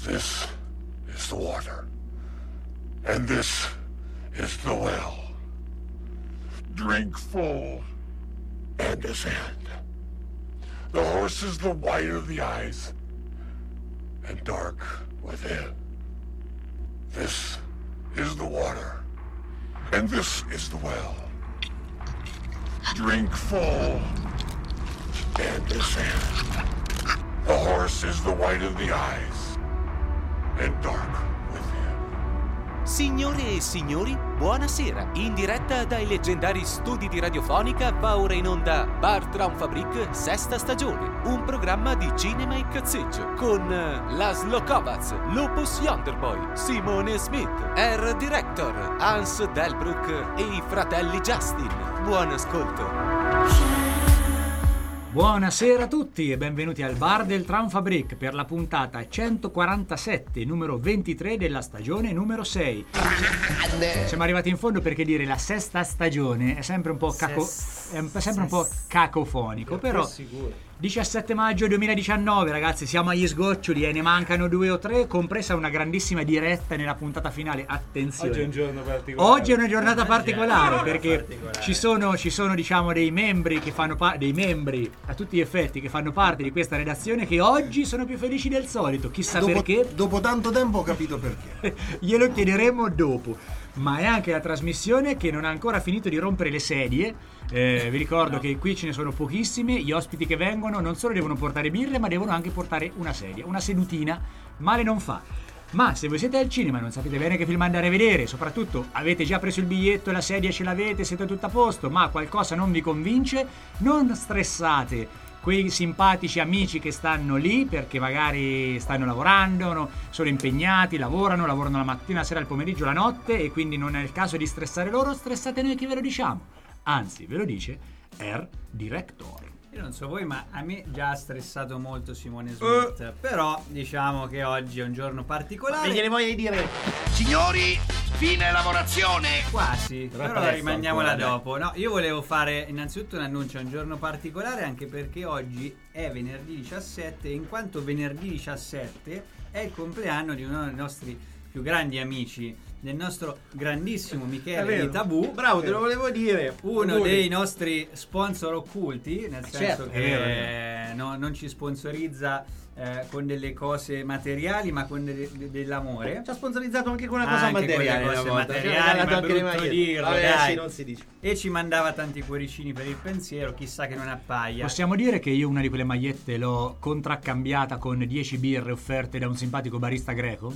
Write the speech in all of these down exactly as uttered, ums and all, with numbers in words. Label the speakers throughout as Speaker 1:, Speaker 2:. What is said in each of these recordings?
Speaker 1: This is the water. And this is the well. Drink full and ascend. The horse is the white of the eyes and dark within. This is the water, and this is the well. Drink full and ascend. The horse is the white of the eyes and dark within.
Speaker 2: Signore e signori, buonasera. In diretta dai leggendari studi di Radiofonica va ora in onda Bar Traumfabrik sesta stagione, un programma di cinema e cazzeggio con eh, Laszlo Kovacs, Lupus Yonderboy, Simone Smith, Air Director, Hans Delbruck e i fratelli Justin. Buon ascolto.
Speaker 3: Buonasera a tutti e benvenuti al Bar del Traumfabrik per la puntata centoquarantasette, numero ventitré della stagione numero sei. Siamo arrivati in fondo perché dire la sesta stagione è sempre un po' caco è sempre un po' cacofonico, però diciassette maggio duemiladiciannove, ragazzi, siamo agli sgoccioli e ne mancano due o tre, compresa una grandissima diretta nella puntata finale. Attenzione,
Speaker 4: oggi è un giorno particolare.
Speaker 3: Oggi è una giornata particolare perché
Speaker 4: particolare.
Speaker 3: ci sono ci sono diciamo dei membri che fanno parte dei membri a tutti gli effetti che fanno parte di questa redazione che oggi sono più felici del solito, chissà
Speaker 5: dopo,
Speaker 3: perché.
Speaker 5: Dopo tanto tempo ho capito perché.
Speaker 3: Glielo chiederemo dopo. Ma è anche la trasmissione che non ha ancora finito di rompere le sedie. Eh, vi ricordo no. che qui ce ne sono pochissimi. Gli ospiti che vengono non solo devono portare birre, ma devono anche portare una sedia, una sedutina. Male non fa. Ma se voi siete al cinema e non sapete bene che film andare a vedere, soprattutto avete già preso il biglietto e la sedia ce l'avete, siete tutto a posto, ma qualcosa non vi convince, non stressate quei simpatici amici che stanno lì perché magari stanno lavorando, no, sono impegnati, lavorano, lavorano la mattina, la sera, il pomeriggio, la notte e quindi non è il caso di stressare loro. Stressate noi che ve lo diciamo, anzi ve lo dice Air Director.
Speaker 6: Io non so voi, ma a me già ha stressato molto Simone Smith, uh. però diciamo che oggi è un giorno particolare.
Speaker 5: Ma gliene voglio dire,
Speaker 7: signori, fine lavorazione.
Speaker 6: Quasi, però rimaniamola dopo. No, io volevo fare innanzitutto un annuncio, è un giorno particolare anche perché oggi è venerdì diciassette e in quanto venerdì diciassette è il compleanno di uno dei nostri più grandi amici, del nostro grandissimo Michele di Tabù.
Speaker 5: Bravo, te lo volevo dire.
Speaker 6: Uno
Speaker 5: Auguri.
Speaker 6: Dei nostri sponsor occulti, nel senso
Speaker 5: certo,
Speaker 6: che vero, no, non ci sponsorizza eh, con delle cose materiali, ma con de- de- dell'amore.
Speaker 5: Ci ha sponsorizzato anche con una cosa
Speaker 6: anche
Speaker 5: materiale.
Speaker 6: Con le cose
Speaker 5: una volta.
Speaker 6: materiali, ma è brutto
Speaker 5: magliette.
Speaker 6: dirlo,
Speaker 5: Vabbè,
Speaker 6: dai.
Speaker 5: sì, non si dice.
Speaker 6: E ci mandava tanti cuoricini per il pensiero, chissà che non appaia.
Speaker 3: Possiamo dire che io una di quelle magliette l'ho contraccambiata con dieci birre offerte da un simpatico barista greco?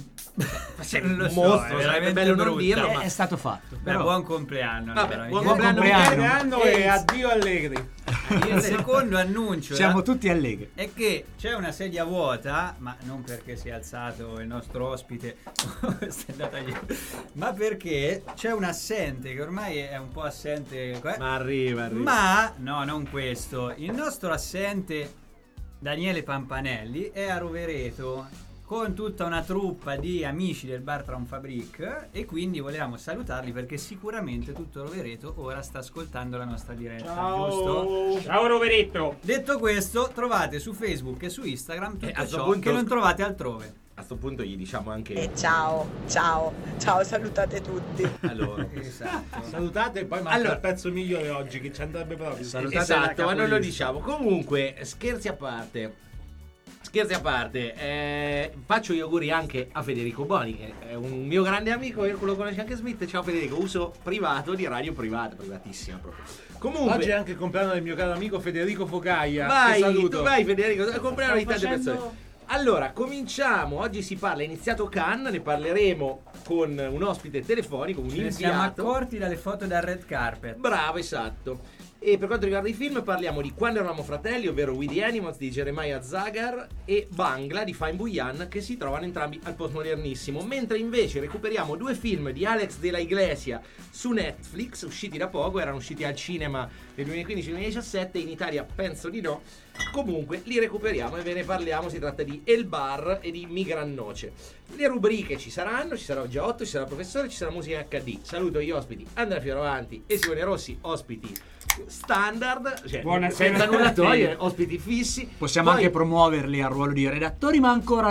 Speaker 6: Non lo so,
Speaker 5: mostro,
Speaker 6: è veramente
Speaker 5: bello non
Speaker 6: brutta.
Speaker 5: dirlo,
Speaker 3: È,
Speaker 5: ma
Speaker 3: è stato fatto.
Speaker 6: Beh,
Speaker 3: Però
Speaker 6: buon compleanno.
Speaker 5: Vabbè,
Speaker 6: allora,
Speaker 5: buon
Speaker 6: Michele.
Speaker 3: compleanno.
Speaker 4: compleanno e addio allegri.
Speaker 6: Il secondo annuncio
Speaker 3: siamo
Speaker 6: da-
Speaker 3: tutti allegri.
Speaker 6: è che c'è una sedia vuota, ma non perché si è alzato il nostro ospite si è andata via, ma perché c'è un assente che ormai è un po' assente,
Speaker 5: Ma arriva, arriva.
Speaker 6: ma no, non questo. Il nostro assente Daniele Pampanelli è a Rovereto con tutta una truppa di amici del Bar Traumfabrik e quindi volevamo salutarli perché sicuramente tutto Rovereto ora sta ascoltando la nostra diretta.
Speaker 4: Ciao.
Speaker 6: Giusto?
Speaker 4: Ciao Roveretto.
Speaker 6: Detto questo, trovate su Facebook e su Instagram tutto
Speaker 5: Eh, a sto
Speaker 6: ciò
Speaker 5: punto-
Speaker 6: che non trovate altrove.
Speaker 5: A sto punto gli diciamo anche
Speaker 8: E ciao, ciao, ciao, salutate tutti.
Speaker 5: a loro.
Speaker 6: Esatto.
Speaker 4: Salutate e poi manca
Speaker 5: Allora-
Speaker 4: il pezzo migliore oggi che ci andrebbe proprio.
Speaker 3: Salutate la
Speaker 5: Esatto, ma non lo
Speaker 3: capolista.
Speaker 5: diciamo. Comunque, scherzi a parte. Scherzi a parte, eh, faccio gli auguri anche a Federico Boni, che è un mio grande amico, io lo conosco anche Smith. Ciao Federico, uso privato di radio privata, privatissima proprio. Comunque,
Speaker 4: Oggi è anche il compleanno del mio caro amico Federico Fogaia.
Speaker 5: vai,
Speaker 4: Che saluto.
Speaker 5: tu vai Federico, è il compleanno di tante
Speaker 4: Sto facendo-
Speaker 5: persone. Allora, cominciamo. Oggi si parla, è iniziato Cannes, ne parleremo con un ospite telefonico, un
Speaker 6: Ce ne siamo
Speaker 5: inviato.
Speaker 6: accorti dalle foto dal red carpet.
Speaker 5: Bravo, esatto. E per quanto riguarda i film parliamo di Quando eravamo fratelli, ovvero We the Animals di Jeremiah Zagar e Bangla di Fine Buyan, che si trovano entrambi al postmodernissimo, mentre invece recuperiamo due film di Alex de la Iglesia su Netflix, usciti da poco, erano usciti al cinema nel duemilaquindici duemiladiciassette, in Italia penso di no. Comunque li recuperiamo e ve ne parliamo. Si tratta di El Bar e di Migran Noce. Le rubriche ci saranno, ci sarà già otto, ci sarà il professore, ci sarà musica acca di. Saluto gli ospiti Andrea Fioravanti e Simone Rossi, ospiti standard, cioè
Speaker 4: Buonasera
Speaker 5: senza
Speaker 4: a
Speaker 5: nulla
Speaker 4: tutti.
Speaker 5: togliere, ospiti fissi.
Speaker 3: Possiamo
Speaker 5: Poi-
Speaker 3: anche promuoverli al ruolo di redattori, ma ancora no.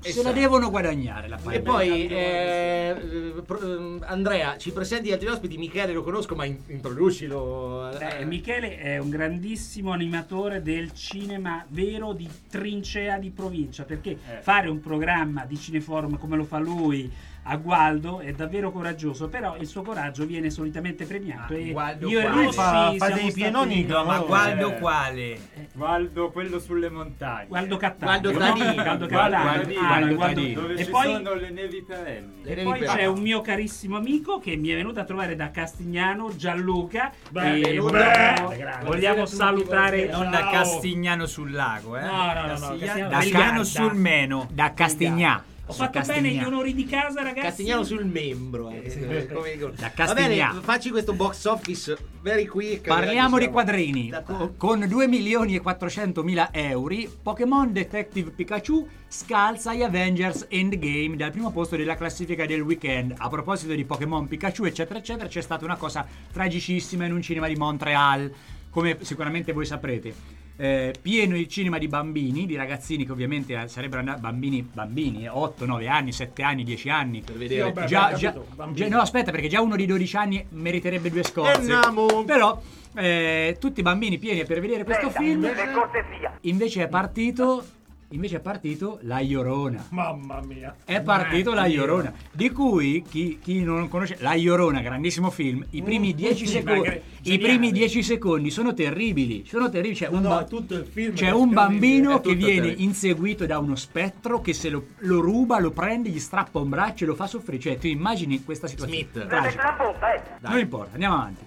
Speaker 3: se la devono guadagnare la
Speaker 5: E poi eh, eh, Andrea, ci presenti gli altri ospiti. Michele lo conosco, ma in, introducilo.
Speaker 9: Beh, Michele è un grandissimo animatore del cinema vero di trincea di provincia, perché eh. fare un programma di cineforum come lo fa lui a Gualdo è davvero coraggioso, però il suo coraggio viene solitamente premiato. Ah, e
Speaker 6: Gualdo
Speaker 9: io e
Speaker 6: quale?
Speaker 9: lui
Speaker 4: fa,
Speaker 9: ci
Speaker 4: fa
Speaker 9: siamo
Speaker 4: dei pienoni
Speaker 9: stati...
Speaker 6: Ma Gualdo quale?
Speaker 10: Gualdo quello sulle montagne.
Speaker 9: Gualdo Cattani.
Speaker 5: Gualdo Tadini.
Speaker 9: Gualdo
Speaker 10: Gualdo
Speaker 9: Cattani.
Speaker 10: Tadini.
Speaker 9: Ah, no,
Speaker 3: Gualdo
Speaker 9: Gualdo-
Speaker 3: Tadini.
Speaker 10: Dove
Speaker 9: E
Speaker 10: ci
Speaker 9: poi
Speaker 10: sono le nevi perenni.
Speaker 5: Le
Speaker 9: E
Speaker 5: nevi
Speaker 9: poi
Speaker 5: perenni.
Speaker 9: c'è un mio carissimo amico che mi è venuto a trovare da Castignano, Gianluca.
Speaker 5: Beh,
Speaker 9: e
Speaker 5: benvenuto.
Speaker 9: vogliamo,
Speaker 5: Beh,
Speaker 9: vogliamo salutare.
Speaker 6: Non da Castignano sul lago, eh?
Speaker 9: No, no, no, no,
Speaker 6: Castigna-
Speaker 9: Castignano
Speaker 6: da
Speaker 9: del
Speaker 6: Cano
Speaker 9: Garda.
Speaker 6: sul Meno.
Speaker 3: da Castignà.
Speaker 9: Ho fatto bene gli onori di casa, ragazzi.
Speaker 5: Castignano sul membro. eh, eh, come dicono.
Speaker 3: Da
Speaker 5: Va bene,
Speaker 3: Castignà.
Speaker 5: facci questo box office very quick.
Speaker 3: Parliamo
Speaker 5: eh,
Speaker 3: di quadrini.
Speaker 5: Da-
Speaker 3: Co- Con due milioni e quattrocentomila euro, Pokémon Detective Pikachu scalza gli Avengers Endgame dal primo posto della classifica del weekend. A proposito di Pokémon Pikachu, eccetera, eccetera, c'è stata una cosa tragicissima in un cinema di Montreal, come sicuramente voi saprete. Eh, pieno il cinema di bambini, di ragazzini che ovviamente eh, sarebbero andati, bambini, bambini, otto, nove anni, sette anni, dieci anni.
Speaker 5: Per vedere.
Speaker 9: Sì, vabbè,
Speaker 3: Già,
Speaker 9: abbiamo
Speaker 3: già,
Speaker 9: capito, bambini.
Speaker 3: già- no, aspetta, perché già uno di dodici anni meriterebbe due scorze.
Speaker 5: Andiamo.
Speaker 3: Però eh, tutti i bambini pieni per vedere questo film. Invece è partito. Invece è partito La Llorona.
Speaker 9: Mamma mia.
Speaker 3: È partito La
Speaker 9: Dio.
Speaker 3: Llorona, di cui chi, chi non conosce La Llorona, grandissimo film, i primi dieci
Speaker 9: sì,
Speaker 3: secondi,
Speaker 9: ma che-
Speaker 3: i
Speaker 9: geniale.
Speaker 3: primi dieci secondi sono terribili, sono terribili, c'è un,
Speaker 4: No,
Speaker 3: ba-
Speaker 4: tutto il film
Speaker 3: c'è
Speaker 4: è
Speaker 3: un bambino
Speaker 5: è
Speaker 3: che
Speaker 5: tutto
Speaker 3: viene
Speaker 5: terribile.
Speaker 3: inseguito da uno spettro che se lo, lo ruba, lo prende, gli strappa un braccio e lo fa soffrire, cioè tu immagini questa situazione
Speaker 5: Smith.
Speaker 3: tragica.
Speaker 5: Dai.
Speaker 3: Non importa, andiamo avanti.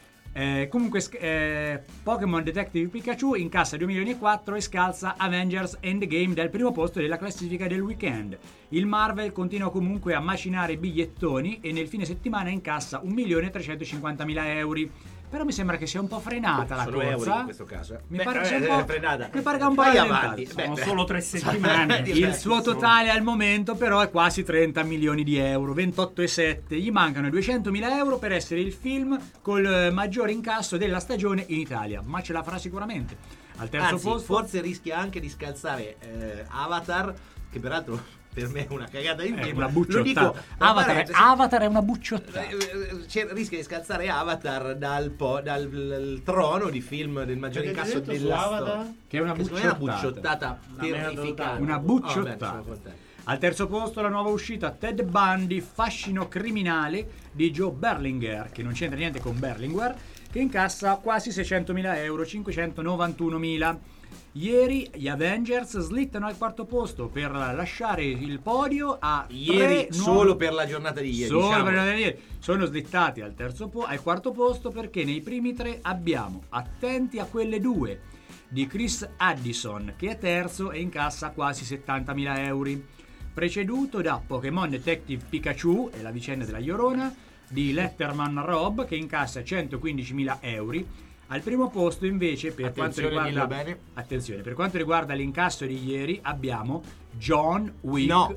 Speaker 3: Eh, comunque sc- eh, Pokémon Detective Pikachu incassa due milioni e quattro e scalza Avengers Endgame dal primo posto della classifica del weekend. Il Marvel continua comunque a macinare bigliettoni e nel fine settimana incassa un milione trecentocinquantamila euro. Però mi sembra che sia un po' frenata la
Speaker 5: Sono
Speaker 3: corsa.
Speaker 5: euro in questo caso. eh.
Speaker 3: Mi
Speaker 5: Beh,
Speaker 3: pare che
Speaker 5: eh,
Speaker 3: sia un
Speaker 5: eh,
Speaker 3: po'
Speaker 5: frenata.
Speaker 3: mi pare che è un po'
Speaker 5: Vai
Speaker 3: rallentato.
Speaker 5: avanti.
Speaker 9: Sono
Speaker 5: Beh,
Speaker 9: solo
Speaker 5: beh.
Speaker 9: tre settimane.
Speaker 3: Il suo totale al momento però è quasi trenta milioni di euro, ventotto virgola sette. Gli mancano duecentomila euro per essere il film col eh, maggiore incasso della stagione in Italia, ma ce la farà sicuramente. Al terzo
Speaker 5: Anzi,
Speaker 3: posto
Speaker 5: forse rischia anche di scalzare eh, Avatar, che peraltro per me è una cagata di
Speaker 3: è
Speaker 5: film.
Speaker 3: una
Speaker 5: Lo
Speaker 3: bucciottata.
Speaker 5: dico,
Speaker 3: Avatar,
Speaker 5: guarda,
Speaker 3: Avatar è una bucciottata.
Speaker 5: eh, eh, c'è- rischia di scalzare Avatar dal, po- dal l- l- trono di film del maggior
Speaker 4: Perché
Speaker 5: incasso
Speaker 4: hai detto su
Speaker 5: della
Speaker 4: Avatar?
Speaker 5: storia.
Speaker 3: Che è una
Speaker 5: Che secondo me è una
Speaker 3: bucciottata.
Speaker 5: bucciottata
Speaker 4: merda
Speaker 5: terrificante.
Speaker 3: Una
Speaker 5: Oh, beh,
Speaker 3: bucciottata.
Speaker 5: sono contento.
Speaker 3: Al terzo posto la nuova uscita Ted Bundy, fascino criminale di Joe Berlinger, che non c'entra niente con Berlinguer, che incassa quasi seicentomila euro, cinquecentonovantunomila. Ieri gli Avengers slittano al quarto posto per lasciare il podio a
Speaker 5: Ieri,
Speaker 3: tre
Speaker 5: solo
Speaker 3: nuovi-
Speaker 5: per la giornata di ieri.
Speaker 3: Solo
Speaker 5: diciamo.
Speaker 3: per la giornata di ieri. Sono slittati al, terzo po- al quarto posto perché nei primi tre abbiamo Attenti a quelle due di Chris Addison, che è terzo e incassa quasi settantamila euro, preceduto da Pokémon Detective Pikachu e la vicenda della Llorona di Letterman Rob, che incassa centoquindicimila euro. Al primo posto invece per quanto
Speaker 5: Attenzione, dillo
Speaker 3: riguarda
Speaker 5: bene.
Speaker 3: attenzione, per quanto riguarda l'incasso di ieri abbiamo John Wick.
Speaker 5: No.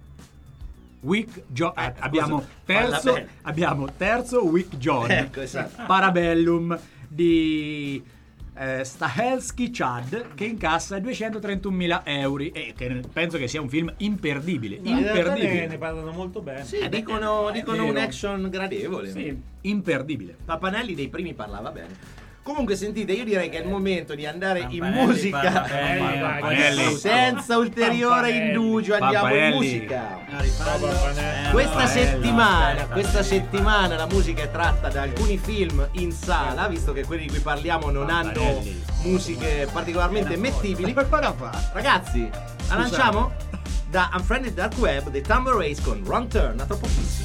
Speaker 3: Wick Jo-
Speaker 5: Eh,
Speaker 3: eh, abbiamo
Speaker 5: scusa, falla
Speaker 3: terzo
Speaker 5: bene.
Speaker 3: abbiamo terzo Wick John.
Speaker 5: Ecco, esatto.
Speaker 3: Parabellum di eh, Stahelski Chad, che incassa duecentotrentunomila euro e che penso che sia un film imperdibile.
Speaker 4: No, in realtà
Speaker 3: imperdibile.
Speaker 4: ne, ne parlano molto bene.
Speaker 5: Sì, dicono, dicono un
Speaker 4: vero.
Speaker 5: action gradevole.
Speaker 9: Sì.
Speaker 3: Imperdibile.
Speaker 5: Papanelli dei primi parlava bene. Comunque sentite, io direi che è il momento di andare in
Speaker 6: Pampanelli
Speaker 5: musica
Speaker 6: parla bene,
Speaker 3: Pampanelli.
Speaker 5: senza ulteriore
Speaker 9: Pampanelli.
Speaker 5: indugio. Andiamo in
Speaker 3: Pampanelli.
Speaker 5: musica.
Speaker 6: No, rifallo. Eh,
Speaker 5: Questa
Speaker 6: no,
Speaker 5: settimana,
Speaker 6: aspetta,
Speaker 5: questa
Speaker 6: aspetta.
Speaker 5: settimana la musica è tratta da alcuni film in sala, visto che quelli di cui parliamo non hanno
Speaker 3: Pampanelli.
Speaker 5: musiche particolarmente mettibili. Ragazzi, la lanciamo? Da Unfriended Dark Web dei Tumble Race con Wrong Turn, a tra pochissimo.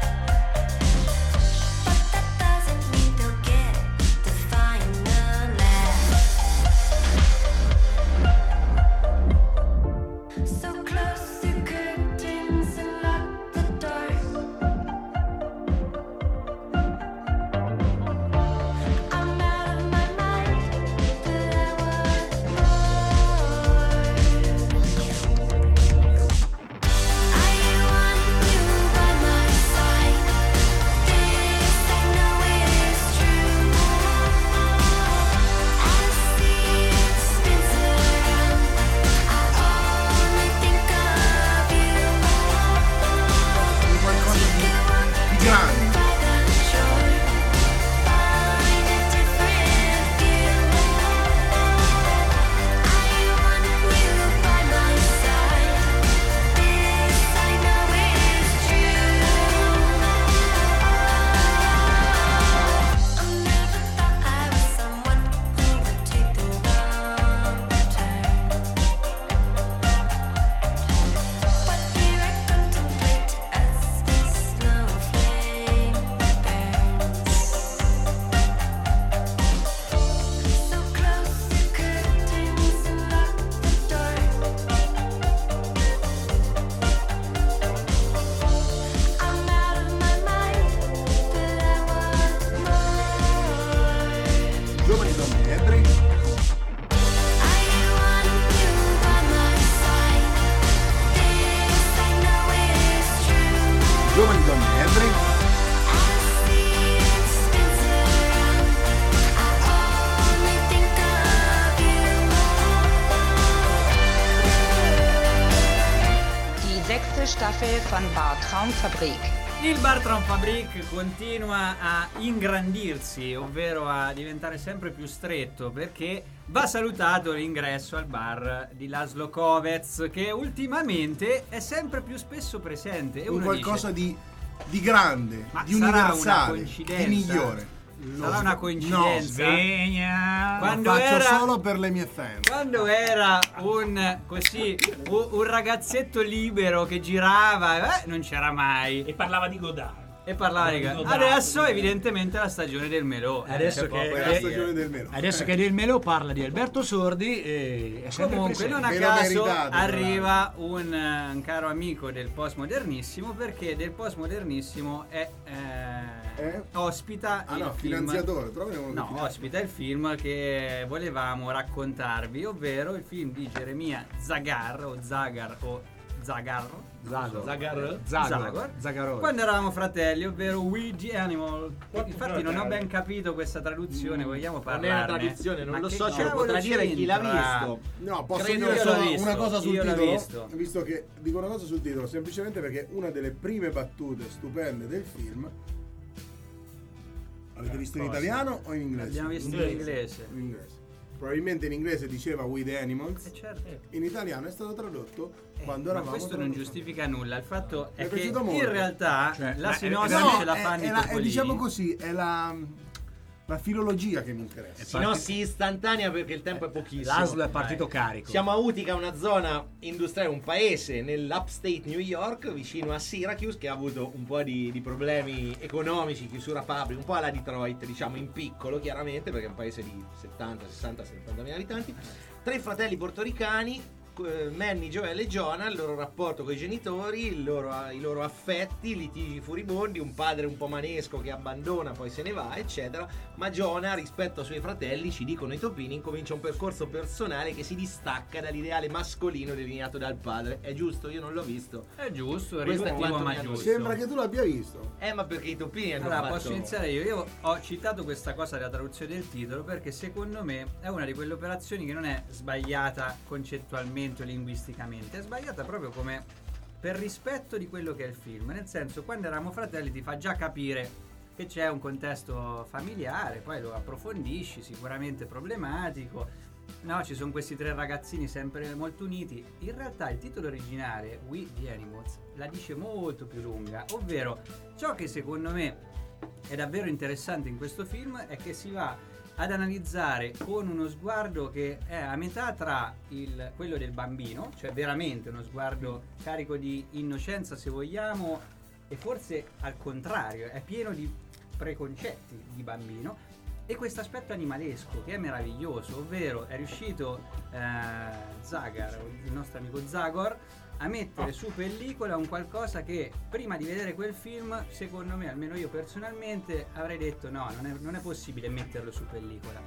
Speaker 11: But that doesn't mean they'll get the final Sandri?
Speaker 8: Die sechste Staffel von Bartraumfabrik.
Speaker 6: Il Bartraumfabrik continua a ingrandirsi, ovvero a diventare sempre più stretto, perché va salutato l'ingresso al bar di Laszlo Kovacs, che ultimamente è sempre più spesso presente. E
Speaker 11: Un
Speaker 6: uno
Speaker 11: qualcosa
Speaker 6: dice,
Speaker 11: di, di grande,
Speaker 6: ma
Speaker 11: di
Speaker 6: sarà una
Speaker 11: universale,
Speaker 6: coincidenza?
Speaker 11: di migliore.
Speaker 6: Sarà una coincidenza?
Speaker 11: No,
Speaker 3: Svegna.
Speaker 6: Quando
Speaker 11: lo faccio
Speaker 6: era-
Speaker 11: solo per le mie fan.
Speaker 6: Quando era un così un, un ragazzetto libero che girava, eh, non c'era mai.
Speaker 9: E parlava di Godard.
Speaker 6: E parlava di
Speaker 9: Godard.
Speaker 6: Adesso evidentemente è la stagione del melò. eh,
Speaker 3: Adesso
Speaker 6: c'è
Speaker 3: che,
Speaker 6: poco da
Speaker 11: la
Speaker 3: che-
Speaker 6: dire.
Speaker 11: stagione del melo.
Speaker 3: adesso che del Melo parla di Alberto Sordi e è sempre
Speaker 6: Comunque
Speaker 3: presente.
Speaker 6: non a
Speaker 11: Ve lo
Speaker 6: caso
Speaker 11: meritate, tra
Speaker 6: arriva un, eh, un caro amico del postmodernissimo, perché del postmodernissimo è eh,
Speaker 11: Eh?
Speaker 6: ospita
Speaker 11: Ah
Speaker 6: il
Speaker 11: no,
Speaker 6: film.
Speaker 11: finanziatore, trovi uno
Speaker 6: No,
Speaker 11: che-
Speaker 6: ospita il film che volevamo raccontarvi, ovvero il film di Geremia Zagar o Zagar o Zagar
Speaker 3: Zagor.
Speaker 5: Zagar?
Speaker 3: Zagor. Zagarone.
Speaker 6: quando eravamo fratelli, ovvero We the Animal.
Speaker 9: Quanto
Speaker 6: Infatti non ho
Speaker 9: fratelli?
Speaker 6: ben capito questa traduzione, vogliamo
Speaker 5: Non
Speaker 6: parlarne?
Speaker 5: è una traduzione, non
Speaker 6: Ma
Speaker 5: lo
Speaker 6: che
Speaker 5: so, ce lo
Speaker 6: cavolo
Speaker 5: potrà dire chi l'ha
Speaker 6: c'entra?
Speaker 5: visto.
Speaker 11: No, posso
Speaker 5: Credo
Speaker 11: dire
Speaker 6: io
Speaker 11: solo
Speaker 6: l'ho visto,
Speaker 11: una cosa sul
Speaker 6: io l'ho
Speaker 11: titolo,
Speaker 6: visto.
Speaker 11: visto che dico una cosa sul titolo, semplicemente perché una delle prime battute stupende del film. Avete visto in
Speaker 9: cosa?
Speaker 11: italiano o in inglese?
Speaker 6: L'abbiamo visto in
Speaker 9: Inglese.
Speaker 6: inglese.
Speaker 11: In inglese. Probabilmente in inglese diceva We the Animals,
Speaker 6: Eh, certo.
Speaker 11: in italiano è stato tradotto
Speaker 6: Eh,
Speaker 11: quando
Speaker 6: ma
Speaker 11: eravamo
Speaker 6: questo non
Speaker 11: tradotti.
Speaker 6: giustifica nulla. Il fatto
Speaker 11: Mi
Speaker 6: è
Speaker 11: è
Speaker 6: che
Speaker 11: piaciuto
Speaker 6: in
Speaker 11: molto.
Speaker 6: realtà
Speaker 3: Cioè,
Speaker 6: la
Speaker 3: ma-
Speaker 6: sinossi
Speaker 3: no,
Speaker 6: ce la
Speaker 11: è-
Speaker 6: fanno
Speaker 11: è
Speaker 6: i
Speaker 11: la- è,
Speaker 6: topolini.
Speaker 11: diciamo così, è la, la filologia che mi interessa.
Speaker 5: Sinossi istantanea perché il tempo è pochissimo.
Speaker 3: Laszlo è partito carico.
Speaker 5: Siamo a Utica, una zona industriale, un paese nell'upstate New York, vicino a Syracuse, che ha avuto un po' di, di problemi economici, chiusura fabbrica, un po' alla Detroit, diciamo in piccolo chiaramente, perché è un paese di settanta, sessanta, settanta mila abitanti. Tre fratelli portoricani, eh, Manny, Joel e Jonah, il loro rapporto con i genitori, il loro- i loro affetti, litigi furibondi, un padre un po' manesco che abbandona, poi se ne va, eccetera. Ma Jonah, rispetto ai suoi fratelli, ci dicono i topini, incomincia un percorso personale che si distacca dall'ideale mascolino delineato dal padre. È giusto? Io non l'ho visto.
Speaker 6: È giusto,
Speaker 5: Questo è
Speaker 6: riduttivo
Speaker 5: quanto
Speaker 6: ma
Speaker 5: mi hanno-
Speaker 6: giusto.
Speaker 11: Sembra che tu l'abbia visto.
Speaker 5: Eh, ma perché i topini hanno
Speaker 6: Allora,
Speaker 5: fatto...
Speaker 6: posso iniziare io. Io ho citato questa cosa della traduzione del titolo perché secondo me è una di quelle operazioni che non è sbagliata concettualmente o linguisticamente, è sbagliata proprio come per rispetto di quello che è il film. Nel senso, quando eravamo fratelli ti fa già capire che c'è un contesto familiare, poi lo approfondisci, sicuramente problematico. No, ci sono questi tre ragazzini sempre molto uniti. In realtà il titolo originale, We the Animals, la dice molto più lunga, ovvero ciò che secondo me è davvero interessante in questo film è che si va ad analizzare con uno sguardo che è a metà tra il, quello del bambino, cioè veramente uno sguardo carico di innocenza se vogliamo, e forse al contrario, è pieno di preconcetti di bambino, e questo aspetto animalesco che è meraviglioso, ovvero è riuscito eh, Zagar, il nostro amico Zagor, a mettere su pellicola un qualcosa che prima di vedere quel film, secondo me, almeno io personalmente, avrei detto no, non è, non è possibile metterlo su pellicola.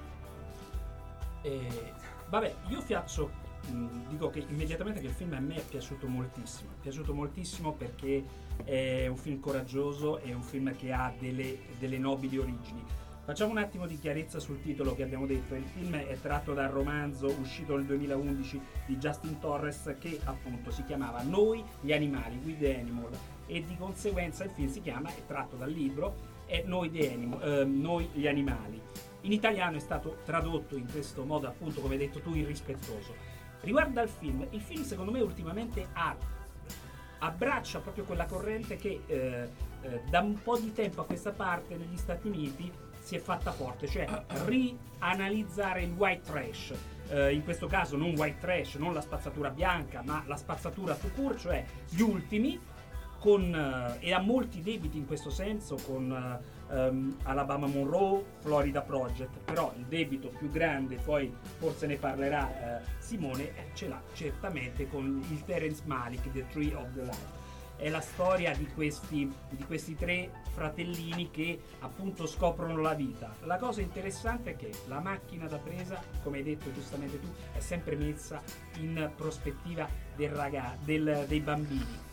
Speaker 9: Eh, vabbè, io faccio, mh, dico che immediatamente che il film a me è piaciuto moltissimo. È piaciuto moltissimo perché è un film coraggioso, è un film che ha delle, delle nobili origini. Facciamo un attimo di chiarezza sul titolo che abbiamo detto. Il film è tratto dal romanzo uscito nel duemilaundici di Justin Torres, che appunto si chiamava Noi gli animali, We the Animal, e di conseguenza il film si chiama, è tratto dal libro, è Noi, the Animal, eh, Noi gli animali. In italiano è stato tradotto in questo modo, appunto, come hai detto tu, irrispettoso. Riguardo al film, il film secondo me ultimamente ha abbraccia proprio quella corrente che eh, eh, da un po' di tempo a questa parte negli Stati Uniti si è fatta forte, cioè rianalizzare il white trash, eh, in questo caso non white trash, non la spazzatura bianca, ma la spazzatura tout court, cioè gli ultimi, con, eh, e ha molti debiti in questo senso con eh, um, Alabama Monroe, Florida Project, però il debito più grande, poi forse ne parlerà eh, Simone, eh, ce l'ha certamente con il Terrence Malick, The Tree of the Life. È la storia di questi, di questi tre fratellini che appunto scoprono la vita. La cosa interessante è che la macchina da presa, come hai detto giustamente tu, è sempre messa in prospettiva del raga, del, dei bambini.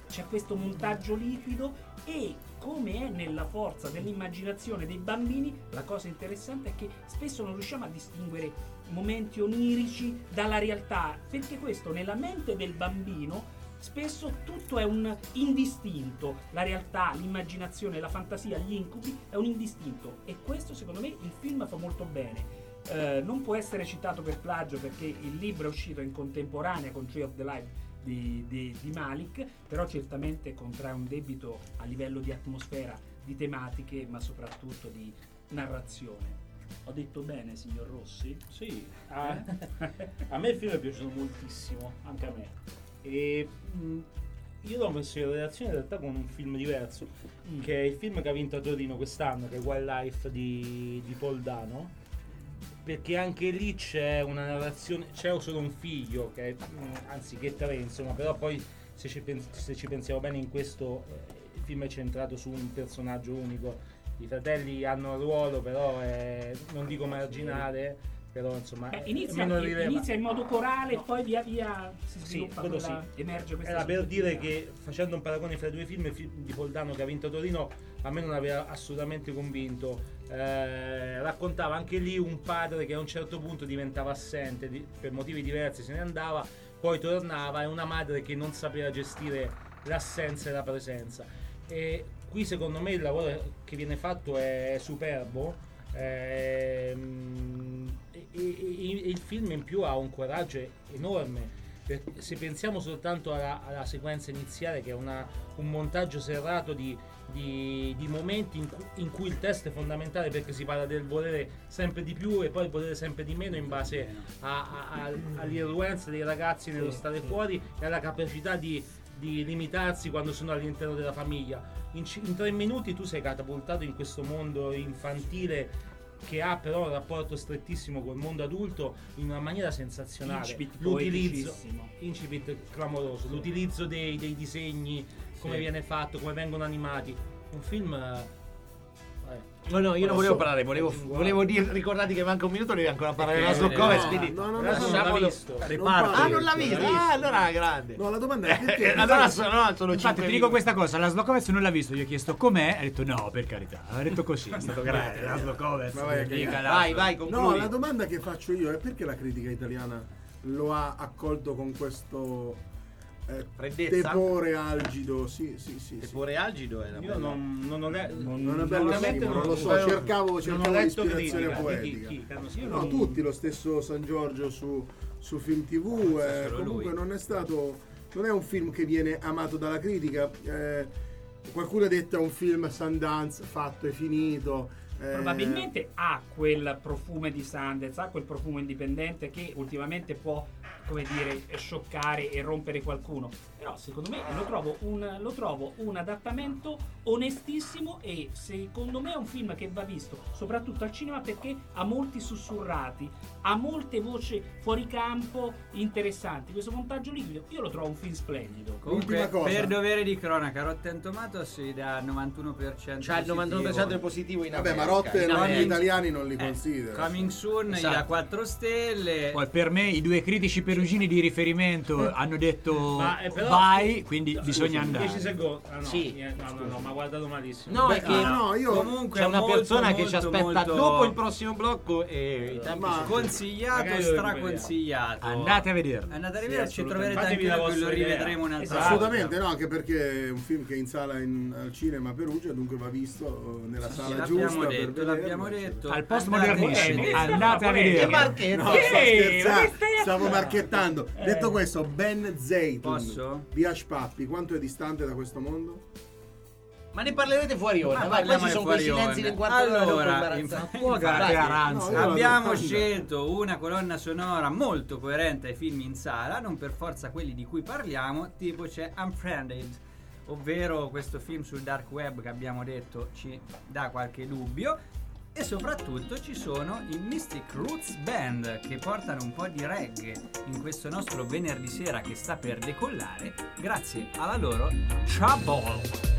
Speaker 9: c'è questo montaggio liquido e, come è nella forza dell'immaginazione dei bambini, la cosa interessante è che spesso non riusciamo a distinguere momenti onirici dalla realtà, perché questo nella mente del bambino spesso tutto è un indistinto, la realtà, l'immaginazione, la fantasia, gli incubi è un indistinto, e questo secondo me il film fa molto bene. Uh, non può essere citato per plagio perché il libro è uscito in contemporanea con Tree of the Life di, di, di Malik, però certamente contrae un debito a livello di atmosfera, di tematiche, ma soprattutto di narrazione. Ho detto bene, signor Rossi?
Speaker 4: Sì, a, a me il film è piaciuto moltissimo, anche a me. E mh, io l'ho messo in relazione in realtà con un film diverso, mm. che è il film che ha vinto a Torino quest'anno, che è Wildlife di, di Paul Dano, perché anche lì c'è una narrazione, c'è solo un figlio, che è, anzi che tre, insomma, però poi se ci, pens- se ci pensiamo bene in questo, eh, il film è centrato su un personaggio unico. I fratelli hanno un ruolo, però è, non dico marginale, però insomma
Speaker 9: Beh, inizia,
Speaker 4: meno rileva-
Speaker 9: inizia in modo corale, no. Poi via via si sviluppa,
Speaker 4: sì,
Speaker 9: quella,
Speaker 4: sì.
Speaker 9: emerge questa
Speaker 4: Era per dire che, facendo un paragone fra i due film, il film di Paul Dano che ha vinto a Torino a me non aveva assolutamente convinto. Eh, raccontava anche lì un padre che a un certo punto diventava assente di, per motivi diversi, se ne andava, poi tornava, e una madre che non sapeva gestire l'assenza e la presenza. E qui secondo me il lavoro che viene fatto è superbo. Ehm, e, e, e il film in più ha un coraggio enorme, perché se pensiamo soltanto alla, alla sequenza iniziale, che è una, un montaggio serrato di, di, di momenti in cui, in cui il testo è fondamentale, perché si parla del volere sempre di più e poi il volere sempre di meno in base a, a, a, all'irruenza dei ragazzi nello stare fuori e alla capacità di, di limitarsi quando sono all'interno della famiglia. In, in tre minuti tu sei catapultato in questo mondo infantile che ha però un rapporto strettissimo col mondo adulto in una maniera sensazionale.
Speaker 9: Incipit
Speaker 4: L'utilizzo incipit clamoroso, sì. L'utilizzo dei, dei disegni, come sì. viene fatto, come vengono animati. Un film eh,
Speaker 5: No, no, io non volevo parlare, volevo, volevo dire, ricordati che manca un minuto, devi ancora parlare della Laszlo Kovacs, quindi
Speaker 11: no, no, no,
Speaker 5: lasciamolo,
Speaker 11: visto.
Speaker 5: riparto. Ah, non l'ha visto? Ah, allora grande.
Speaker 11: No, la domanda è perché
Speaker 5: allora sono, no, sono
Speaker 3: infatti ti dico questa cosa, Laszlo Kovacs non l'ha visto, gli ho chiesto com'è, ha detto no, per carità, ha detto così, è stato grande Laszlo Kovacs.
Speaker 11: Vai,
Speaker 5: vai, vai, concludi.
Speaker 11: No, la domanda che faccio io è perché la critica italiana lo ha accolto con questo Eh, tepore algido, sì, sì, sì.
Speaker 5: Tepore sì. algido è la
Speaker 4: Io non, non ho letto,
Speaker 11: non, non è bello, non, non lo so, cercavo, cercavo l'ispirazione poetica. Chi, chi, no, non... tutti, lo stesso San Giorgio su, su Film tivù, eh, comunque lui. non è stato, non è un film che viene amato dalla critica. Eh, qualcuno ha detto è un film Sundance fatto e finito. Eh,
Speaker 9: Probabilmente ha quel profumo di Sundance, ha quel profumo indipendente che ultimamente può, come dire, scioccare e rompere qualcuno, però secondo me lo trovo un, lo trovo un adattamento onestissimo, e secondo me è un film che va visto soprattutto al cinema perché ha molti sussurrati, ha molte voci fuori campo interessanti. Questo montaggio liquido io lo trovo un film splendido.
Speaker 6: Comunque, per dovere di cronaca, Rotten Tomatoes si dà il novantuno per cento,
Speaker 5: cioè il novantuno per cento è positivo in
Speaker 11: Vabbè, ma Rotten gli italiani non li eh, considera.
Speaker 6: Coming Soon esatto. gli dà quattro stelle.
Speaker 3: Poi per me i due critici perugini di riferimento hanno detto
Speaker 4: ma, eh, però,
Speaker 3: vai, quindi
Speaker 4: scusa,
Speaker 3: bisogna andare.
Speaker 4: dieci secondi. Ah, no,
Speaker 5: sì.
Speaker 4: no, no, no, ma guardato malissimo.
Speaker 5: No,
Speaker 11: Beh,
Speaker 5: è che
Speaker 11: ah, no, io
Speaker 6: comunque
Speaker 5: c'è una
Speaker 6: molto,
Speaker 5: persona
Speaker 6: molto,
Speaker 5: che ci aspetta
Speaker 6: molto...
Speaker 5: dopo il prossimo blocco e i tempi
Speaker 11: ma
Speaker 5: sono
Speaker 6: consigliato, straconsigliato.
Speaker 3: Andate a vederlo.
Speaker 6: Andate a vedere,
Speaker 11: sì,
Speaker 6: ci troverete
Speaker 4: anche
Speaker 6: anche
Speaker 4: voi,
Speaker 6: lo rivedremo un'altra
Speaker 11: esatto.
Speaker 6: volta.
Speaker 11: Assolutamente no, anche perché è un film che è in sala in, al cinema a Perugia, dunque va visto nella
Speaker 6: sì,
Speaker 11: sala
Speaker 6: l'abbiamo
Speaker 11: giusta
Speaker 6: detto,
Speaker 11: per
Speaker 6: l'abbiamo
Speaker 11: vederlo.
Speaker 6: detto.
Speaker 3: Al postmodernissimo,
Speaker 9: Andate,
Speaker 3: andate a
Speaker 9: che
Speaker 3: vedere.
Speaker 5: marchetto.
Speaker 11: No, sto scherzando, stavo marchettando.
Speaker 9: Eh.
Speaker 11: Detto questo, Ben Zeytoun
Speaker 6: Posso?
Speaker 11: di Hush Puppy, quanto è distante da questo mondo?
Speaker 5: Ma ne parlerete fuori ora,
Speaker 6: Ma
Speaker 5: vai, poi ci sono quei
Speaker 6: fuori
Speaker 5: silenzi
Speaker 6: onda.
Speaker 5: in quattro ore dopo
Speaker 6: Allora,
Speaker 5: imbarazzanti.
Speaker 3: Fuoca e aranza.
Speaker 11: No, io
Speaker 6: abbiamo
Speaker 11: la-
Speaker 6: scelto una colonna sonora molto coerente ai film in sala, non per forza quelli di cui parliamo, tipo c'è Unfriended, ovvero questo film sul dark web che abbiamo detto ci dà qualche dubbio, e soprattutto ci sono i Mystic Roots Band che portano un po' di reggae in questo nostro venerdì sera che sta per decollare grazie alla loro Trouble.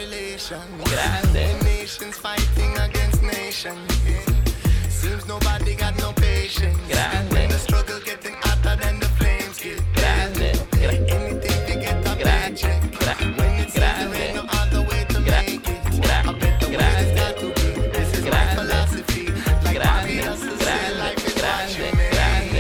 Speaker 12: population. Grande. Nations fighting against nations. Seems nobody got no patience. Grande. When the struggle getting hotter than the flames get. Grande. Anything to get a paycheck. When it's grande. There ain't no other way to make it. I bet the way it's got to be. This is my philosophy. Like Bobby Hustle said, life is what you make.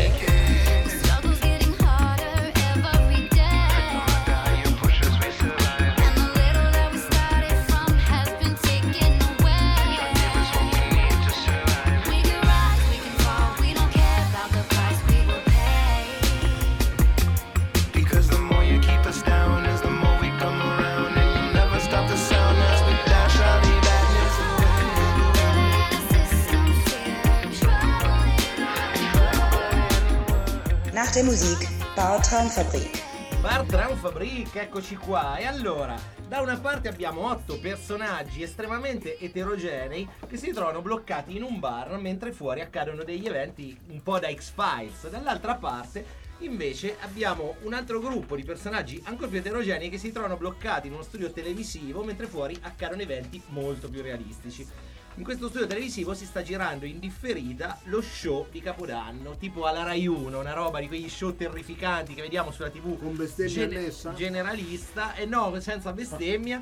Speaker 8: Nach der Musik Bar Traumfabrik.
Speaker 5: Bar Traumfabrik, eccoci qua. E allora, da una parte abbiamo otto personaggi estremamente eterogenei che si trovano bloccati in un bar mentre fuori accadono degli eventi un po' da X-Files. Dall'altra parte invece abbiamo un altro gruppo di personaggi ancora più eterogenei che si trovano bloccati in uno studio televisivo mentre fuori accadono eventi molto più realistici. In questo studio televisivo si sta girando in differita lo show di Capodanno, tipo alla Rai uno, una roba di quegli show terrificanti che vediamo sulla tivù
Speaker 11: con bestemmia
Speaker 5: gen- generalista, e no, senza bestemmia.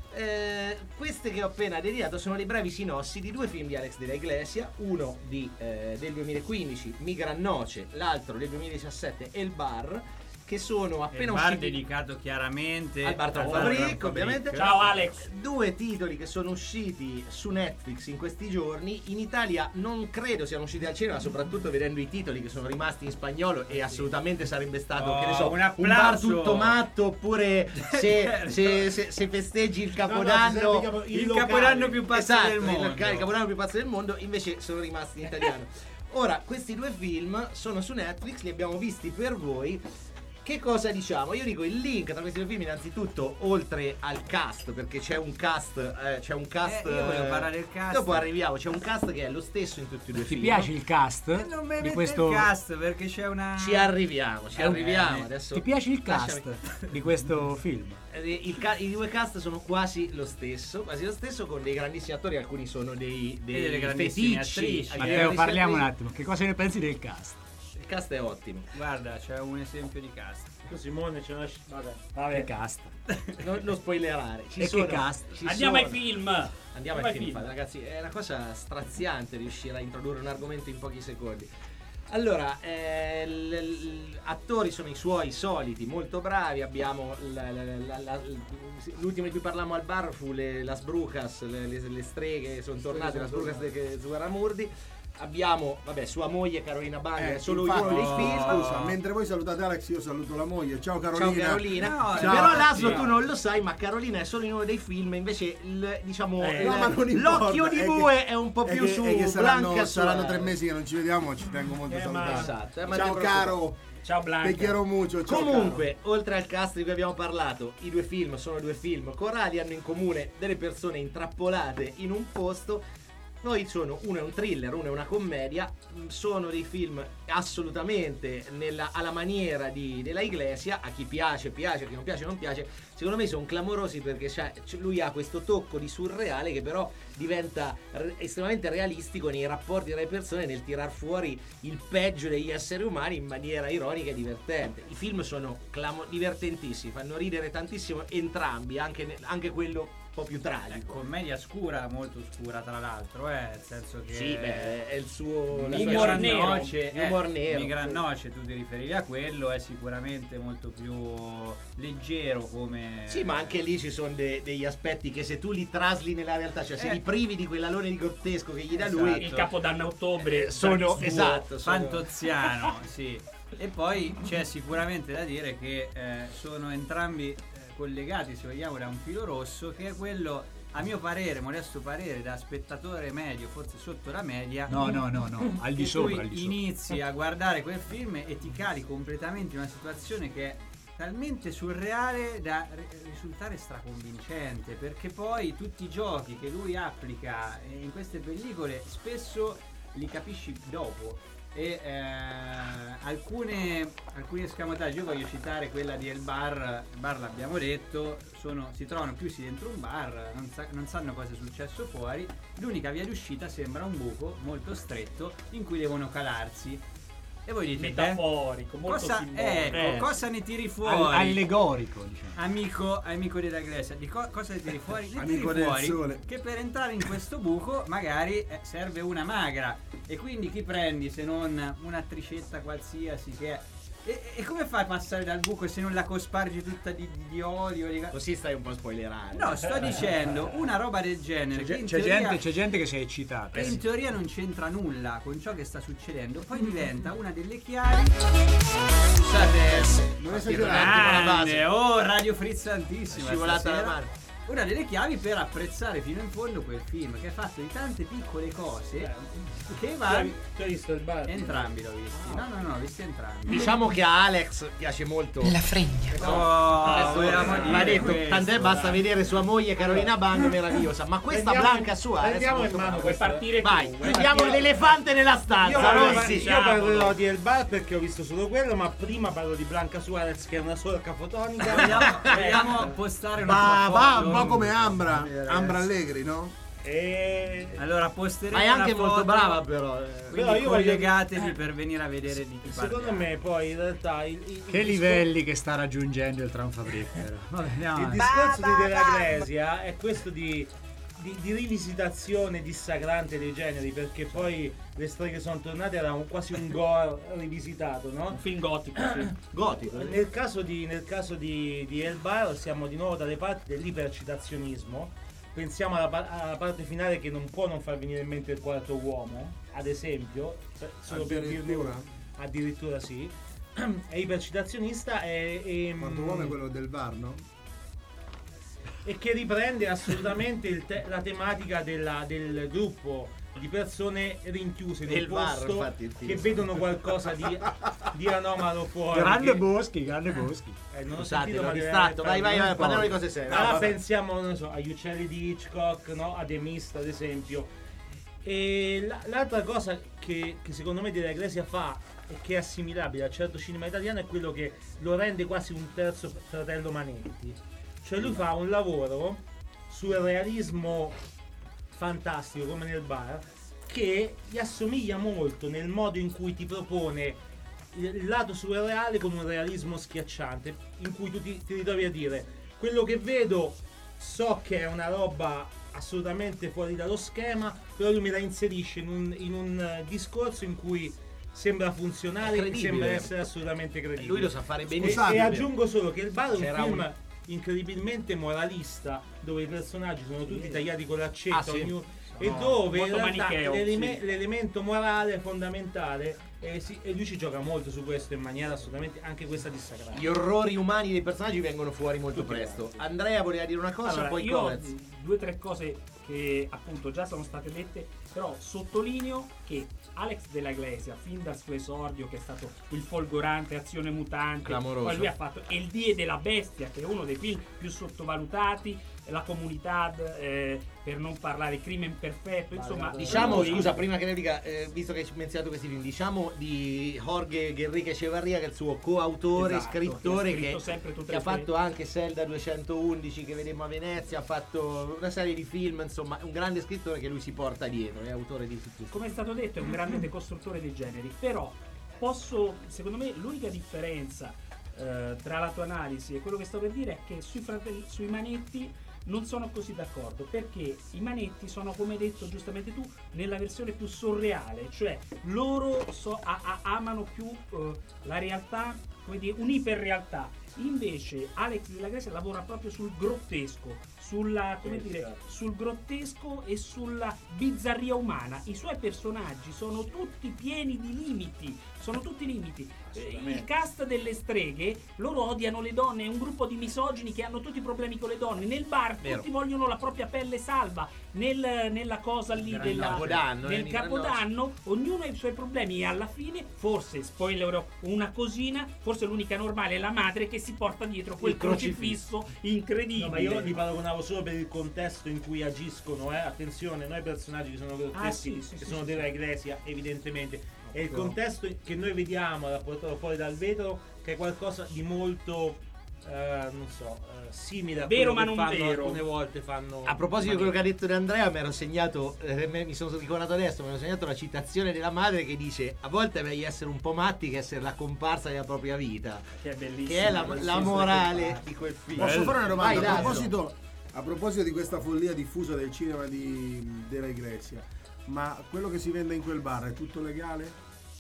Speaker 5: Eh, queste che ho appena delineato sono le brevi sinossi di due film di Alex de la Iglesia, uno di, eh, del duemilaquindici, Mi Gran Noce, l'altro del duemiladiciassette, El Bar, che sono appena
Speaker 6: il bar
Speaker 5: usciti,
Speaker 6: dedicato chiaramente
Speaker 5: al Bar Traumfabrik, ovviamente.
Speaker 9: Ciao Alex.
Speaker 5: Due titoli che sono usciti su Netflix in questi giorni. In Italia non credo siano usciti al cinema, soprattutto vedendo i titoli che sono rimasti in spagnolo, e assolutamente sarebbe stato,
Speaker 6: oh,
Speaker 5: che ne so,
Speaker 6: un,
Speaker 5: un bar tutto matto, oppure se, se, se, se festeggi il Capodanno,
Speaker 6: no, no, il, il Capodanno più pazzo
Speaker 5: esatto,
Speaker 6: del mondo.
Speaker 5: Il, il Capodanno più pazzo del mondo, invece sono rimasti in italiano. Ora, questi due film sono su Netflix, li abbiamo visti per voi. Che cosa diciamo? Io dico il link tra questi due film, innanzitutto, oltre al cast, perché c'è un cast, eh, c'è un cast.
Speaker 6: Eh, io volevo parlare del cast.
Speaker 5: Dopo arriviamo, c'è un cast che è lo stesso in tutti e due i
Speaker 3: Ti
Speaker 5: film.
Speaker 3: piace il cast?
Speaker 6: Eh, non mi
Speaker 3: di
Speaker 6: mette
Speaker 3: questo...
Speaker 6: il cast perché c'è una.
Speaker 5: Ci arriviamo, ci
Speaker 3: Eh,
Speaker 5: arriviamo
Speaker 3: eh,
Speaker 5: adesso.
Speaker 3: Ti piace il cast
Speaker 5: Lasciami.
Speaker 3: di questo film?
Speaker 5: Il ca- I due cast sono quasi lo stesso, quasi lo stesso, con dei grandissimi attori, alcuni sono dei, dei
Speaker 6: delle grandissime
Speaker 5: feticci.
Speaker 6: attrici.
Speaker 3: Matteo, parliamo un attimo, che cosa ne pensi del cast?
Speaker 5: Il cast è ottimo.
Speaker 6: Guarda, c'è un esempio di cast.
Speaker 4: Simone c'è una. Vabbè,
Speaker 3: vabbè. Che cast?
Speaker 5: Non, non spoilerare. Ci
Speaker 3: e
Speaker 5: sono,
Speaker 3: che cast?
Speaker 5: ci
Speaker 9: Andiamo
Speaker 5: sono.
Speaker 9: ai film.
Speaker 5: Andiamo,
Speaker 9: Andiamo
Speaker 5: ai
Speaker 9: ai
Speaker 5: film,
Speaker 9: film.
Speaker 5: Fate, ragazzi. È una cosa straziante riuscire a introdurre un argomento in pochi secondi. Allora, eh, l- l- attori sono i suoi soliti, molto bravi. Abbiamo la, la, la, la, l'ultimo di cui parlammo al bar fu le, Las Brucas, le, le, le streghe sono tornate, Las Brucas di Zugarramurdi. Abbiamo, vabbè, sua moglie Carolina Banga,
Speaker 11: Eh,
Speaker 5: è solo
Speaker 11: infatti,
Speaker 5: uno dei film.
Speaker 11: Scusa, mentre voi salutate Alex, io saluto la moglie. Ciao Carolina.
Speaker 5: Ciao Carolina.
Speaker 6: No,
Speaker 11: ciao.
Speaker 5: Però Laszlo,
Speaker 11: Sì.
Speaker 5: tu non lo sai, ma Carolina è solo in uno dei film. Invece il, diciamo
Speaker 11: Eh,
Speaker 5: il-
Speaker 11: no, ma non importa,
Speaker 5: l'occhio di
Speaker 11: è
Speaker 5: bue
Speaker 11: che-
Speaker 5: è un po'
Speaker 11: è
Speaker 5: più
Speaker 11: che-
Speaker 5: su
Speaker 11: è che saranno,
Speaker 5: Blanca
Speaker 11: saranno
Speaker 5: Suarez.
Speaker 11: tre mesi che non ci vediamo, ci tengo molto a
Speaker 9: Eh,
Speaker 11: salutare.
Speaker 9: ma-
Speaker 5: Esatto, eh, ma
Speaker 11: Ciao
Speaker 5: non ti
Speaker 11: caro.
Speaker 9: Ciao Blanca.
Speaker 11: Te quiero mucho. Ciao
Speaker 5: Comunque, oltre al cast di cui abbiamo parlato, i due film sono due film corali, hanno in comune delle persone intrappolate in un posto. Poi sono, uno è un thriller, uno è una commedia. Sono dei film assolutamente nella, alla maniera di, della Iglesia. A chi piace piace, a chi non piace non piace. Secondo me sono clamorosi perché c'è, c'è- lui ha questo tocco di surreale che però diventa re- estremamente realistico nei rapporti tra le persone, nel tirar fuori il peggio degli esseri umani in maniera ironica e divertente. I film sono clamo- divertentissimi, fanno ridere tantissimo entrambi, anche, ne- anche quello un po' più tragico.
Speaker 6: Commedia scura, molto scura tra l'altro, eh, nel senso che
Speaker 5: Sì, beh, è il suo la
Speaker 6: Mi
Speaker 5: sua
Speaker 6: Gran
Speaker 5: nero,
Speaker 6: Noce, eh,
Speaker 5: humor nero.
Speaker 6: Mi Gran Noce, tu ti riferivi a quello, è sicuramente molto più leggero come.
Speaker 5: Sì, ma anche lì ci sono de- degli aspetti che se tu li trasli nella realtà, cioè se
Speaker 6: Eh.
Speaker 5: li privi di quell'alone di grottesco che gli dà
Speaker 6: Esatto.
Speaker 5: lui,
Speaker 9: Il Capodanno a ottobre
Speaker 5: eh, sono
Speaker 9: suo.
Speaker 5: esatto, sono-
Speaker 6: Fantoziano, sì. E poi c'è sicuramente da dire che eh, sono entrambi eh, collegati, se vogliamo, da un filo rosso, che è quello, a mio parere, modesto parere, da spettatore medio, forse sotto la media.
Speaker 3: No, no, no, no, al di
Speaker 6: che
Speaker 3: sopra,
Speaker 6: tu
Speaker 3: al di sopra.
Speaker 6: inizi a guardare quel film e ti cali completamente in una situazione che è talmente surreale da ri- risultare straconvincente, perché poi tutti i giochi che lui applica in queste pellicole spesso li capisci dopo. e eh, alcune alcuni escamotage, io voglio citare quella di El Bar. Il bar l'abbiamo detto, sono, si trovano chiusi dentro un bar, non, sa, non sanno cosa è successo fuori, l'unica via d'uscita sembra un buco molto stretto in cui devono calarsi. E voi dite,
Speaker 4: metaforico,
Speaker 6: beh,
Speaker 4: molto
Speaker 6: cosa,
Speaker 4: simbolico.
Speaker 6: ecco, cosa ne tiri fuori?
Speaker 3: All- allegorico, diciamo.
Speaker 6: Amico, amico della Grecia, di co- cosa ne tiri fuori? Ne
Speaker 11: Amico
Speaker 6: tiri
Speaker 11: del
Speaker 6: fuori
Speaker 11: sole.
Speaker 6: che per entrare in questo buco magari eh, serve una magra. E quindi chi prendi se non un'attricetta qualsiasi che è. E, e come fai a passare dal buco se non la cospargi tutta di, di, di olio? Di...
Speaker 5: Così stai un po' a spoilerare.
Speaker 6: No, sto dicendo una roba del genere.
Speaker 3: C'è,
Speaker 6: che in
Speaker 3: c'è
Speaker 6: teoria,
Speaker 3: gente, c'è gente che si è eccitata.
Speaker 6: che
Speaker 3: eh.
Speaker 6: in teoria non c'entra nulla con ciò che sta succedendo, poi diventa una delle chiavi. Scusate,
Speaker 5: Non
Speaker 6: grande, oh, radio frizzantissima.
Speaker 5: Scivolata
Speaker 6: stasera.
Speaker 5: la mano.
Speaker 6: Una delle chiavi per apprezzare fino in fondo quel film, che è fatto di tante piccole cose che va.
Speaker 4: Tu hai visto il bar?
Speaker 6: Entrambi l'ho visti. No, no, no, ho visti entrambi.
Speaker 5: Diciamo che a Alex piace molto
Speaker 8: La fregna.
Speaker 6: Oh, volevamo
Speaker 5: va
Speaker 6: dire
Speaker 5: detto,
Speaker 6: questo,
Speaker 5: tant'è basta
Speaker 6: dai.
Speaker 5: vedere sua moglie Carolina Bang meravigliosa, ma questa
Speaker 4: Prendiamo-
Speaker 5: Blanca Suarez
Speaker 4: prendiamo in
Speaker 5: molto
Speaker 4: mano
Speaker 5: brava.
Speaker 4: questa-
Speaker 9: partire
Speaker 5: Vai,
Speaker 9: tu,
Speaker 5: prendiamo l'elefante nella stanza,
Speaker 4: Io, parlo-
Speaker 5: Rossi.
Speaker 4: io parlerò di El Bar perché ho visto solo quello, ma prima parlo di Blanca Suarez che è una sorca fotonica.
Speaker 6: Vogliamo, vogliamo postare una
Speaker 11: Va,
Speaker 6: sua
Speaker 11: va
Speaker 6: foto?
Speaker 11: un po' come Ambra,
Speaker 6: Ragazzi.
Speaker 11: Ambra Allegri, no?
Speaker 4: E...
Speaker 6: Allora posteremo
Speaker 5: Ma è anche
Speaker 6: una
Speaker 5: molto
Speaker 6: foto,
Speaker 5: brava però. eh.
Speaker 6: Quindi
Speaker 4: Però io voglio-
Speaker 6: collegatevi per venire a vedere di chi
Speaker 4: Secondo
Speaker 6: parliamo.
Speaker 4: me poi in realtà il, il,
Speaker 3: Che
Speaker 4: il
Speaker 3: livelli che sta raggiungendo il Tram Fabric. però. Vabbè, andiamo
Speaker 4: Il
Speaker 3: avanti.
Speaker 4: discorso di Della Grecia è questo di, di, di rivisitazione dissacrante dei generi, perché poi Le streghe sono tornate era un, quasi un gore rivisitato, no?
Speaker 9: Un film gotico, sì.
Speaker 5: Gotico.
Speaker 4: Nel caso di, nel caso di, di El Bar siamo di nuovo dalle parti dell'ipercitazionismo. Pensiamo alla, pa- alla parte finale che non può non far venire in mente il quarto uomo, ad esempio, per- solo per dirne
Speaker 11: Addirittura?
Speaker 4: una. Addirittura sì. È ipercitazionista e, e,
Speaker 11: Quanto uomo è quello del V A R, no?
Speaker 4: e che riprende assolutamente il te- la tematica della- del gruppo di persone rinchiuse in un
Speaker 5: Del V A R,
Speaker 4: posto
Speaker 5: infatti, il film.
Speaker 4: che vedono qualcosa di, di anomalo fuori.
Speaker 3: Grande
Speaker 4: che-
Speaker 3: Boschi, grande Boschi.
Speaker 4: eh, non ho
Speaker 5: Scusate,
Speaker 4: sentito,
Speaker 5: l'ho
Speaker 4: ma
Speaker 5: distratto.
Speaker 4: deve-
Speaker 5: Vai, vai,
Speaker 4: non
Speaker 5: vai,
Speaker 4: so.
Speaker 5: parliamo di cose serie.
Speaker 4: Allora
Speaker 5: Ah, vabbè.
Speaker 4: pensiamo, non so, agli uccelli di Hitchcock, no? A The Mist, ad esempio. E la- l'altra cosa che, che secondo me Della Grecia fa e che è assimilabile a certo cinema italiano è quello che lo rende quasi un terzo fratello Manetti. Cioè lui fa un lavoro sul realismo fantastico come nel Bar che gli assomiglia molto nel modo in cui ti propone il lato surreale con un realismo schiacciante, in cui tu ti, ti ritrovi a dire quello che vedo so che è una roba assolutamente fuori dallo schema, però lui me la inserisce in un, in un eh, discorso in cui sembra funzionare e
Speaker 5: Credibile.
Speaker 4: sembra essere assolutamente credibile.
Speaker 5: Lui lo sa fare
Speaker 4: E,
Speaker 5: benissimo.
Speaker 4: e aggiungo solo che il Bar è un
Speaker 5: C'era
Speaker 4: film
Speaker 5: un-
Speaker 4: incredibilmente moralista, dove i personaggi sono tutti tagliati con l'accetta,
Speaker 5: Ah, sì.
Speaker 4: ognuno- e dove in
Speaker 9: molto
Speaker 4: realtà
Speaker 9: manicheo,
Speaker 4: l'eleme-
Speaker 9: sì.
Speaker 4: l'elemento morale fondamentale eh, sì, e lui ci gioca molto su questo in maniera assolutamente anche questa dissacrata.
Speaker 5: Gli orrori umani dei personaggi vengono fuori molto presto. Andrea voleva dire una cosa,
Speaker 9: Allora,
Speaker 5: poi
Speaker 9: io
Speaker 5: Gomez.
Speaker 9: due o tre cose che appunto già sono state dette, però sottolineo che Alex Della Iglesia, fin dal suo esordio, che è stato il folgorante Azione Mutante,
Speaker 5: Clamoroso.
Speaker 9: poi lui ha fatto El Die della Bestia, che è uno dei film più sottovalutati, La Comunità, eh, per non parlare Crimen Perfetto, insomma.
Speaker 5: Diciamo,
Speaker 9: lui-
Speaker 5: scusa, prima che ne dica, eh, visto che hai menzionato questi film, diciamo di Jorge Enrique Echevarria, che è il suo coautore,
Speaker 9: Esatto,
Speaker 5: scrittore,
Speaker 9: che ha scritto
Speaker 5: che,
Speaker 9: sempre tutte
Speaker 5: che
Speaker 9: le
Speaker 5: ha
Speaker 9: sue-
Speaker 5: fatto anche Zelda duecentoundici che vedemmo a Venezia, ha fatto una serie di film, insomma, è un grande scrittore che lui si porta dietro, è autore di tutti.
Speaker 9: Come è stato detto, è un grande decostruttore dei generi, però posso, secondo me, l'unica differenza eh, tra la tua analisi e quello che sto per dire è che sui, fratelli, sui Manetti non sono così d'accordo, perché i Manetti sono, come hai detto giustamente tu, nella versione più surreale, cioè loro so- a- a- amano più eh, la realtà, come dire, un'iperrealtà. Invece Alex Della Grecia lavora proprio sul grottesco, sulla, come dire, sul grottesco e sulla bizzarria umana. I suoi personaggi sono tutti pieni di limiti, sono tutti limiti. Eh, Il cast delle streghe, loro odiano le donne, è un gruppo di misogini che hanno tutti i problemi con le donne. Nel bar
Speaker 5: Vero.
Speaker 9: tutti vogliono la propria pelle salva, nel, nella cosa lì
Speaker 5: Gran
Speaker 9: della,
Speaker 5: Capodanno,
Speaker 9: nel
Speaker 5: eh, Gran
Speaker 9: Capodanno ognuno ha i suoi problemi e alla fine, forse, spoiler, una cosina, forse l'unica normale è la madre che si porta dietro quel
Speaker 5: Il crocifisso.
Speaker 9: crocifisso incredibile.
Speaker 4: No, ma io li paragonavo solo per il contesto in cui agiscono, eh. Attenzione, noi personaggi che sono grotteschi,
Speaker 9: Ah, sì, sì,
Speaker 4: che
Speaker 9: sì,
Speaker 4: sono
Speaker 9: sì,
Speaker 4: della
Speaker 9: sì.
Speaker 4: Iglesia, evidentemente. è il contesto che noi vediamo da portato fuori dal vetro, che è qualcosa di molto eh, non so, eh, simile a
Speaker 9: vero,
Speaker 4: quello
Speaker 9: ma
Speaker 4: che
Speaker 9: non
Speaker 4: fanno
Speaker 9: vero.
Speaker 4: alcune volte fanno.
Speaker 5: A proposito di quello che ha detto di Andrea, mi ero segnato, eh, mi sono ricordato adesso, mi ero segnato la citazione della madre che dice: a volte è meglio essere un po' matti che essere la comparsa della propria vita,
Speaker 9: che è bellissimo,
Speaker 5: che è la, la morale di quel film.
Speaker 11: Posso fare una domanda?
Speaker 5: Vai,
Speaker 11: a, proposito, a proposito di questa follia diffusa del cinema di della Iglesia, ma quello che si vende in quel bar è tutto legale?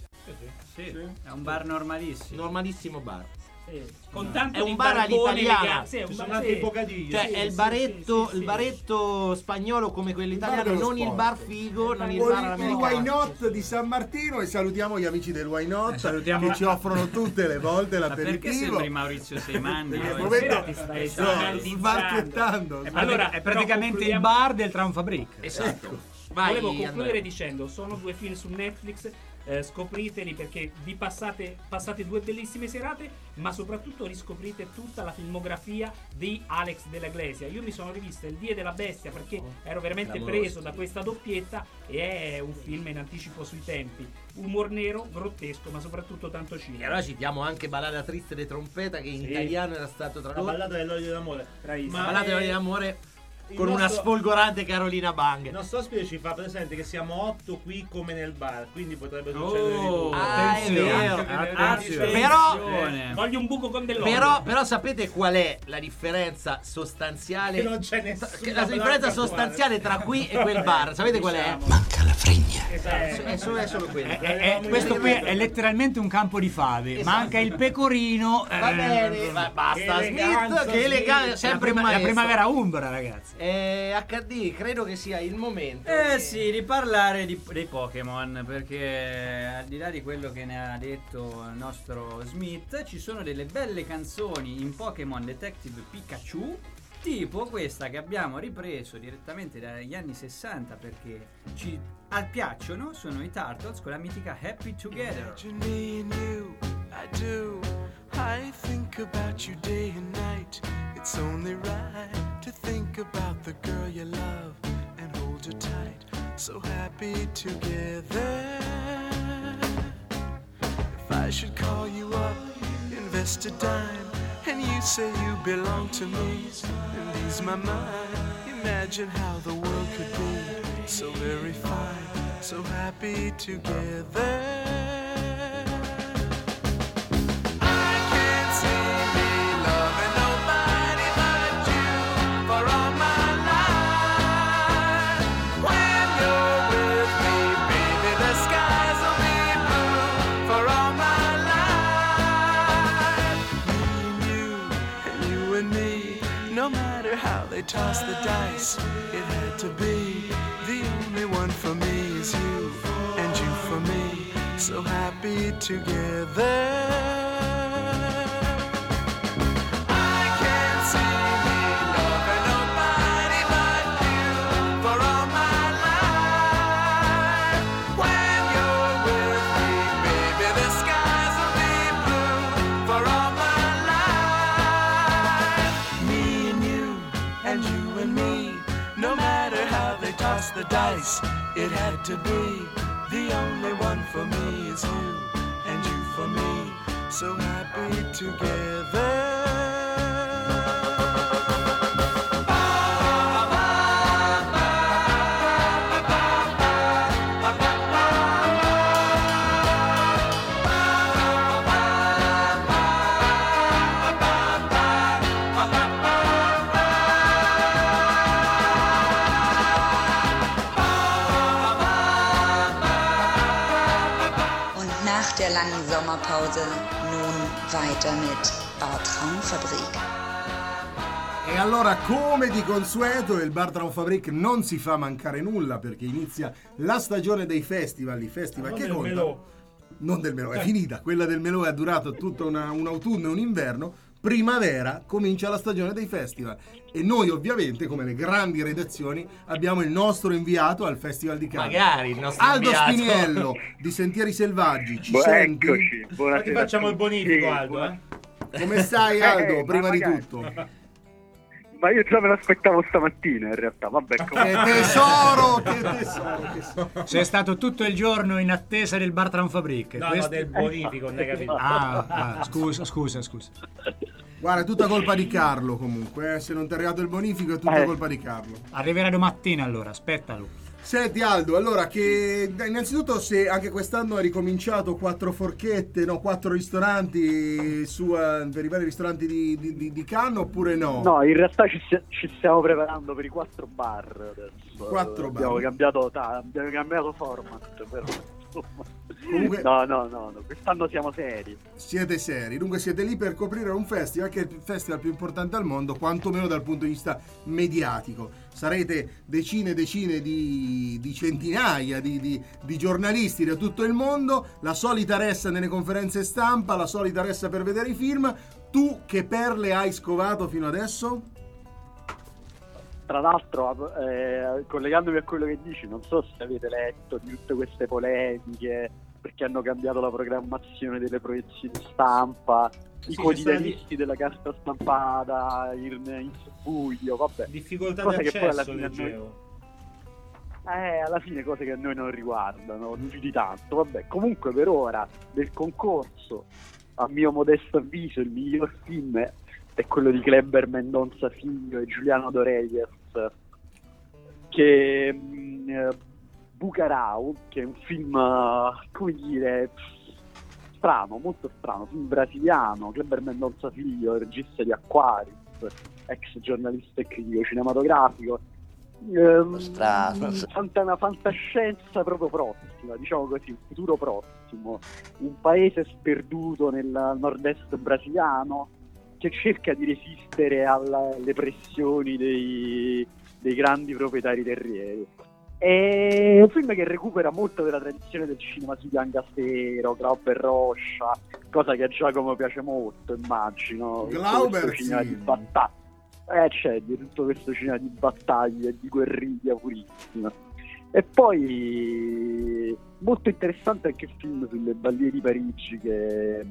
Speaker 6: Sì, sì. È un bar normalissimo.
Speaker 5: Normalissimo bar.
Speaker 9: Sì. Con tanto
Speaker 5: è
Speaker 9: di
Speaker 5: un bar all'italiana,
Speaker 9: sì, un bar,
Speaker 5: sì.
Speaker 9: bocadini,
Speaker 5: cioè
Speaker 9: sì,
Speaker 5: è il
Speaker 9: sì,
Speaker 5: baretto,
Speaker 9: sì, sì,
Speaker 5: il
Speaker 9: sì.
Speaker 5: baretto spagnolo come quello italiano,
Speaker 11: dello
Speaker 5: non
Speaker 11: sport.
Speaker 5: il bar figo, non il
Speaker 11: O
Speaker 5: bar
Speaker 11: il
Speaker 5: americano.
Speaker 11: Why Not di San Martino, e salutiamo gli amici del Why Not
Speaker 3: Eh, salutiamo-
Speaker 11: che ci offrono tutte le volte
Speaker 6: Ma perché
Speaker 11: l'aperitivo.
Speaker 6: sembri Maurizio Seimani?
Speaker 11: Perché al
Speaker 6: No?
Speaker 11: momento
Speaker 9: ti stai
Speaker 11: sto
Speaker 9: smantizzando.
Speaker 11: sbarchettando.
Speaker 3: È,
Speaker 9: Allora,
Speaker 3: è praticamente
Speaker 9: però
Speaker 3: il bar del Traum Fabric.
Speaker 5: Esatto. Vai,
Speaker 9: Volevo concludere
Speaker 5: Andrea.
Speaker 9: dicendo, sono due film su Netflix, eh, scopriteli perché vi passate, passate due bellissime serate, ma soprattutto riscoprite tutta la filmografia di Alex Della Iglesia. Io mi sono rivisto Il Die della Bestia perché ero veramente
Speaker 5: clamoroso.
Speaker 9: preso da questa doppietta, e è un film in anticipo sui tempi, umor nero, grottesco, ma soprattutto tanto
Speaker 5: E
Speaker 9: cinema.
Speaker 5: allora citiamo anche Ballata triste de trompeta, che in
Speaker 9: Sì.
Speaker 5: italiano era stato
Speaker 4: La
Speaker 5: tradotto.
Speaker 4: ballata dell'olio dell'amore.
Speaker 9: Bravissimo.
Speaker 4: Ma
Speaker 5: Ballata
Speaker 4: è-
Speaker 5: dell'olio dell'amore
Speaker 4: il
Speaker 5: con una
Speaker 4: nostro-
Speaker 5: sfolgorante Carolina Bang.
Speaker 4: Il nostro ospite ci fa presente che siamo otto qui come nel bar, quindi potrebbe succedere di
Speaker 6: Oh,
Speaker 4: tutto.
Speaker 5: Ah, è vero.
Speaker 6: attenzione.
Speaker 5: Però-
Speaker 9: Voglio un buco con dell'olio.
Speaker 5: Però, però sapete qual è la differenza sostanziale?
Speaker 4: Che non c'è nessuna
Speaker 5: Che la differenza
Speaker 4: blanca
Speaker 5: sostanziale tra qui e quel bar, sapete qual è?
Speaker 7: Manca la fregna.
Speaker 4: Esatto.
Speaker 5: È solo, è solo quello.
Speaker 3: È- è- è- questo qui è letteralmente un campo di fave.
Speaker 5: Esatto.
Speaker 3: Manca il pecorino.
Speaker 5: Va
Speaker 3: eh,
Speaker 5: bene, va- basta
Speaker 4: Che eleganza,
Speaker 5: Smith, che elegante,
Speaker 4: Smith.
Speaker 3: la,
Speaker 5: sempre
Speaker 3: prima- la
Speaker 5: maestro.
Speaker 3: primavera umbra, ragazzi.
Speaker 5: Eh, acca di, credo che sia il momento.
Speaker 6: Eh
Speaker 5: di-
Speaker 6: sì, di parlare di- dei Pokémon, perché al di là di quello che ne ha detto il nostro Smith, ci sono delle belle canzoni in Pokémon Detective Pikachu, tipo questa che abbiamo ripreso direttamente dagli anni sessanta perché ci ah, piacciono, sono i Turtles con la mitica Happy Together.
Speaker 12: Imagine me and you, I do. I think about you day and night. It's only right to think about the girl you love and hold her tight. So happy together. If I should call you up, invest a dime, and you say you belong to me and ease my mind. Imagine how the world could be so very fine, so happy together. I can't see me loving nobody but you for all my life. When you're with me, baby, the skies will be blue for all my life. Me and you, and you and me, no matter how they toss the dice, it had to be. The only one for me is you, and you for me, so happy together. I can't see me loving nobody but you for all my life. When you're with me, baby, the skies will be blue for all my life. Me and you, and you and me, no matter how they toss the dice, it had to be. The only one for me is you, and you for me, so happy together.
Speaker 8: Und nach der langen Sommerpause nun weiter mit Bar Traumfabrik.
Speaker 11: E allora, come di consueto, il Bar Traum Fabric non si fa mancare nulla perché inizia la stagione dei festival, i festival
Speaker 4: Non
Speaker 11: che
Speaker 4: del
Speaker 11: contano.
Speaker 4: melò.
Speaker 11: Non del melò, è finita. Quella del melò è durato tutto una- un autunno e un inverno. Primavera comincia la stagione dei festival e noi ovviamente, come le grandi redazioni, abbiamo il nostro inviato al Festival di Cannes.
Speaker 5: Magari il nostro
Speaker 11: Aldo
Speaker 5: inviato.
Speaker 11: Spiniello di Sentieri Selvaggi, ci
Speaker 13: Boh,
Speaker 11: senti?
Speaker 13: eccoci,
Speaker 4: Ma ti
Speaker 13: buonasera.
Speaker 4: facciamo
Speaker 13: a
Speaker 4: il
Speaker 13: tutti.
Speaker 4: bonifico,
Speaker 13: Sì,
Speaker 4: Aldo,
Speaker 13: buona-
Speaker 4: eh?
Speaker 11: Come stai, Aldo?
Speaker 13: Eh, ma
Speaker 11: prima di
Speaker 13: magari.
Speaker 11: tutto.
Speaker 13: Ma io già me l'aspettavo stamattina in realtà, vabbè.
Speaker 11: Che tesoro, che tesoro, che tesoro.
Speaker 3: Sei stato tutto il giorno in attesa del Bartram Fabric.
Speaker 4: No,
Speaker 3: Questo...
Speaker 4: no, del bonifico, non hai capito.
Speaker 3: Ah, ah, scusa, scusa, scusa.
Speaker 11: Guarda, è tutta colpa di Carlo comunque, eh. Se non ti è arrivato il bonifico è tutta
Speaker 3: eh.
Speaker 11: colpa di Carlo.
Speaker 3: Arriverà domattina allora, aspettalo.
Speaker 11: Senti Aldo, allora che innanzitutto se anche quest'anno hai ricominciato quattro forchette, no, quattro ristoranti su, uh, per i vari ristoranti di, di, di Cannes oppure no?
Speaker 13: No, in realtà ci, ci stiamo preparando per i quattro bar adesso.
Speaker 11: Quattro
Speaker 13: abbiamo
Speaker 11: bar.
Speaker 13: Cambiato, ta, abbiamo cambiato format, però insomma.
Speaker 11: Comunque,
Speaker 13: no, no, no, no, quest'anno siamo seri.
Speaker 11: Siete seri, dunque siete lì per coprire un festival che è il festival più importante al mondo, quantomeno dal punto di vista mediatico. Sarete decine e decine di, di centinaia di, di, di giornalisti da tutto il mondo, la solita ressa nelle conferenze stampa, la solita ressa per vedere i film. Tu che perle hai scovato fino adesso?
Speaker 13: Tra l'altro, eh, collegandomi a quello che dici, non so se avete letto di tutte queste polemiche perché hanno cambiato la programmazione delle proiezioni stampa,
Speaker 4: sì,
Speaker 13: i quotidianisti di... della carta stampata in, in subbuglio, vabbè.
Speaker 4: Difficoltà
Speaker 13: cose
Speaker 4: di
Speaker 13: che poi alla
Speaker 4: accesso,
Speaker 13: fine
Speaker 4: leggevo.
Speaker 13: Noi... Eh, alla fine cose che a noi non riguardano più di tanto, vabbè. Comunque per ora del concorso, a mio modesto avviso, il miglior film è quello di Kleber Mendonça Filho e Giuliano Doreyes, che mh, Bucarau, che è un film, come dire, strano, molto strano, film brasiliano. Kleber Mendonça Filho, regista di Aquarius, ex giornalista e critico cinematografico. Ehm,
Speaker 14: strano.
Speaker 13: Fanta, una fantascienza proprio prossima, diciamo così, un futuro prossimo, un paese sperduto nel nord-est brasiliano che cerca di resistere alle pressioni dei, dei grandi proprietari terrieri. È un film che recupera molto della tradizione del cinema sudangastero, Glauber Rocha, cosa che a Giacomo piace molto, immagino.
Speaker 11: Glauber,
Speaker 13: cinema
Speaker 11: sì.
Speaker 13: di battaglia. Eh, c'è di tutto questo cinema di battaglia e di guerriglia purissima. E poi molto interessante anche il film sulle Ballie di Parigi, che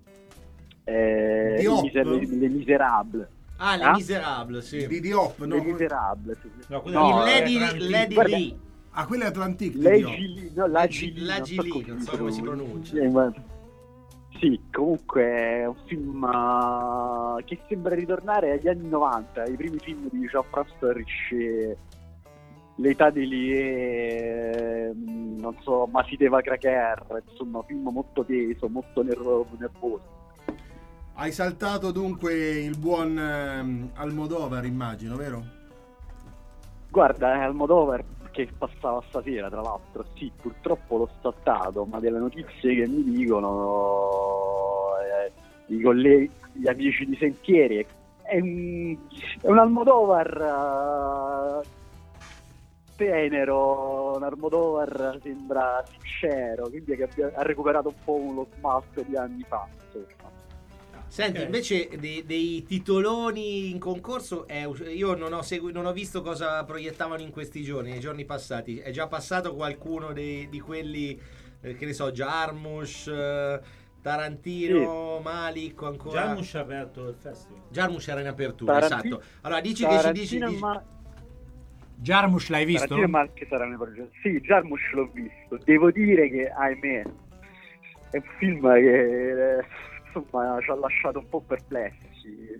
Speaker 13: Eh,
Speaker 11: Diop.
Speaker 13: le, Miser- le Miserable.
Speaker 5: Ah, Le
Speaker 13: Ah?
Speaker 5: Miserable, sì.
Speaker 11: Di Diop, no?
Speaker 13: Le Miserable, sì.
Speaker 5: No,
Speaker 13: No,
Speaker 5: il Lady,
Speaker 13: eh,
Speaker 5: Lady
Speaker 13: guarda,
Speaker 5: Lee.
Speaker 11: Ah, quella è Atlantique.
Speaker 13: Lei
Speaker 11: Diop.
Speaker 13: Gili- no, la Gili-
Speaker 5: La
Speaker 13: non so
Speaker 5: Gili, non so come si pronuncia.
Speaker 13: Eh, ma- Sì, comunque è un film uh, che sembra ritornare agli anni novanta, ai primi film di Jean-François Richet, L'età di Lie, non so, Masiteva Cracker, insomma, un film molto teso, molto nervo- nervoso.
Speaker 11: Hai saltato dunque il buon ehm, Almodovar, immagino, vero?
Speaker 13: Guarda, è Almodovar che passava stasera, tra l'altro, sì, purtroppo l'ho saltato, ma delle notizie che mi dicono eh, i colleghi, gli amici di Sentieri, è un, è un Almodovar uh, tenero, un Almodovar sembra sincero, quindi che abbia, ha recuperato un po' lo smalto di anni fa, insomma.
Speaker 5: Senti,
Speaker 4: Ok.
Speaker 5: invece dei, dei titoloni in concorso, è us- io non ho, segui- non ho visto cosa proiettavano in questi giorni, nei giorni passati. È già passato qualcuno dei- di quelli, eh, che ne so, Jarmusch, eh, Tarantino, Malik, o ancora...
Speaker 4: Jarmusch ha aperto il festival.
Speaker 5: Jarmusch era in apertura,
Speaker 13: Taranti-
Speaker 5: esatto. Allora, dici, dici, dici,
Speaker 13: Tarantino
Speaker 5: dici.
Speaker 13: Ma-
Speaker 3: Jarmusch l'hai visto?
Speaker 13: Tarantino e Marche saranno i progetti. Sì, Jarmusch l'ho visto. Devo dire che, ahimè, è un film che eh, insomma ci ha lasciato un po' perplessi.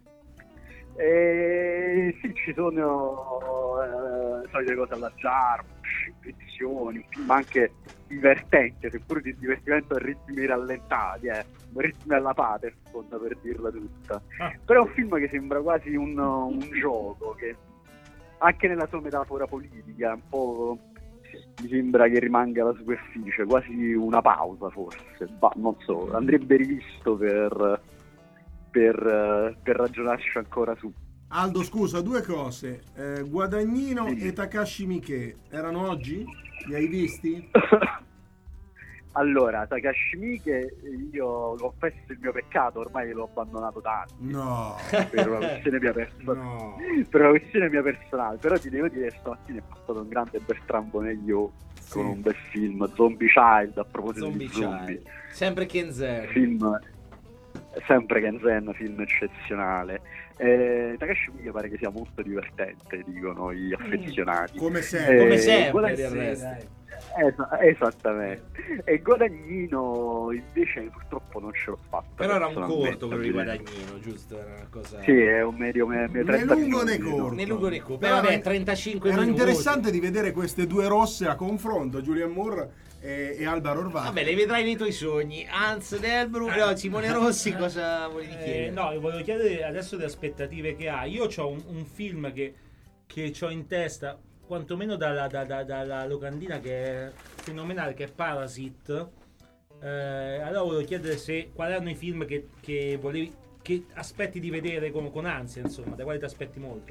Speaker 13: E sì, ci sono eh, solite cose alla Jarmusch, infezioni, un film anche divertente, seppur di divertimento a ritmi rallentati, eh, ritmi alla Patterson, per dirla tutta.
Speaker 4: Ah.
Speaker 13: Però è un film che sembra quasi un, un gioco, che anche nella sua metafora politica un po' mi sembra che rimanga alla superficie, quasi una pausa forse, bah, non so, andrebbe rivisto per, per, per ragionarci ancora su.
Speaker 11: Aldo, scusa, due cose. Eh, Guadagnino
Speaker 13: Sì.
Speaker 11: e Takashi Miike erano oggi? Li hai visti?
Speaker 13: Allora, Takashi Miike, io confesso il mio peccato, ormai l'ho abbandonato tanto.
Speaker 11: No.
Speaker 13: Per una questione mia personale.
Speaker 11: No.
Speaker 13: Per una questione mia personale, però ti devo dire che stamattina è passato un grande Bertrand Bonello
Speaker 11: Sì.
Speaker 13: con un bel film, Zombie Child, a proposito
Speaker 5: Zombie
Speaker 13: di zombie.
Speaker 5: Child. Sempre Kenzer.
Speaker 13: Film sempre Kenzen, film eccezionale. Eh, Takashi Miike pare che sia molto divertente, dicono gli affezionati.
Speaker 11: Come sempre,
Speaker 13: eh,
Speaker 5: come sempre
Speaker 13: Guadagn-
Speaker 5: del resto.
Speaker 13: Es- esattamente. E Guadagnino invece purtroppo non ce l'ho fatta.
Speaker 5: Però era un
Speaker 13: personalmente,
Speaker 5: corto quello di
Speaker 13: a vedere.
Speaker 5: Guadagnino, giusto? Era una cosa...
Speaker 13: Sì, è un medio, me- medio
Speaker 11: né
Speaker 13: trenta
Speaker 11: lungo né
Speaker 13: minuti,
Speaker 11: corto.
Speaker 5: Né lungo né corto.
Speaker 11: Però
Speaker 5: Beh, vabbè,
Speaker 11: era-
Speaker 5: trentacinque
Speaker 11: era
Speaker 5: minuti.
Speaker 11: interessante di vedere queste due rosse a confronto, Julian Moore e, e Alvaro Orvati.
Speaker 5: Vabbè, le vedrai nei tuoi sogni. Hans Delbru, no, Simone Rossi, cosa volevi chiedere?
Speaker 4: Eh, no, io volevo chiedere adesso le aspettative che ha. Io ho un, un film che, che ho in testa, quantomeno dalla, da, da, dalla locandina, che è fenomenale, che è Parasite. Eh, allora volevo chiedere se quali erano i film che, che volevi, che aspetti di vedere con, con ansia, insomma, da quali ti aspetti molto.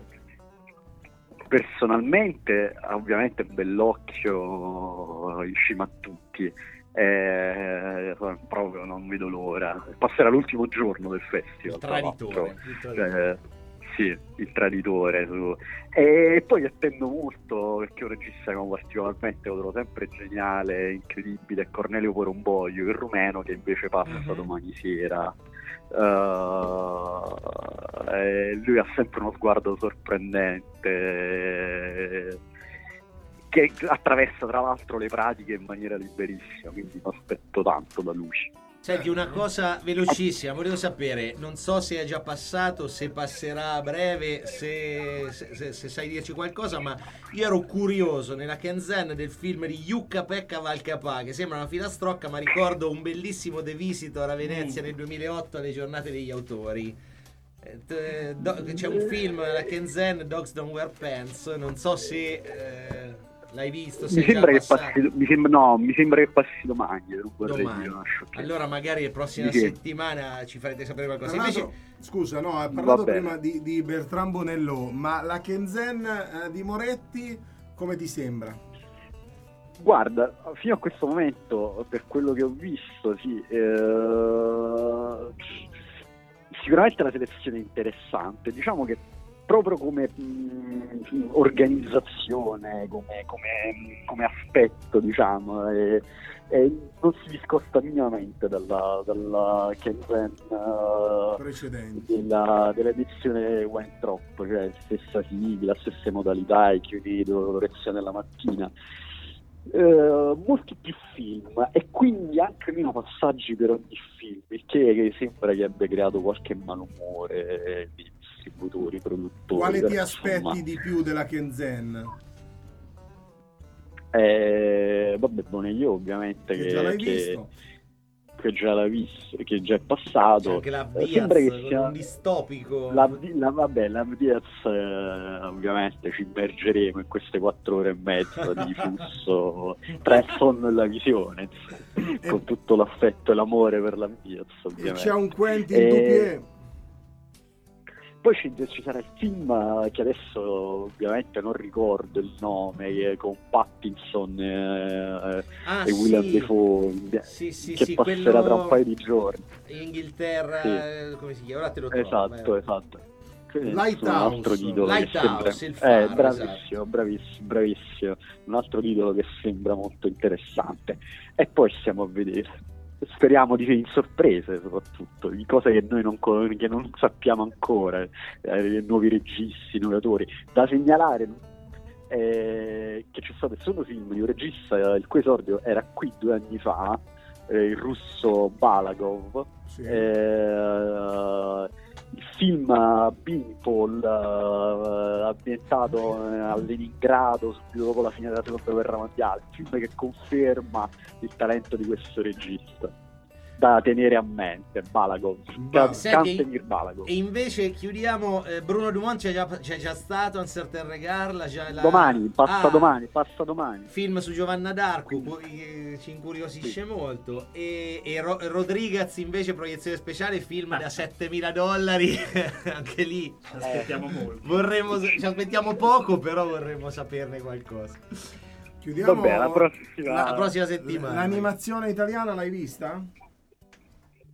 Speaker 13: Personalmente, ovviamente, Bellocchio in cima a tutti. Eh, proprio non vedo l'ora. Passerà l'ultimo giorno del festival.
Speaker 5: Il traditore. Il
Speaker 13: traditore. Eh, sì, il traditore. Su. E poi attendo molto, perché un regista che particolarmente lo trovo sempre geniale, incredibile, è Cornelio Porumboiu, il rumeno, che invece passa uh-huh. domani sera. Uh, eh, lui ha sempre uno sguardo sorprendente, eh, che attraversa tra l'altro le pratiche in maniera liberissima, quindi mi aspetto tanto da lui.
Speaker 5: Senti, una cosa velocissima, volevo sapere, non so se è già passato, se passerà a breve, se, se, se, se sai dirci qualcosa, ma io ero curioso nella Kenzen del film di Jukka-Pekka Valkeapää, che sembra una filastrocca, ma ricordo un bellissimo The Visitor a Venezia nel duemilaotto alle giornate degli autori. Eh, do, c'è un film, la Kenzen, Dogs Don't Wear Pants, non so se... Eh, l'hai visto?
Speaker 13: Mi sembra, che passi, mi sembra, no, mi sembra che passi domani. Non vorrei
Speaker 5: domani.
Speaker 13: dire una sciocchezza.
Speaker 5: Allora magari la prossima
Speaker 13: sì.
Speaker 5: settimana ci farete sapere qualcosa. Invece...
Speaker 11: Scusa, no, hai parlato prima di, di Bertrand Bonello, ma la Kenzen eh, di Moretti come ti sembra?
Speaker 13: Guarda, fino a questo momento, per quello che ho visto, sì, eh, sicuramente la selezione è interessante. Diciamo che proprio come mh, organizzazione, come, come, come aspetto, diciamo, e, e non si discosta minimamente dalla, dalla Kenzen uh, della, dell'edizione Weintraub, cioè stessa sigla, stesse modalità, i chiudi di colorazione della mattina. Uh, molti più film e quindi anche meno passaggi per ogni film, il che sembra che abbia creato qualche malumore di distributori, produttori.
Speaker 11: Quale ti
Speaker 13: insomma.
Speaker 11: aspetti di più della Kenzen?
Speaker 13: Eh, vabbè, Bonello ovviamente
Speaker 11: che,
Speaker 13: che
Speaker 11: già l'hai
Speaker 13: che,
Speaker 11: visto
Speaker 13: che già l'ha visto, che già è passato.
Speaker 5: C'è anche la
Speaker 13: eh,
Speaker 5: Diaz,
Speaker 13: sembra che sia
Speaker 5: un distopico.
Speaker 13: la, la, vabbè, la Diaz, eh, ovviamente ci immergeremo in queste quattro ore e mezza di flusso tra il sonno e la visione, e, con tutto l'affetto e l'amore per la Diaz, ovviamente.
Speaker 11: E c'è un Quentin
Speaker 13: e...
Speaker 11: Dupieux.
Speaker 13: Poi ci, ci sarà il film che adesso ovviamente non ricordo il nome, che è con Pattinson eh,
Speaker 5: ah,
Speaker 13: e Willem
Speaker 5: sì.
Speaker 13: Dafoe,
Speaker 5: sì, sì,
Speaker 13: che
Speaker 5: sì,
Speaker 13: passerà
Speaker 5: quello...
Speaker 13: tra un paio di giorni.
Speaker 5: In Inghilterra,
Speaker 13: sì.
Speaker 5: come si chiama? Ora te lo trovo.
Speaker 13: Esatto,
Speaker 5: beh.
Speaker 13: esatto.
Speaker 11: Lighthouse,
Speaker 13: un altro titolo
Speaker 5: Lighthouse,
Speaker 13: che sembra...
Speaker 5: il faro,
Speaker 13: eh, bravissimo,
Speaker 5: esatto.
Speaker 13: bravissimo, bravissimo. Un altro titolo che sembra molto interessante. E poi stiamo a vedere. Speriamo di sorprese, soprattutto di cose che noi non, che non sappiamo ancora, eh, nuovi registi, nuovi autori. Da segnalare eh, che c'è stato il secondo film di un regista il cui esordio era qui due anni fa, eh, il russo Balagov. Sì. Eh, il film Beanpole, uh, ambientato a Leningrado subito dopo la fine della seconda guerra mondiale, un film che conferma il talento di questo regista, da tenere a mente. Balagov,
Speaker 5: Ba-
Speaker 13: Kantemir Balagov.
Speaker 5: E invece chiudiamo, eh, Bruno Dumont c'è già, c'è già stato Un certain regard, la, già la...
Speaker 13: domani, passa
Speaker 5: ah,
Speaker 13: domani, passa domani.
Speaker 5: Film su Giovanna d'Arco, poi, ci incuriosisce sì. molto. E, e Ro- Rodriguez invece proiezione speciale, film da settemila dollari, anche lì
Speaker 9: ci aspettiamo molto.
Speaker 5: Vorremmo, ci aspettiamo poco, però vorremmo saperne qualcosa.
Speaker 11: Chiudiamo
Speaker 13: Vabbè, la prossima,
Speaker 5: la prossima settimana.
Speaker 11: L'animazione italiana l'hai vista?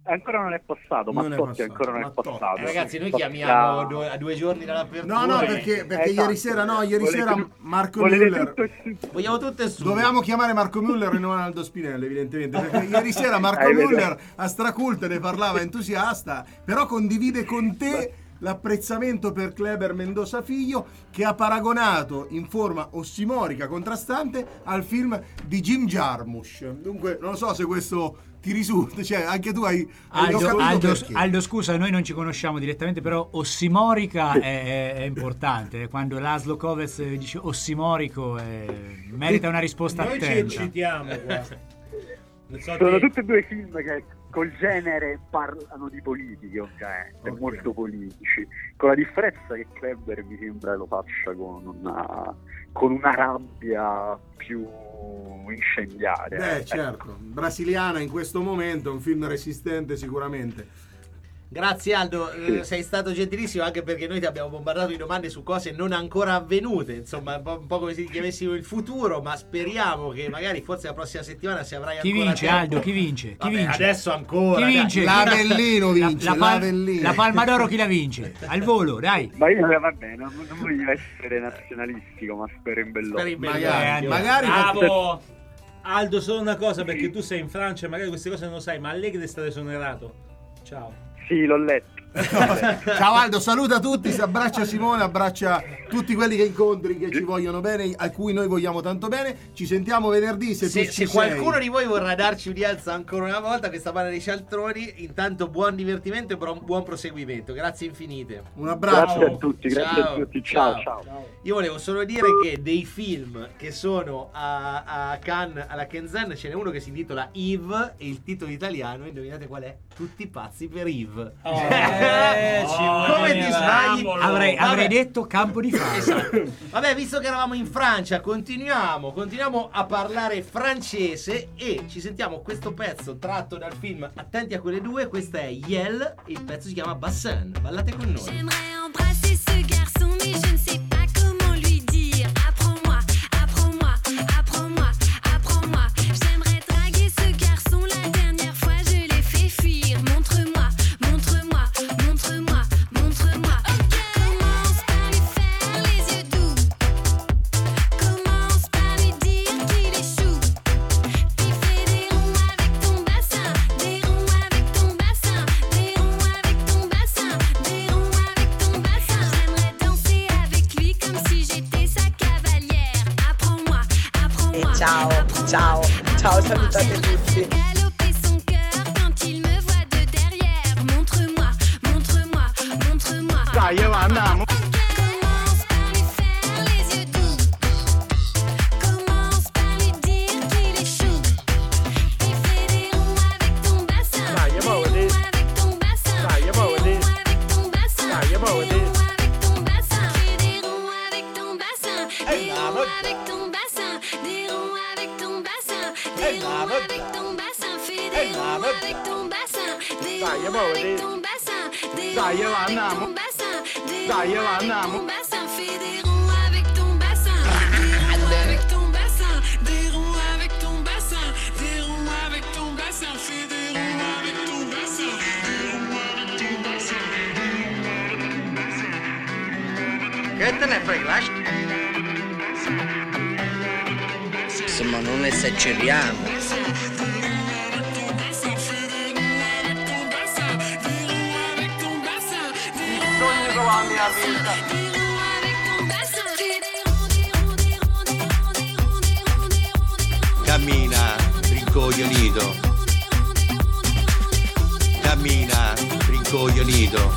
Speaker 13: ancora non è passato,
Speaker 11: Non è
Speaker 13: Mattotti
Speaker 11: passato,
Speaker 13: ancora non è
Speaker 11: Mattotti.
Speaker 13: passato.
Speaker 5: Eh, ragazzi, noi
Speaker 13: Tocca-
Speaker 5: chiamiamo due- a due giorni dall'apertura.
Speaker 11: No, no, perché, perché
Speaker 13: Esatto.
Speaker 11: ieri sera, no, ieri
Speaker 13: Volete
Speaker 11: sera
Speaker 13: tu-
Speaker 11: Marco
Speaker 13: volete
Speaker 11: Müller.
Speaker 13: tutto e su-
Speaker 5: Vogliamo tutte su.
Speaker 11: Dovevamo chiamare Marco Müller e non Aldo Spinelli, evidentemente. Perché ieri sera Marco
Speaker 13: Hai
Speaker 11: Müller
Speaker 13: vedere.
Speaker 11: a Stracult ne parlava entusiasta, però condivide con te l'apprezzamento per Kleber Mendoza Figlio, che ha paragonato in forma ossimorica, contrastante, al film di Jim Jarmusch. Dunque, non lo so se questo ti risulta, cioè anche tu hai, hai
Speaker 3: Aldo,
Speaker 11: capito
Speaker 3: Aldo,
Speaker 11: perché.
Speaker 3: Aldo, scusa, noi non ci conosciamo direttamente, però ossimorica è, è importante. Quando Laszlo Kovacs dice ossimorico è- merita una risposta
Speaker 4: Noi ci
Speaker 3: attenta.
Speaker 4: eccitiamo qua. Non so
Speaker 13: Sono
Speaker 4: te-
Speaker 13: tutti e due film che col genere parlano di politica, ovviamente,
Speaker 11: Ok.
Speaker 13: molto politici, con la differenza che Kleber mi sembra lo faccia con una, con una rabbia più incendiaria.
Speaker 11: Beh,
Speaker 13: Ecco.
Speaker 11: certo, brasiliana in questo momento, è un film resistente sicuramente.
Speaker 5: Grazie Aldo, eh,
Speaker 13: Sì.
Speaker 5: sei stato gentilissimo anche perché noi ti abbiamo bombardato di domande su cose non ancora avvenute, insomma un po', un po' come se ti chiamessimo il futuro, ma speriamo che magari forse la prossima settimana se avrai
Speaker 3: Chi
Speaker 5: ancora
Speaker 3: vince,
Speaker 5: tempo.
Speaker 3: Aldo? Chi vince? Chi
Speaker 5: Vabbè,
Speaker 3: vince?
Speaker 5: adesso ancora.
Speaker 3: Chi
Speaker 5: dai.
Speaker 3: vince?
Speaker 11: L'Avellino vince,
Speaker 3: la, pal-
Speaker 11: l'Avellino.
Speaker 3: la Palma d'Oro chi la vince? Al volo, dai.
Speaker 13: Ma io vabbè, non, non voglio essere nazionalistico, ma spero in Bellocchio.
Speaker 5: Speri in
Speaker 11: Magari,
Speaker 3: Eh,
Speaker 11: magari
Speaker 4: Bravo! Aldo, solo una cosa, perché tu sei in Francia e magari queste cose non lo sai, ma Allegri è stato esonerato. Ciao.
Speaker 13: Sì, l'ho letto.
Speaker 11: Ciao Aldo, saluta tutti, si abbraccia Simone, abbraccia tutti quelli che incontri, che ci vogliono bene, a cui noi vogliamo tanto bene. Ci sentiamo venerdì se,
Speaker 5: Se,
Speaker 11: tu ci
Speaker 5: se qualcuno
Speaker 11: sei.
Speaker 5: di voi vorrà darci un rialzo ancora una volta questa banda dei cialtroni, intanto buon divertimento e buon, buon proseguimento. Grazie infinite.
Speaker 11: Un abbraccio.
Speaker 13: Grazie a tutti, grazie
Speaker 5: Ciao,
Speaker 13: a tutti. Ciao,
Speaker 5: ciao.
Speaker 13: ciao.
Speaker 5: Io volevo solo dire che dei film che sono a, a Cannes alla Shenzhen ce n'è uno che si intitola Yves e il titolo italiano, indovinate qual è? Tutti pazzi per Yves.
Speaker 4: Eh, ci
Speaker 5: Come ti svagli?
Speaker 3: Avrei, avrei
Speaker 5: Vabbè.
Speaker 3: detto campo di fare.
Speaker 5: Esatto. Vabbè, visto che eravamo in Francia, continuiamo, continuiamo a parlare francese e ci sentiamo questo pezzo tratto dal film Attenti a quelle due. Questa è Yell e il pezzo si chiama Bassin. Ballate con noi.
Speaker 14: J'aimerais embrasser ce garçon, mais je ne sais pas comment lui dire. Apprends-moi, apprends-moi, apprends-moi, apprends-moi. J'aimerais draguer ce garçon, la dernière fois je l'ai fait fuir. Montre-moi, montre-moi, montre-moi, montre-moi. Commence par lui faire les yeux doux. Commence par lui dire qu'il est chou. Puis fais des ronds avec ton bassin, des ronds avec ton bassin, des ronds avec ton bassin, des ronds avec ton bassin. J'aimerais danser avec lui comme si j'étais sa cavalière. Apprends-moi, apprends-moi.
Speaker 15: Ciao, ciao, ciao, salutate tutti.
Speaker 14: Galoper son cœur quand il me voit de derrière. Montre-moi, montre-moi, montre-moi.
Speaker 15: Dai, andiamo.
Speaker 14: Commence par lui faire les yeux doux. Commence par lui dire qu'il est chou. Puis fais des ronds avec ton bassin.
Speaker 15: Dai,
Speaker 14: Des
Speaker 15: muoviti.
Speaker 14: ronds avec ton bassin.
Speaker 15: Dai,
Speaker 14: Des
Speaker 15: muoviti.
Speaker 14: ronds avec ton bassin.
Speaker 15: Dai,
Speaker 14: Des
Speaker 15: muoviti.
Speaker 14: ronds avec ton bassin. Fais des ronds avec ton bassin. Des
Speaker 15: Eh,
Speaker 14: ronds
Speaker 15: bravo.
Speaker 14: avec ton bassin. Des ronds avec ton bassin.
Speaker 15: Eh,
Speaker 14: Des ronds
Speaker 15: bravo.
Speaker 14: avec ton bassin. Fais
Speaker 15: Eh,
Speaker 14: des ronds
Speaker 15: bravo.
Speaker 14: avec ton bassin. Des
Speaker 15: Dai,
Speaker 14: ronds
Speaker 15: muoviti.
Speaker 14: avec ton bassin. Des
Speaker 15: Dai,
Speaker 14: ronds avec
Speaker 15: andiamo.
Speaker 14: ton bassin. Des
Speaker 15: Dai,
Speaker 14: ronds avec
Speaker 15: andiamo.
Speaker 14: ton bassin. Fais des ronds avec ton bassin. Des ronds avec ton bassin. Des ronds avec ton bassin. Des ronds avec ton bassin. Fais des ronds avec ton bassin. Des ronds avec ton bassin.
Speaker 7: Che te ne frega? lascia- Insomma, non esageriamo.
Speaker 15: Sogno con la mia vita.
Speaker 7: Cammina, rincoglionito. Cammina, rincoglionito.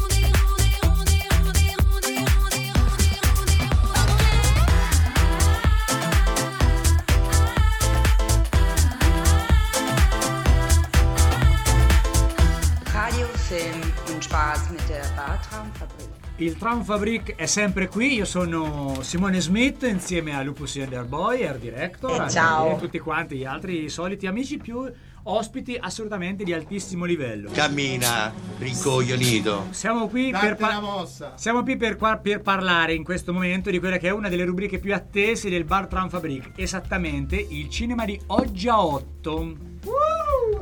Speaker 8: Radio, Film und Spaß mit der Bartraumfabrik.
Speaker 3: Il Traumfabrik è sempre qui, io sono Simone Smith insieme a Lupus Boy, Air Director,
Speaker 15: Eh,
Speaker 3: a-
Speaker 15: ciao.
Speaker 3: e tutti quanti gli altri soliti amici, più ospiti assolutamente di altissimo livello.
Speaker 7: Cammina, rincoglionito.
Speaker 3: Siamo qui
Speaker 11: Date
Speaker 3: per, pa-
Speaker 11: la mossa.
Speaker 3: siamo qui per, qua- per parlare in questo momento di quella che è una delle rubriche più attese del Bar Traumfabrik, esattamente il cinema di Oggi a otto.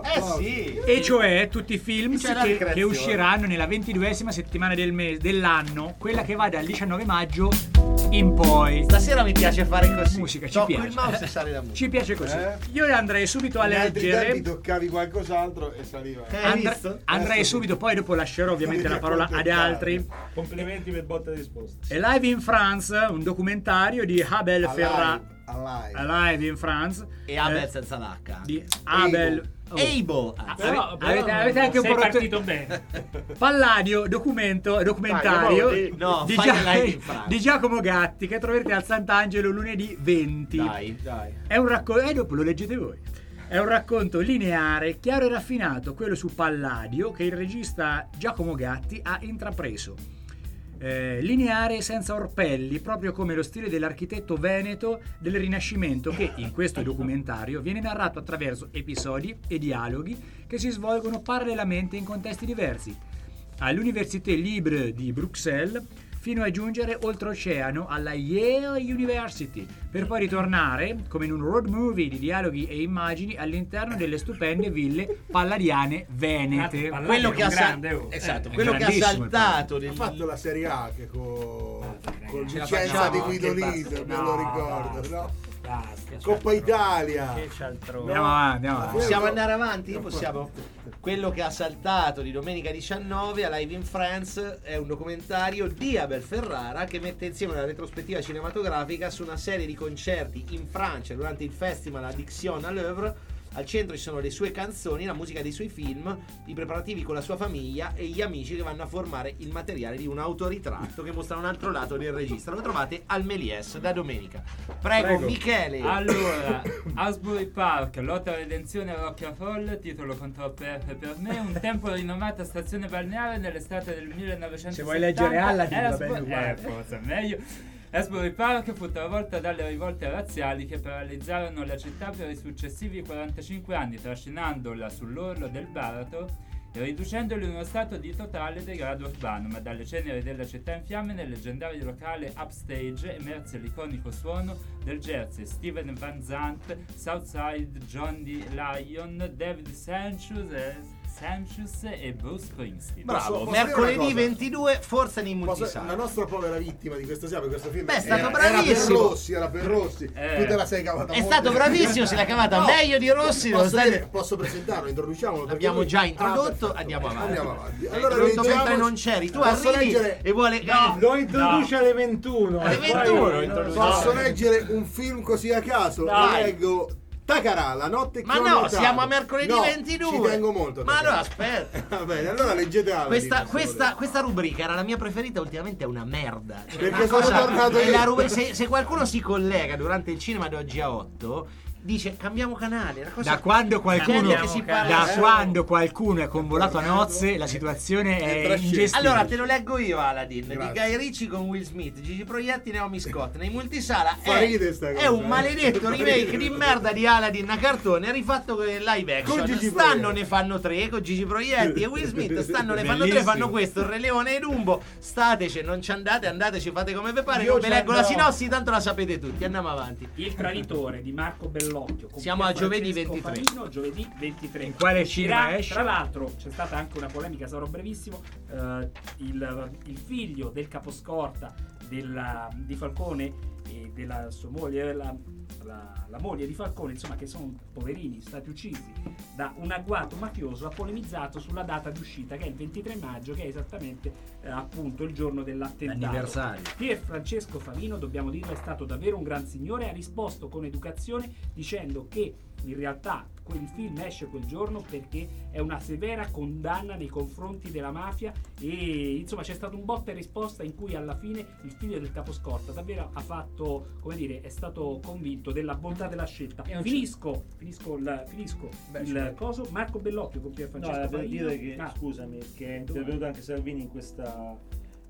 Speaker 5: Eh sì.
Speaker 3: E cioè tutti i film
Speaker 5: C'è la
Speaker 3: che,
Speaker 5: ricreazione.
Speaker 3: che usciranno nella ventiduesima settimana del mese, dell'anno, quella che va dal diciannove maggio in poi.
Speaker 5: Stasera mi piace fare così.
Speaker 3: Musica, ci
Speaker 5: Tocco
Speaker 3: piace.
Speaker 5: il mouse e sale la musica.
Speaker 3: Ci piace così.
Speaker 11: Eh?
Speaker 3: Io andrei subito a
Speaker 11: Negli altri
Speaker 3: leggere.
Speaker 11: tempi toccavi qualcos'altro e saliva.
Speaker 5: Eh,
Speaker 3: Andr-
Speaker 5: visto?
Speaker 3: andrei
Speaker 11: Adesso
Speaker 3: subito, poi dopo lascerò ovviamente
Speaker 11: Devi
Speaker 3: la parola ad
Speaker 11: accontentare.
Speaker 3: altri.
Speaker 10: Complimenti per botta e risposta.
Speaker 3: Alive in France, un documentario di Abel Ferrara.
Speaker 11: Alive.
Speaker 3: Alive in France.
Speaker 5: E Abel
Speaker 3: eh,
Speaker 5: senza l'H.
Speaker 3: di Abel. Oh.
Speaker 5: Able.
Speaker 3: Ah,
Speaker 4: Però-
Speaker 3: ave-
Speaker 4: però
Speaker 3: avete,
Speaker 4: non-
Speaker 3: avete anche un
Speaker 9: Sei
Speaker 3: po'
Speaker 9: partito
Speaker 3: rotto-
Speaker 9: bene.
Speaker 3: Palladio, documento, documentario
Speaker 5: Dai, no,
Speaker 3: di,
Speaker 5: fai
Speaker 3: Gia-
Speaker 5: Alive in France.
Speaker 3: di Giacomo Gatti che troverete al Sant'Angelo lunedì venti.
Speaker 5: Dai.
Speaker 10: Dai.
Speaker 3: È un racconto, eh, dopo lo leggete voi. È un racconto lineare, chiaro e raffinato, quello su Palladio che il regista Giacomo Gatti ha intrapreso. Eh, lineare senza orpelli, proprio come lo stile dell'architetto veneto del Rinascimento che in questo documentario viene narrato attraverso episodi e dialoghi che si svolgono parallelamente in contesti diversi. All'Université Libre di Bruxelles fino a giungere oltreoceano alla Yale University, per poi ritornare, come in un road movie di dialoghi e immagini, all'interno delle stupende ville palladiane venete.
Speaker 9: Palladio
Speaker 5: Quello
Speaker 9: è
Speaker 5: che
Speaker 9: un
Speaker 5: ha sa-
Speaker 9: grande, oh.
Speaker 5: esatto,
Speaker 3: Eh,
Speaker 5: quello
Speaker 3: è
Speaker 5: che ha
Speaker 3: grandissimo il
Speaker 5: saltato
Speaker 11: Ha
Speaker 5: nel-
Speaker 11: fatto la Serie A che con, con
Speaker 5: Ce la
Speaker 11: Vicenza
Speaker 5: facciamo
Speaker 11: di
Speaker 5: anche,
Speaker 11: Guidolito,
Speaker 5: basta.
Speaker 11: me lo
Speaker 9: No,
Speaker 11: ricordo,
Speaker 9: basta.
Speaker 11: no?
Speaker 9: Basta.
Speaker 11: Coppa Italia.
Speaker 10: Che cialtrone.
Speaker 3: Andiamo avanti, andiamo avanti.
Speaker 5: Possiamo andare avanti? Possiamo. Quello che ha saltato di domenica diciannove a Live in France è un documentario di Abel Ferrara che mette insieme una retrospettiva cinematografica su una serie di concerti in Francia durante il festival Addiction à l'œuvre. Al centro ci sono le sue canzoni, la musica dei suoi film, i preparativi con la sua famiglia e gli amici che vanno a formare il materiale di un autoritratto che mostra un altro lato del regista. Lo trovate al Méliès da domenica. Prego,
Speaker 10: Prego.
Speaker 5: Michele.
Speaker 10: Allora, Asbury Park, lotta alla redenzione a Rockefeller, titolo controverso per me, un tempo rinomata stazione balneare nell'estate del millenovecentosettanta.
Speaker 3: Se vuoi leggere Aladdin, va
Speaker 10: Asbury-
Speaker 3: bene uguale.
Speaker 10: Eh, forse meglio. Asbury Park fu travolta dalle rivolte razziali che paralizzarono la città per i successivi quarantacinque anni, trascinandola sull'orlo del baratro e riducendolo in uno stato di totale degrado urbano, ma dalle ceneri della città in fiamme nel leggendario locale Upstage emerse l'iconico suono del Jersey, Steven Van Zandt, Southside, John D. Lyon, David Sanchez e, Sanchez e Bruce Springsteen.
Speaker 5: Bravo,
Speaker 11: Posso- posso dire una
Speaker 5: mercoledì
Speaker 11: cosa?
Speaker 5: ventidue, forse nei
Speaker 11: Posso-
Speaker 5: multisala.
Speaker 11: la nostra povera vittima di questa sera, per questo film
Speaker 5: Beh, è stato
Speaker 11: era, era per
Speaker 5: bravissimo.
Speaker 11: Rossi, era per Rossi.
Speaker 10: Eh.
Speaker 11: Tu te la sei cavata
Speaker 5: È
Speaker 11: molto
Speaker 5: stato
Speaker 11: bene.
Speaker 5: bravissimo, se l'ha cavata meglio di Rossi. lo
Speaker 11: Posso,
Speaker 5: stai-
Speaker 11: dire- posso presentarlo, introduciamolo. perché
Speaker 5: L'abbiamo
Speaker 11: lui-
Speaker 5: già
Speaker 11: Ah,
Speaker 5: introdotto,
Speaker 11: perfetto.
Speaker 5: andiamo avanti.
Speaker 11: Andiamo avanti.
Speaker 5: Hai
Speaker 11: Allora
Speaker 5: introdotto
Speaker 11: leggiamo-
Speaker 5: mentre non c'eri, tu
Speaker 11: Posso
Speaker 5: arrivi
Speaker 11: leggere-
Speaker 5: e vuole...
Speaker 11: No.
Speaker 10: Lo introduce alle ventuno.
Speaker 5: Alle
Speaker 10: e poi-
Speaker 5: ventuno,
Speaker 10: introduce-
Speaker 11: Posso leggere un film così a caso?
Speaker 5: Dai.
Speaker 11: Leggo Tacarà, la notte che
Speaker 5: Ma
Speaker 11: ho
Speaker 5: no,
Speaker 11: notato.
Speaker 5: siamo a mercoledì
Speaker 11: No,
Speaker 5: ventidue.
Speaker 11: Ci tengo molto. a
Speaker 5: Ma
Speaker 11: Tacarà.
Speaker 5: no, aspetta.
Speaker 11: Va bene, allora leggete Aladdin.
Speaker 5: Questa,
Speaker 11: per favore.
Speaker 5: questa, questa rubrica era la mia preferita, ultimamente è una merda. Cioè,
Speaker 11: Perché
Speaker 5: una
Speaker 11: sono
Speaker 5: cosa-
Speaker 11: tornato
Speaker 5: è
Speaker 11: io.
Speaker 5: la rubrica- se, se qualcuno si collega durante il cinema di oggi a otto, dice cambiamo canale. Una cosa-
Speaker 3: Da quando qualcuno,
Speaker 5: Gente che si parla-
Speaker 3: da quando qualcuno è convolato a nozze, la situazione è ingestibile.
Speaker 5: Allora te lo leggo io, Aladdin, di
Speaker 11: Grazie.
Speaker 5: Guy Ritchie con Will Smith, Gigi Proietti, Naomi Scott. Nei multisala
Speaker 11: Fa
Speaker 5: è,
Speaker 11: ridere sta
Speaker 5: è
Speaker 11: cosa,
Speaker 5: un
Speaker 11: eh.
Speaker 5: maledetto
Speaker 11: Fa
Speaker 5: remake
Speaker 11: ridere.
Speaker 5: di merda di Aladdin a cartone rifatto con il live action.
Speaker 11: Con Gigi
Speaker 5: Stanno
Speaker 11: Proietti.
Speaker 5: ne fanno tre con Gigi Proietti e Will Smith. Stanno ne fanno tre,
Speaker 3: Bellissimo.
Speaker 5: fanno questo, il Re Leone e Dumbo. Stateci, non ci andate, andateci, fate come vi pare.
Speaker 10: Io
Speaker 5: Non vi
Speaker 10: ci
Speaker 5: leggo la
Speaker 10: andrò.
Speaker 5: sinossi, tanto la sapete tutti. Andiamo avanti.
Speaker 9: Il traditore di Marco Bellocchio. con
Speaker 5: Siamo a
Speaker 9: Pier
Speaker 5: giovedì
Speaker 9: Francesco
Speaker 5: ventitré.
Speaker 9: Favino, giovedì ventitré.
Speaker 3: In quale
Speaker 9: Uscirà,
Speaker 3: cinema esce?
Speaker 9: Tra l'altro c'è stata anche una polemica, sarò brevissimo. eh, il, il figlio del caposcorta della- di Falcone e della sua moglie, la, la- la moglie di Falcone, insomma, che sono poverini, stati uccisi da un agguato mafioso, ha polemizzato sulla data di uscita, che è il ventitré maggio, che è esattamente eh, appunto il giorno dell'attentato.
Speaker 3: L'anniversario.
Speaker 9: Pier Francesco Favino, dobbiamo dirlo, è stato davvero un gran signore, ha risposto con educazione dicendo che in realtà quel film esce quel giorno perché è una severa condanna nei confronti della mafia e insomma c'è stato un botta e risposta in cui alla fine il figlio del caposcorta davvero ha fatto, come dire, è stato convinto della bontà della scelta. Finisco, finisco, il, finisco
Speaker 10: Beh,
Speaker 9: il
Speaker 10: cioè-
Speaker 9: coso, Marco Bellocchio con Pier
Speaker 10: No,
Speaker 9: Francesco
Speaker 10: era per
Speaker 9: Favino.
Speaker 10: dire che,
Speaker 9: Ah,
Speaker 10: scusami, che è intervenuto anche Salvini in questa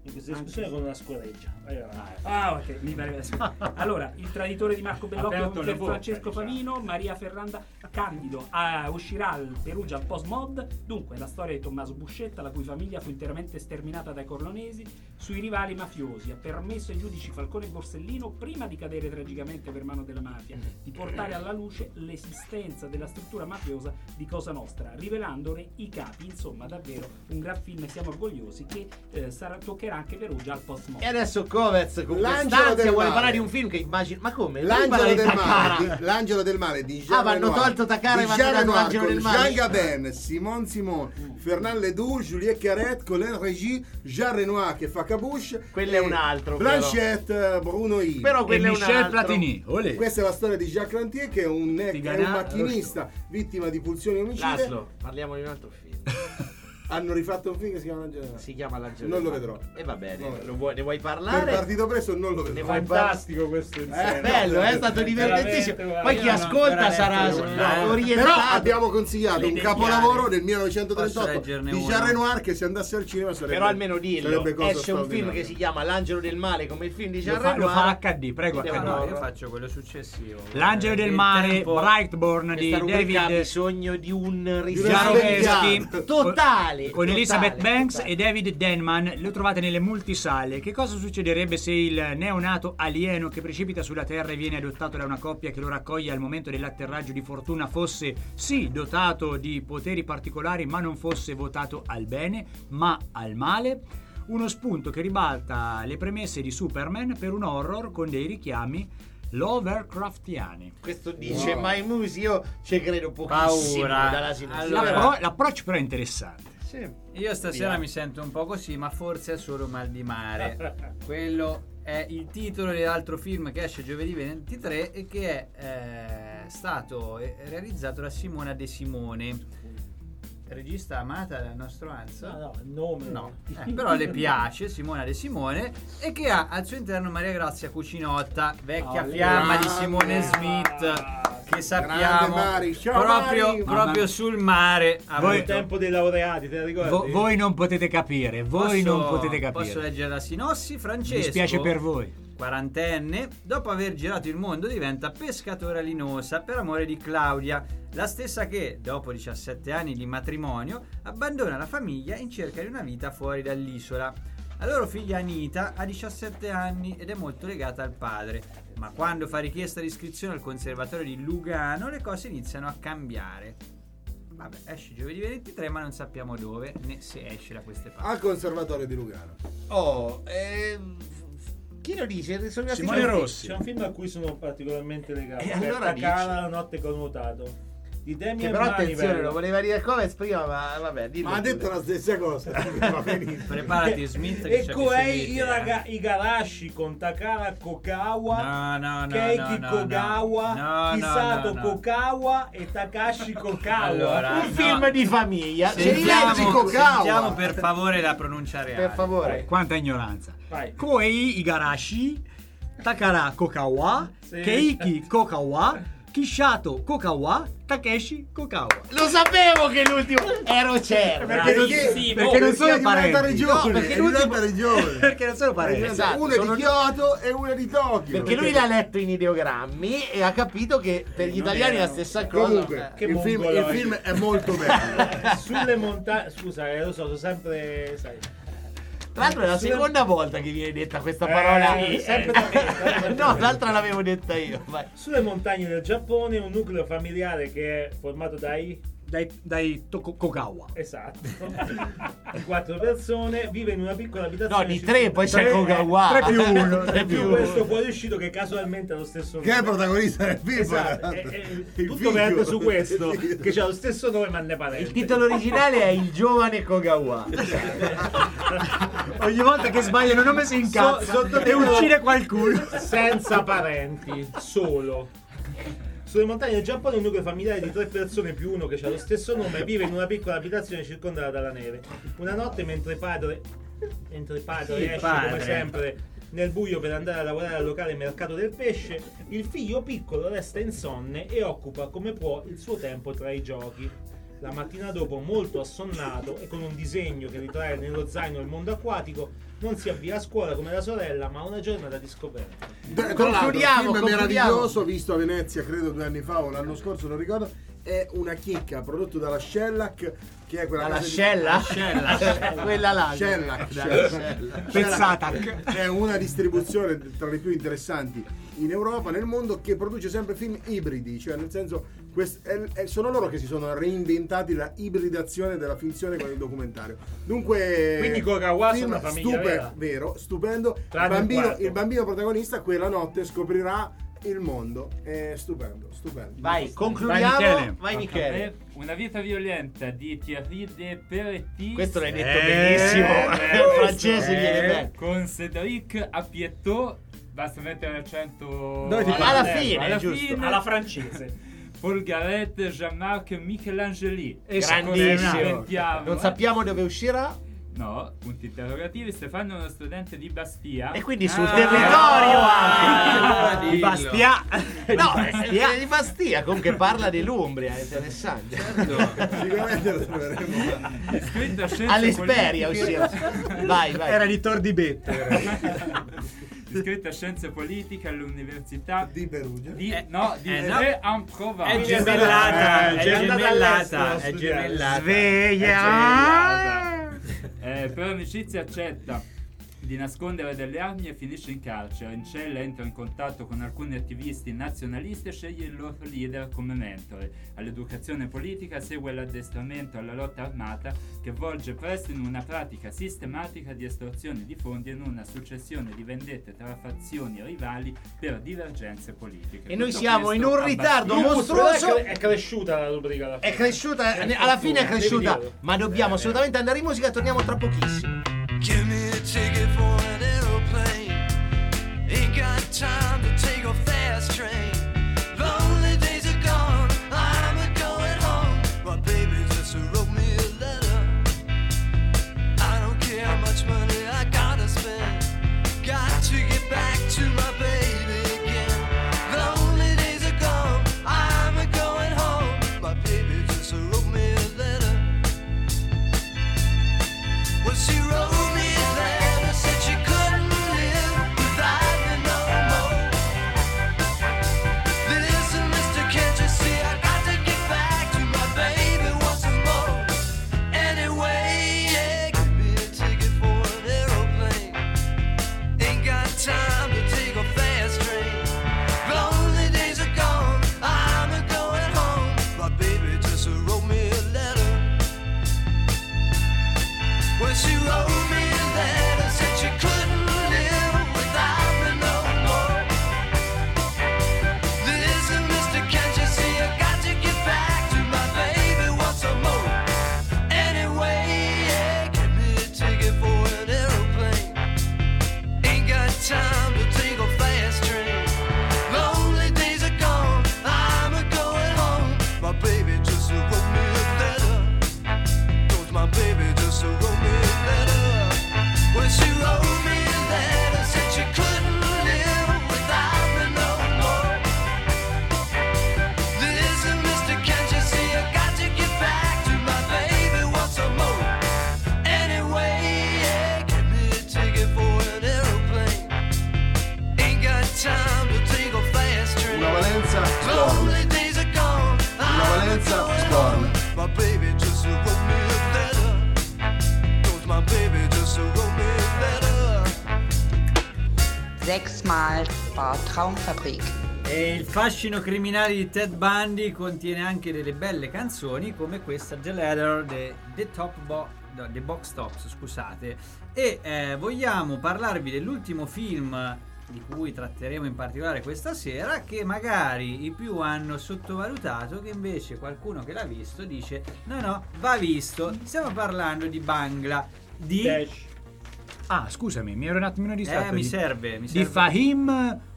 Speaker 4: in questa discussione con una scoreggia.
Speaker 9: Ah, ok, mi pare. Allora, Il traditore di Marco Bellocchio
Speaker 10: Aperto
Speaker 9: per
Speaker 10: le bocche,
Speaker 9: Francesco
Speaker 10: diciamo.
Speaker 9: Favino, Maria Ferranda Candido. Ah, uscirà al Perugia al Post Mod. Dunque, la storia di Tommaso Buscetta, la cui famiglia fu interamente sterminata dai corleonesi, sui rivali mafiosi. Ha permesso ai giudici Falcone e Borsellino, prima di cadere tragicamente per mano della mafia, di portare alla luce l'esistenza della struttura mafiosa di Cosa Nostra, rivelandone i capi. Insomma, davvero un gran film, siamo orgogliosi che eh, sarà, toccherà anche Perugia al Post Mod.
Speaker 5: E adesso Covez con
Speaker 11: L'angelo
Speaker 5: quest'ansia
Speaker 11: del
Speaker 5: vuole
Speaker 11: male.
Speaker 5: parlare di un film che immagino. Ma come?
Speaker 11: L'angelo del male, di, l'angelo del male di Jean
Speaker 5: Ah, ma hanno
Speaker 11: Renoir.
Speaker 5: tolto Takara
Speaker 11: Di
Speaker 5: e vanno
Speaker 11: Jean
Speaker 5: dato
Speaker 11: Renoir
Speaker 5: l'angelo
Speaker 11: con
Speaker 5: del male.
Speaker 11: Jean Gabin, Simon Simon, Fernand Ledoux, Juliette Carrette, Colin Régie, Jean Renoir che fa Caboche.
Speaker 5: Quello è un altro,
Speaker 11: Blanchette, Bruno I.
Speaker 5: Però quello
Speaker 3: E
Speaker 5: è un
Speaker 3: Michel
Speaker 5: altro.
Speaker 3: Platini. Olè.
Speaker 11: Questa è la storia di Jacques Lantier che è un, è un
Speaker 3: Tigana-
Speaker 11: macchinista vittima di pulsioni e omicidi.
Speaker 5: Laszlo, parliamo di un altro film.
Speaker 11: Hanno rifatto un film che si chiama L'angelo.
Speaker 5: Si chiama L'angelo
Speaker 11: Non
Speaker 5: del
Speaker 11: lo
Speaker 5: male.
Speaker 11: vedrò.
Speaker 5: E va bene,
Speaker 11: No.
Speaker 5: lo vuoi- ne vuoi
Speaker 11: Per
Speaker 5: parlare?
Speaker 11: partito presto non lo
Speaker 5: Ne
Speaker 11: vedrò.
Speaker 5: vuoi
Speaker 4: Fantastico questo
Speaker 5: Eh,
Speaker 4: insieme.
Speaker 5: bello, è stato divertentissimo.
Speaker 4: Veramente,
Speaker 5: Poi chi
Speaker 4: veramente.
Speaker 5: ascolta sarà
Speaker 6: no.
Speaker 5: orientato.
Speaker 11: Però abbiamo consigliato un
Speaker 6: L'identiale.
Speaker 11: capolavoro del
Speaker 6: Posso
Speaker 11: millenovecentotrentotto
Speaker 6: leggerne
Speaker 11: di
Speaker 6: uno?
Speaker 11: Jean Renoir che se andasse al cinema sarebbe
Speaker 5: Però almeno dillo.
Speaker 11: sarebbe cosa
Speaker 5: Esce un film
Speaker 11: straordinaria.
Speaker 5: che si chiama L'angelo del male, come il film di
Speaker 3: Lo
Speaker 5: Jean
Speaker 3: fa, lo
Speaker 5: Renoir.
Speaker 3: fa H D, prego.
Speaker 5: Vediamo.
Speaker 3: H D.
Speaker 6: No,
Speaker 5: no,
Speaker 6: io
Speaker 5: no.
Speaker 6: faccio quello successivo.
Speaker 3: L'angelo
Speaker 6: Eh,
Speaker 3: del
Speaker 6: il
Speaker 3: mare,
Speaker 6: tempo-
Speaker 3: Brightburn di
Speaker 5: Questa rubrica ha
Speaker 3: David
Speaker 5: bisogno di un
Speaker 3: Jaroveschi,
Speaker 5: risveglio totale
Speaker 3: con
Speaker 5: totale,
Speaker 3: Elizabeth Banks
Speaker 5: totale.
Speaker 3: e David Denman. Lo trovate nelle multisale. Che cosa succederebbe se il neonato alieno che precipita sulla Terra e viene adottato da una coppia che lo raccoglie al momento dell'atterraggio di fortuna fosse sì dotato di poteri particolari, ma non fosse votato al bene ma al male? Uno spunto che ribalta le premesse di Superman per un horror con dei richiami Lovecraftiani.
Speaker 5: Questo dice
Speaker 11: Wow.
Speaker 5: My Musi, io ci credo pochissimo
Speaker 6: Paura.
Speaker 5: dalla sinistra.
Speaker 6: Allora-
Speaker 3: L'appro- l'approccio però è interessante.
Speaker 5: Sì.
Speaker 6: Io stasera mi sento un po' così, ma forse è solo mal di mare. Quello è il titolo dell'altro film che esce giovedì ventitré e che è eh, stato eh, realizzato da Simona De Simone, regista amata dal nostro Anzo.
Speaker 4: No, no, il nome.
Speaker 6: No, eh, però le piace Simona De Simone e che ha al suo interno Maria Grazia Cucinotta, vecchia
Speaker 4: Oh,
Speaker 6: fiamma di
Speaker 11: grande.
Speaker 6: Simone Smith, che sappiamo
Speaker 11: Mari. Ciao,
Speaker 6: proprio,
Speaker 11: Mari.
Speaker 6: proprio sul mare. ha
Speaker 3: Voi-
Speaker 4: Il
Speaker 6: avuto-
Speaker 4: tempo dei laureati, te la ricordi?
Speaker 3: Vo- voi non potete capire, voi
Speaker 6: Posso-
Speaker 3: non potete capire.
Speaker 6: Posso leggere la sinossi?
Speaker 3: Mi
Speaker 6: Francesco,
Speaker 3: dispiace per voi.
Speaker 6: quarantenne, dopo aver girato il mondo diventa pescatore a Linosa per amore di Claudia, la stessa che, dopo diciassette anni di matrimonio, abbandona la famiglia in cerca di una vita fuori dall'isola. La loro figlia Anita ha diciassette anni ed è molto legata al padre, ma quando fa richiesta di iscrizione al conservatorio di Lugano le cose iniziano a cambiare. Vabbè, esce giovedì ventitré, ma non sappiamo dove né se esce da queste parti.
Speaker 11: Al conservatorio di Lugano.
Speaker 5: Oh, ehm, chi lo dice? Sono rimasti
Speaker 3: Simone
Speaker 5: tutti-
Speaker 3: Rossi.
Speaker 4: C'è un film a cui sono particolarmente legato.
Speaker 5: E
Speaker 4: che
Speaker 5: allora
Speaker 4: è Takara,
Speaker 5: dici.
Speaker 4: La notte connotato. Di
Speaker 5: Che
Speaker 4: Damien
Speaker 5: però attenzione,
Speaker 4: Manivel.
Speaker 5: lo voleva dire Covez prima, ma vabbè, dillo
Speaker 11: Ma ha
Speaker 5: pure.
Speaker 11: detto la stessa cosa. Va benissimo.
Speaker 6: Preparati Smith che
Speaker 4: E
Speaker 6: c'è
Speaker 4: Koei
Speaker 6: che seguite,
Speaker 4: Iraga-
Speaker 6: eh.
Speaker 4: Igarashi con Takara Kokawa,
Speaker 6: No, no, no,
Speaker 4: Keiki
Speaker 6: no, no,
Speaker 4: Kogawa,
Speaker 6: no. No,
Speaker 4: Kisato
Speaker 6: no, no.
Speaker 4: Kokawa e Takashi Kokawa.
Speaker 6: Allora,
Speaker 5: Un
Speaker 6: no.
Speaker 5: film di famiglia.
Speaker 6: Sentiamo,
Speaker 5: Sentiamo Kokawa.
Speaker 6: sentiamo per favore la pronuncia reale.
Speaker 5: Per favore.
Speaker 3: Quanta ignoranza.
Speaker 4: Vai.
Speaker 3: Koei Igarashi, Takara Kokawa,
Speaker 4: Sì.
Speaker 3: Keiki Kokawa, Kishato Kokawa, Takeshi Kokawa.
Speaker 5: Lo sapevo che l'ultimo ero certo.
Speaker 11: Perché,
Speaker 3: Perché, perché non sono
Speaker 11: è di un'altra
Speaker 3: parenti.
Speaker 11: regione,
Speaker 5: No, perché
Speaker 11: è di
Speaker 5: l'ultimo-
Speaker 11: un'altra regione.
Speaker 3: Perché non sono parenti.
Speaker 5: Esatto,
Speaker 11: una
Speaker 5: sono-
Speaker 11: di Kyoto e una di Tokyo.
Speaker 5: Perché lui l'ha letto in ideogrammi e ha capito che per gli italiani è la stessa cosa.
Speaker 11: Comunque,
Speaker 4: Che
Speaker 11: il film, il
Speaker 4: mongoloidi.
Speaker 11: film è molto bello.
Speaker 4: Sulle montagne. Scusa, eh, lo so, sono sempre. Sai.
Speaker 5: Tra l'altro è la
Speaker 4: Sulle-
Speaker 5: seconda volta che viene detta questa
Speaker 4: Eh,
Speaker 5: parola.
Speaker 4: sì, sempre da me.
Speaker 5: No, l'altra l'avevo detta io. Vai.
Speaker 4: Sulle montagne del Giappone, un nucleo familiare che è formato dai.
Speaker 3: Dai, dai Toko- Kokawa.
Speaker 4: Esatto. Di quattro persone, vive in una piccola abitazione.
Speaker 5: No, di tre, poi c'è
Speaker 3: Tre-
Speaker 5: Kogawa.
Speaker 3: tre più uno.
Speaker 5: Tre più
Speaker 4: Più
Speaker 5: uno.
Speaker 4: questo fuoriuscito che casualmente ha lo stesso nome.
Speaker 11: Che è il protagonista del film.
Speaker 4: Esatto,
Speaker 11: peraltro.
Speaker 4: è- è-
Speaker 11: Il
Speaker 4: tutto
Speaker 11: figlio.
Speaker 4: verte su questo,
Speaker 11: Il figlio.
Speaker 4: che ha lo stesso nome ma ne parente.
Speaker 5: Il titolo originale è Il giovane Kogawa.
Speaker 3: Ogni volta che sbagliano nome si incazza
Speaker 4: So- sotto-
Speaker 3: e uccide qualcuno.
Speaker 4: Senza parenti, solo. Sulle montagne del Giappone un nucleo familiare di tre persone più uno che ha lo stesso nome vive in una piccola abitazione circondata dalla neve. Una notte mentre padre, mentre padre
Speaker 6: Sì,
Speaker 4: esce
Speaker 6: padre.
Speaker 4: come sempre nel buio per andare a lavorare al locale mercato del pesce, il figlio piccolo resta insonne e occupa come può il suo tempo tra i giochi. la mattina dopo molto assonnato e con un disegno che ritrae nello zaino il mondo acquatico non si avvia a scuola come la sorella, ma una giornata di scoperta.
Speaker 11: Tra l'altro, un film meraviglioso visto a Venezia, credo due anni fa o l'anno scorso, non ricordo. È una chicca prodotto dalla Shellac, che è quella
Speaker 16: dalla
Speaker 11: casa
Speaker 16: Shellac?
Speaker 11: di... Shellac.
Speaker 16: Quella là.
Speaker 11: Shellac,
Speaker 16: Dalla
Speaker 11: Shellac.
Speaker 3: Pezzatac.
Speaker 11: È una distribuzione tra le più interessanti in Europa, nel mondo, che produce sempre film ibridi, cioè nel senso quest- è, è, sono loro che si sono reinventati la ibridazione della finzione con il documentario. Dunque,
Speaker 4: quindi Kurokawa
Speaker 11: film
Speaker 4: una famiglia vera.
Speaker 11: vero, stupendo. Il
Speaker 4: Tranne il
Speaker 11: bambino,
Speaker 4: quarto.
Speaker 11: il bambino protagonista quella notte scoprirà il mondo. È stupendo, stupendo.
Speaker 16: Vai, concludiamo.
Speaker 3: Vai, Michele.
Speaker 16: Vai, Michele.
Speaker 10: Eh, Una vita violenta di Thierry de Peretti.
Speaker 16: Questo l'hai detto
Speaker 3: Eh,
Speaker 16: benissimo.
Speaker 3: eh,
Speaker 16: Il francese viene
Speaker 10: Eh,
Speaker 16: bene.
Speaker 10: con Cédric Apietot. Basta mettere l'accento
Speaker 16: Dove ti
Speaker 10: alla,
Speaker 16: alla
Speaker 10: terra,
Speaker 16: fine,
Speaker 10: alla
Speaker 16: giusto.
Speaker 10: fine.
Speaker 9: Alla francese.
Speaker 10: Paul Garrett, Jean-Marc Michelangeli.
Speaker 16: Grandissimo.
Speaker 10: Commentiamo,
Speaker 16: Non
Speaker 10: eh.
Speaker 16: sappiamo dove uscirà.
Speaker 10: No, punti interrogativi. Stefano è uno studente di Bastia.
Speaker 16: E quindi sul
Speaker 10: Ah,
Speaker 16: territorio
Speaker 6: ah,
Speaker 16: anche
Speaker 6: dillo.
Speaker 16: di Bastia. No,
Speaker 3: Bastia.
Speaker 16: è di Bastia, comunque parla dell'Umbria, è interessante.
Speaker 11: Sicuramente lo troveremo.
Speaker 10: Iscritto a scienze
Speaker 16: All'Esperia,
Speaker 10: politiche.
Speaker 16: ossia. Vai, vai.
Speaker 3: Era di Tor di Betto.
Speaker 10: Iscritto a scienze politiche all'università
Speaker 11: Di Perugia.
Speaker 10: di
Speaker 6: Eh,
Speaker 10: no di
Speaker 6: eh, no.
Speaker 10: Aix-en-Provence.
Speaker 6: È gemellata,
Speaker 11: Eh,
Speaker 6: è
Speaker 11: è andata
Speaker 6: gemellata,
Speaker 11: all'estero a
Speaker 6: è
Speaker 11: studiare.
Speaker 6: gemellata.
Speaker 3: Sveglia.
Speaker 10: Eh, per amicizia accetta di nascondere delle armi e finisce in carcere. In cella entra in contatto con alcuni attivisti nazionalisti e sceglie il loro leader come mentore. All'educazione politica segue l'addestramento alla lotta armata, che volge presto in una pratica sistematica di estorsione di fondi e in una successione di vendette tra fazioni rivali per divergenze politiche.
Speaker 16: E noi
Speaker 10: Tutto
Speaker 16: siamo
Speaker 10: questo
Speaker 16: in un
Speaker 10: a
Speaker 16: ritardo
Speaker 10: Bastia.
Speaker 16: mostruoso.
Speaker 4: È cresciuta la rubrica alla fine.
Speaker 16: È cresciuta,
Speaker 4: È
Speaker 16: alla fine è
Speaker 4: fortuna,
Speaker 16: cresciuta,
Speaker 4: devi dirlo.
Speaker 16: ma dobbiamo assolutamente andare in musica. Torniamo tra pochissimo.
Speaker 12: Give me a ticket for an aeroplane. Ain't got time to take a fast train. Lonely days are gone, I'm a going home. My baby just wrote me a letter. I don't care how much money I gotta spend. Got to get back to my baby again. Lonely days are gone, I'm a going home. My baby just wrote me a letter. Well, she wrote me a letter, said she couldn't live without me no more. Listen, mister, can't you see I got to get back to my baby once more. Anyway, yeah, give me a ticket for an aeroplane. Ain't got time to take a fast train. Lonely days are gone, I'm a going home. My baby just wrote me a letter. Well, she wrote me a letter, said she couldn't live without me no more. Listen, mister, can't you see I got to get back to my baby once more. Anyway, yeah, give me a ticket for an aeroplane. Ain't got time to take a fast train. Lonely days are gone, I'm a going home. My baby just wrote me a letter. Cause my baby just wrote me a letter. Well, she wrote me a letter, said she couldn't live without me no more. Listen, mister, can't you see I got to get back to my baby once more. Anyway, yeah, give me a ticket for an aeroplane. Ain't got time to take a fast train.
Speaker 11: Una valenza
Speaker 12: Lonely
Speaker 11: storm.
Speaker 12: days are gone,
Speaker 11: Una
Speaker 12: I'm
Speaker 11: valenza
Speaker 12: going
Speaker 11: storm.
Speaker 12: home. My baby just wrote me a letter. Cause my baby just wrote me a letter.
Speaker 8: Sechsmal war Traumfabrik.
Speaker 6: E il fascino criminale di Ted Bundy contiene anche delle belle canzoni come questa The Letter, The, the Top Bo- no, The Box Tops, scusate. E eh, vogliamo parlarvi dell'ultimo film di cui tratteremo in particolare questa sera, che magari i più hanno sottovalutato, che invece qualcuno che l'ha visto dice no no, va visto. Stiamo parlando di Bangla di
Speaker 3: Ah, scusami, mi ero un attimino distratto.
Speaker 6: Eh, mi
Speaker 3: di-
Speaker 6: serve, mi
Speaker 3: Di
Speaker 6: serve.
Speaker 3: Fahim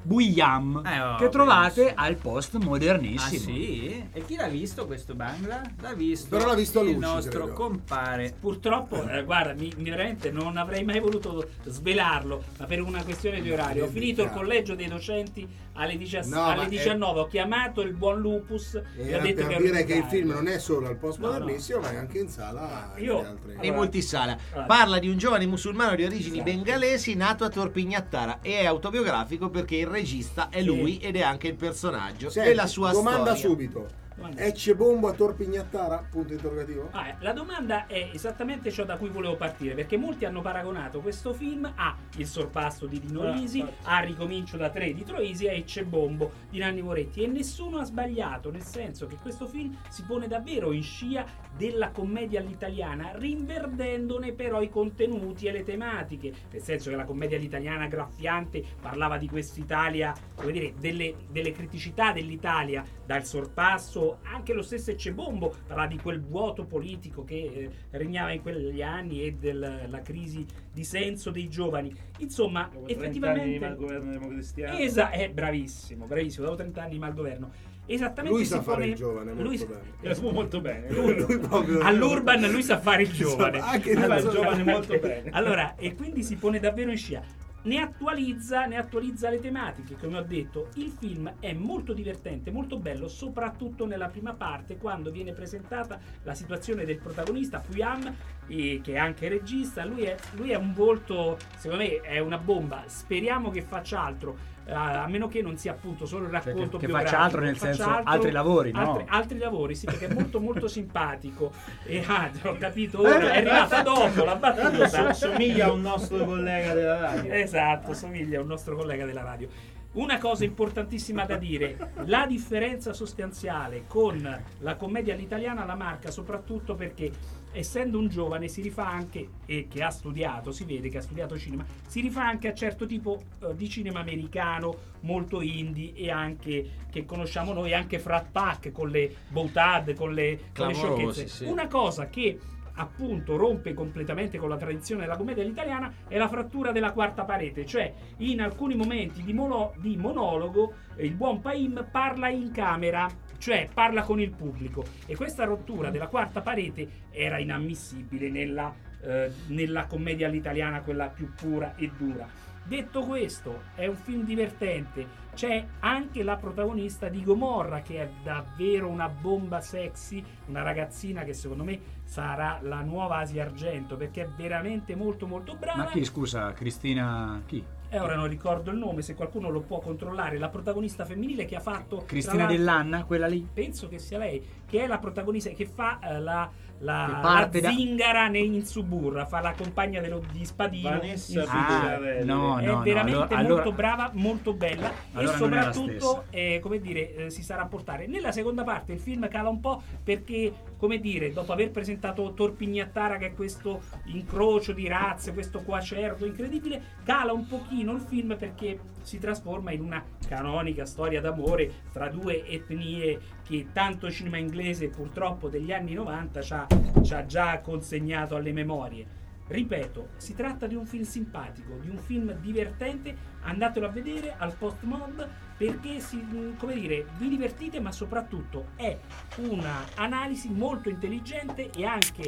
Speaker 3: Buyam,
Speaker 6: Eh, oh,
Speaker 3: che trovate
Speaker 6: benissimo.
Speaker 3: al post modernissimo.
Speaker 6: Ah sì? E chi l'ha visto questo Bangla? L'ha visto.
Speaker 11: Però l'ha visto
Speaker 6: il
Speaker 11: Luci,
Speaker 6: nostro
Speaker 11: credo.
Speaker 6: compare.
Speaker 9: Purtroppo, eh, guarda, mi, mi veramente non avrei mai voluto svelarlo, ma per una questione di orario. Ho finito il collegio dei docenti alle, diciass-
Speaker 11: No,
Speaker 9: alle
Speaker 11: ma
Speaker 9: diciannove, ho chiamato il buon Lupus e ho
Speaker 11: Era
Speaker 9: detto
Speaker 11: per
Speaker 9: che
Speaker 11: dire
Speaker 9: ero
Speaker 11: che il
Speaker 9: in
Speaker 11: film
Speaker 9: Italia.
Speaker 11: non è solo al post
Speaker 9: No, no.
Speaker 11: modernissimo, ma è anche in sala e
Speaker 9: Io-
Speaker 11: nelle altre-
Speaker 5: E multisala.
Speaker 9: Allora.
Speaker 5: Parla di un giovane musulmano di origini
Speaker 9: Esatto.
Speaker 5: bengalesi nato a Torpignattara e è autobiografico perché il regista è
Speaker 9: Sì.
Speaker 5: lui ed è anche il personaggio
Speaker 11: Senti,
Speaker 5: della sua
Speaker 11: domanda
Speaker 5: storia.
Speaker 11: subito.
Speaker 9: Domanda.
Speaker 11: Ecce bombo a Torpignattara? Punto interrogativo?
Speaker 9: Ah, eh, la domanda è esattamente ciò da cui volevo partire, perché molti hanno paragonato questo film a Il sorpasso di Dino
Speaker 4: Ah,
Speaker 9: Risi,
Speaker 4: infatti.
Speaker 9: a Ricomincio da tre di Troisi e Ecce Bombo di Nanni Moretti, e nessuno ha sbagliato, nel senso che questo film si pone davvero in scia della commedia all'italiana, rinverdendone però i contenuti e le tematiche, nel senso che la commedia all'italiana graffiante parlava di quest'Italia, come dire, delle, delle criticità dell'Italia, dal sorpasso, anche lo stesso Ecce Bombo parlava di quel vuoto politico che eh, regnava in quegli anni e della crisi di senso dei giovani. Insomma,
Speaker 4: Dopo trenta anni di
Speaker 9: effettivamente
Speaker 4: malgoverno democristiano.
Speaker 9: Esa- è bravissimo, bravissimo, dopo trenta anni di malgoverno. Esattamente
Speaker 11: Lui
Speaker 9: si
Speaker 11: sa fare
Speaker 9: pone-
Speaker 11: il giovane molto
Speaker 9: lui-
Speaker 11: bene.
Speaker 4: Eh, molto bene.
Speaker 11: Lui proprio-
Speaker 9: All'Urban lui sa fare il giovane.
Speaker 11: Anche
Speaker 4: Lui fa il
Speaker 11: nella-
Speaker 4: giovane molto bene.
Speaker 9: Allora, e quindi si pone davvero in scia. Ne attualizza, ne attualizza le tematiche, come ho detto. Il film è molto divertente, molto bello, soprattutto nella prima parte, quando viene presentata la situazione del protagonista, Puyam, e che è anche regista. Lui è, lui è un volto, secondo me, è una bomba. Speriamo che faccia altro. Uh, a meno che non sia appunto solo il
Speaker 3: Cioè, che-
Speaker 9: racconto
Speaker 3: che
Speaker 9: biografico,
Speaker 3: faccia altro nel
Speaker 9: faccia
Speaker 3: senso, altri lavori, no?
Speaker 9: altri, altri lavori, sì, perché è molto molto simpatico. E ah, ho capito ora, è arrivata dopo la battuta.
Speaker 4: So- somiglia a un nostro collega della radio.
Speaker 9: Esatto, somiglia a un nostro collega della radio. Una cosa importantissima da dire: la differenza sostanziale con la commedia all'italiana la marca soprattutto perché, essendo un giovane, si rifà anche, e che ha studiato, si vede che ha studiato cinema, si rifà anche a certo tipo eh, di cinema americano, molto indie, e anche che conosciamo noi, anche Frat Pack con le boutade, con le, con le
Speaker 5: Clamorosi,
Speaker 9: sciocchezze.
Speaker 5: sì.
Speaker 9: Una cosa che appunto rompe completamente con la tradizione della commedia all'italiana è la frattura della quarta parete, cioè in alcuni momenti di, mono- di monologo eh, il buon Paim parla in camera, cioè parla con il pubblico, e questa rottura della quarta parete era inammissibile nella, eh, nella commedia all'italiana, quella più pura e dura. Detto questo, è un film divertente. C'è anche la protagonista di Gomorra, che è davvero una bomba sexy, una ragazzina che secondo me sarà la nuova Asia Argento, perché è veramente molto molto brava.
Speaker 3: Ma chi, scusa, Cristina chi?
Speaker 9: E ora non ricordo il nome, se qualcuno lo può controllare. La protagonista femminile che ha fatto tra
Speaker 3: Cristina
Speaker 9: l'altro-
Speaker 3: Dell'Anna, quella lì?
Speaker 9: Penso che sia lei, che è la protagonista che fa eh, la, la,
Speaker 3: Che
Speaker 9: la
Speaker 3: parte da-
Speaker 9: zingara ne- in Suburra, fa la compagna dello, di Spadino.
Speaker 4: Vanessa
Speaker 9: in
Speaker 3: Ah,
Speaker 9: Suburra.
Speaker 3: no,
Speaker 9: È
Speaker 3: no, no,
Speaker 9: veramente
Speaker 3: allora-
Speaker 9: molto brava, molto bella,
Speaker 3: allora
Speaker 9: e
Speaker 3: non è la
Speaker 9: soprattutto eh, come dire, eh, si sa rapportare. Nella seconda parte il film cala un po' perché, come dire, dopo aver presentato Torpignattara, che è questo incrocio di razze, questo quacerto incredibile, cala un pochino il film perché si trasforma in una canonica storia d'amore tra due etnie che tanto cinema inglese purtroppo degli anni novanta ci ha, ci ha già consegnato alle memorie. Ripeto, si tratta di un film simpatico, di un film divertente, andatelo a vedere al post-mod perché si, come dire, vi divertite, ma soprattutto è una analisi molto intelligente e anche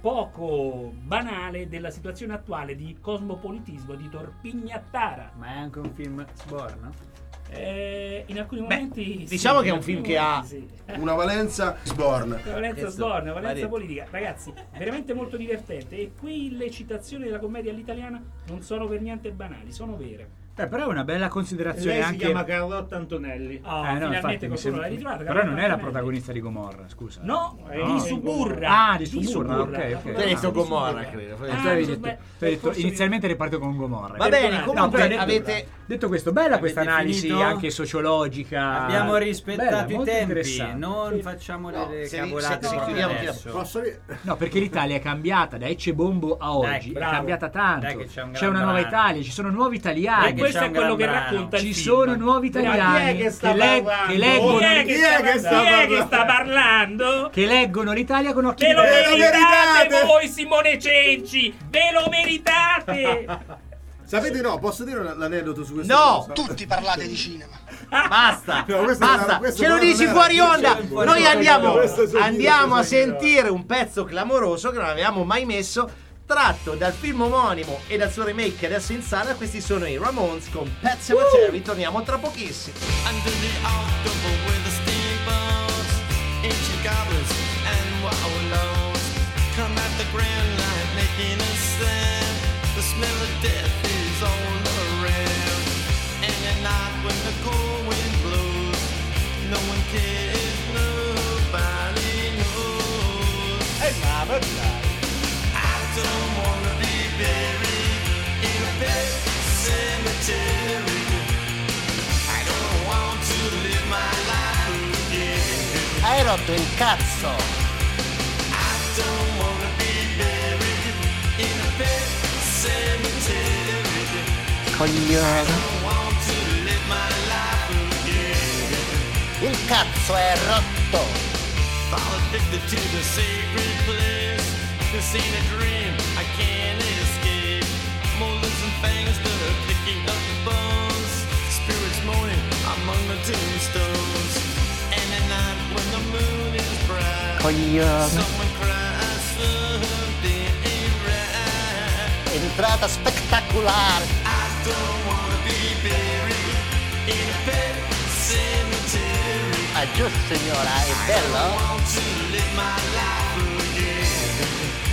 Speaker 9: poco banale della situazione attuale di cosmopolitismo di Torpignattara.
Speaker 6: Ma è anche un film sborno?
Speaker 9: Eh, in alcuni
Speaker 5: Beh,
Speaker 9: momenti
Speaker 5: diciamo
Speaker 9: sì,
Speaker 5: che è
Speaker 9: in
Speaker 5: un film
Speaker 9: alcuni
Speaker 5: che ha
Speaker 9: momenti sì.
Speaker 11: Una valenza sborn.
Speaker 9: Una valenza
Speaker 5: Questo
Speaker 9: sborna, una
Speaker 5: va
Speaker 9: valenza
Speaker 5: detto.
Speaker 9: politica. Ragazzi, veramente molto divertente. E qui le citazioni della commedia all'italiana non sono per niente banali, sono vere.
Speaker 3: Beh, però è una bella considerazione
Speaker 4: Lei si
Speaker 3: anche.
Speaker 4: chiama Carlotta Antonelli.
Speaker 9: Oh,
Speaker 3: Eh, no,
Speaker 9: finalmente
Speaker 3: infatti, mi
Speaker 9: qualcuno
Speaker 3: sembra-
Speaker 9: l'ha ritrovata.
Speaker 3: Però non è la
Speaker 9: Carlotta
Speaker 3: protagonista di Gomorra, scusa.
Speaker 9: No,
Speaker 4: No.
Speaker 9: di Suburra.
Speaker 3: Ah, di Suburra, ok, ok.
Speaker 5: Tu hai detto
Speaker 9: Ah, di
Speaker 5: Gomorra,
Speaker 9: Suburra.
Speaker 5: credo.
Speaker 3: Tu
Speaker 9: Ah,
Speaker 3: avevi
Speaker 9: so-
Speaker 3: detto,
Speaker 9: beh,
Speaker 3: tu hai detto
Speaker 9: forse
Speaker 3: inizialmente riparto con Gomorra.
Speaker 5: Va bene,
Speaker 9: Perdonate.
Speaker 5: comunque
Speaker 3: No, bene,
Speaker 5: avete...
Speaker 3: Detto questo, bella questa
Speaker 6: Avete
Speaker 3: analisi
Speaker 6: finito?
Speaker 3: anche sociologica.
Speaker 6: Abbiamo rispettato
Speaker 3: Bella,
Speaker 6: i
Speaker 3: molto
Speaker 6: tempi,
Speaker 3: interessante.
Speaker 6: non facciamo
Speaker 5: No,
Speaker 6: delle
Speaker 5: se-
Speaker 6: cavolate
Speaker 5: se- se
Speaker 6: come
Speaker 5: chiudiamo,
Speaker 6: adesso.
Speaker 11: Posso dire?
Speaker 3: No, perché l'Italia è cambiata da Ecce Bombo a oggi,
Speaker 6: bravo.
Speaker 3: è cambiata tanto.
Speaker 6: Dai che c'è un
Speaker 3: C'è
Speaker 6: gran
Speaker 3: una nuova
Speaker 6: brano.
Speaker 3: Italia, ci sono nuovi
Speaker 9: E
Speaker 3: italiani.
Speaker 6: Dai che
Speaker 9: questo
Speaker 6: c'è
Speaker 9: è
Speaker 6: un
Speaker 9: quello che
Speaker 6: gran brano.
Speaker 9: racconta il
Speaker 3: Ci
Speaker 9: film.
Speaker 3: sono nuovi
Speaker 4: Ma chi è
Speaker 3: italiani
Speaker 4: che sta
Speaker 3: leg-
Speaker 4: parlando?
Speaker 3: che leggono,
Speaker 9: Chi è che,
Speaker 11: Chi
Speaker 9: sta,
Speaker 11: è che sta
Speaker 9: chi è che
Speaker 11: parlando?
Speaker 9: sta parlando?
Speaker 3: che leggono l'Italia con occhi
Speaker 9: Ve lo
Speaker 3: diversi.
Speaker 11: meritate!
Speaker 9: meritate voi, Simone Cenci! Ve lo meritate!
Speaker 11: Sapete, no, posso dire un- l'aneddoto su questo?
Speaker 16: No, tutti parlate di cinema.
Speaker 5: Basta,
Speaker 11: No, questo
Speaker 5: basta.
Speaker 11: era- questo
Speaker 5: Ce lo
Speaker 11: però
Speaker 5: dici
Speaker 11: non era-
Speaker 5: fuori onda.
Speaker 11: fuori
Speaker 5: Noi
Speaker 11: onda.
Speaker 5: andiamo,
Speaker 11: Questo è sentito,
Speaker 5: andiamo a
Speaker 11: questo è sentito.
Speaker 5: sentire un pezzo clamoroso che non avevamo mai messo, tratto dal film omonimo e dal suo remake adesso in sala. Questi sono i Ramones con Pet Sematary. Torniamo tra pochissimo.
Speaker 12: Under the October with the steamboats, ancient goblins and wallows come at the grand line making a sound. The smell of death is all around. And at night when the cold wind blows, no one cares, nobody knows. Hey, mama, I don't wanna be buried in a pet cemetery. I don't want to live my life again.
Speaker 16: Hai rotto il cazzo.
Speaker 12: I don't wanna be buried in a pet cemetery.
Speaker 16: Coglione.
Speaker 12: I don't want to live my life again.
Speaker 16: Il cazzo è rotto.
Speaker 12: Fall addicted to the sacred place. This ain't a dream, I can't escape. Molars and fangs that are picking up the bones. Spirits moaning among the tombstones. And at night when the moon is bright,
Speaker 16: Coglione.
Speaker 12: someone cries something ain't right.
Speaker 16: Entrata spettacolare.
Speaker 12: I don't wanna be buried in a pet cemetery.
Speaker 16: Ah, giusto signora, è
Speaker 12: I
Speaker 16: bello?
Speaker 12: don't want to live my life again.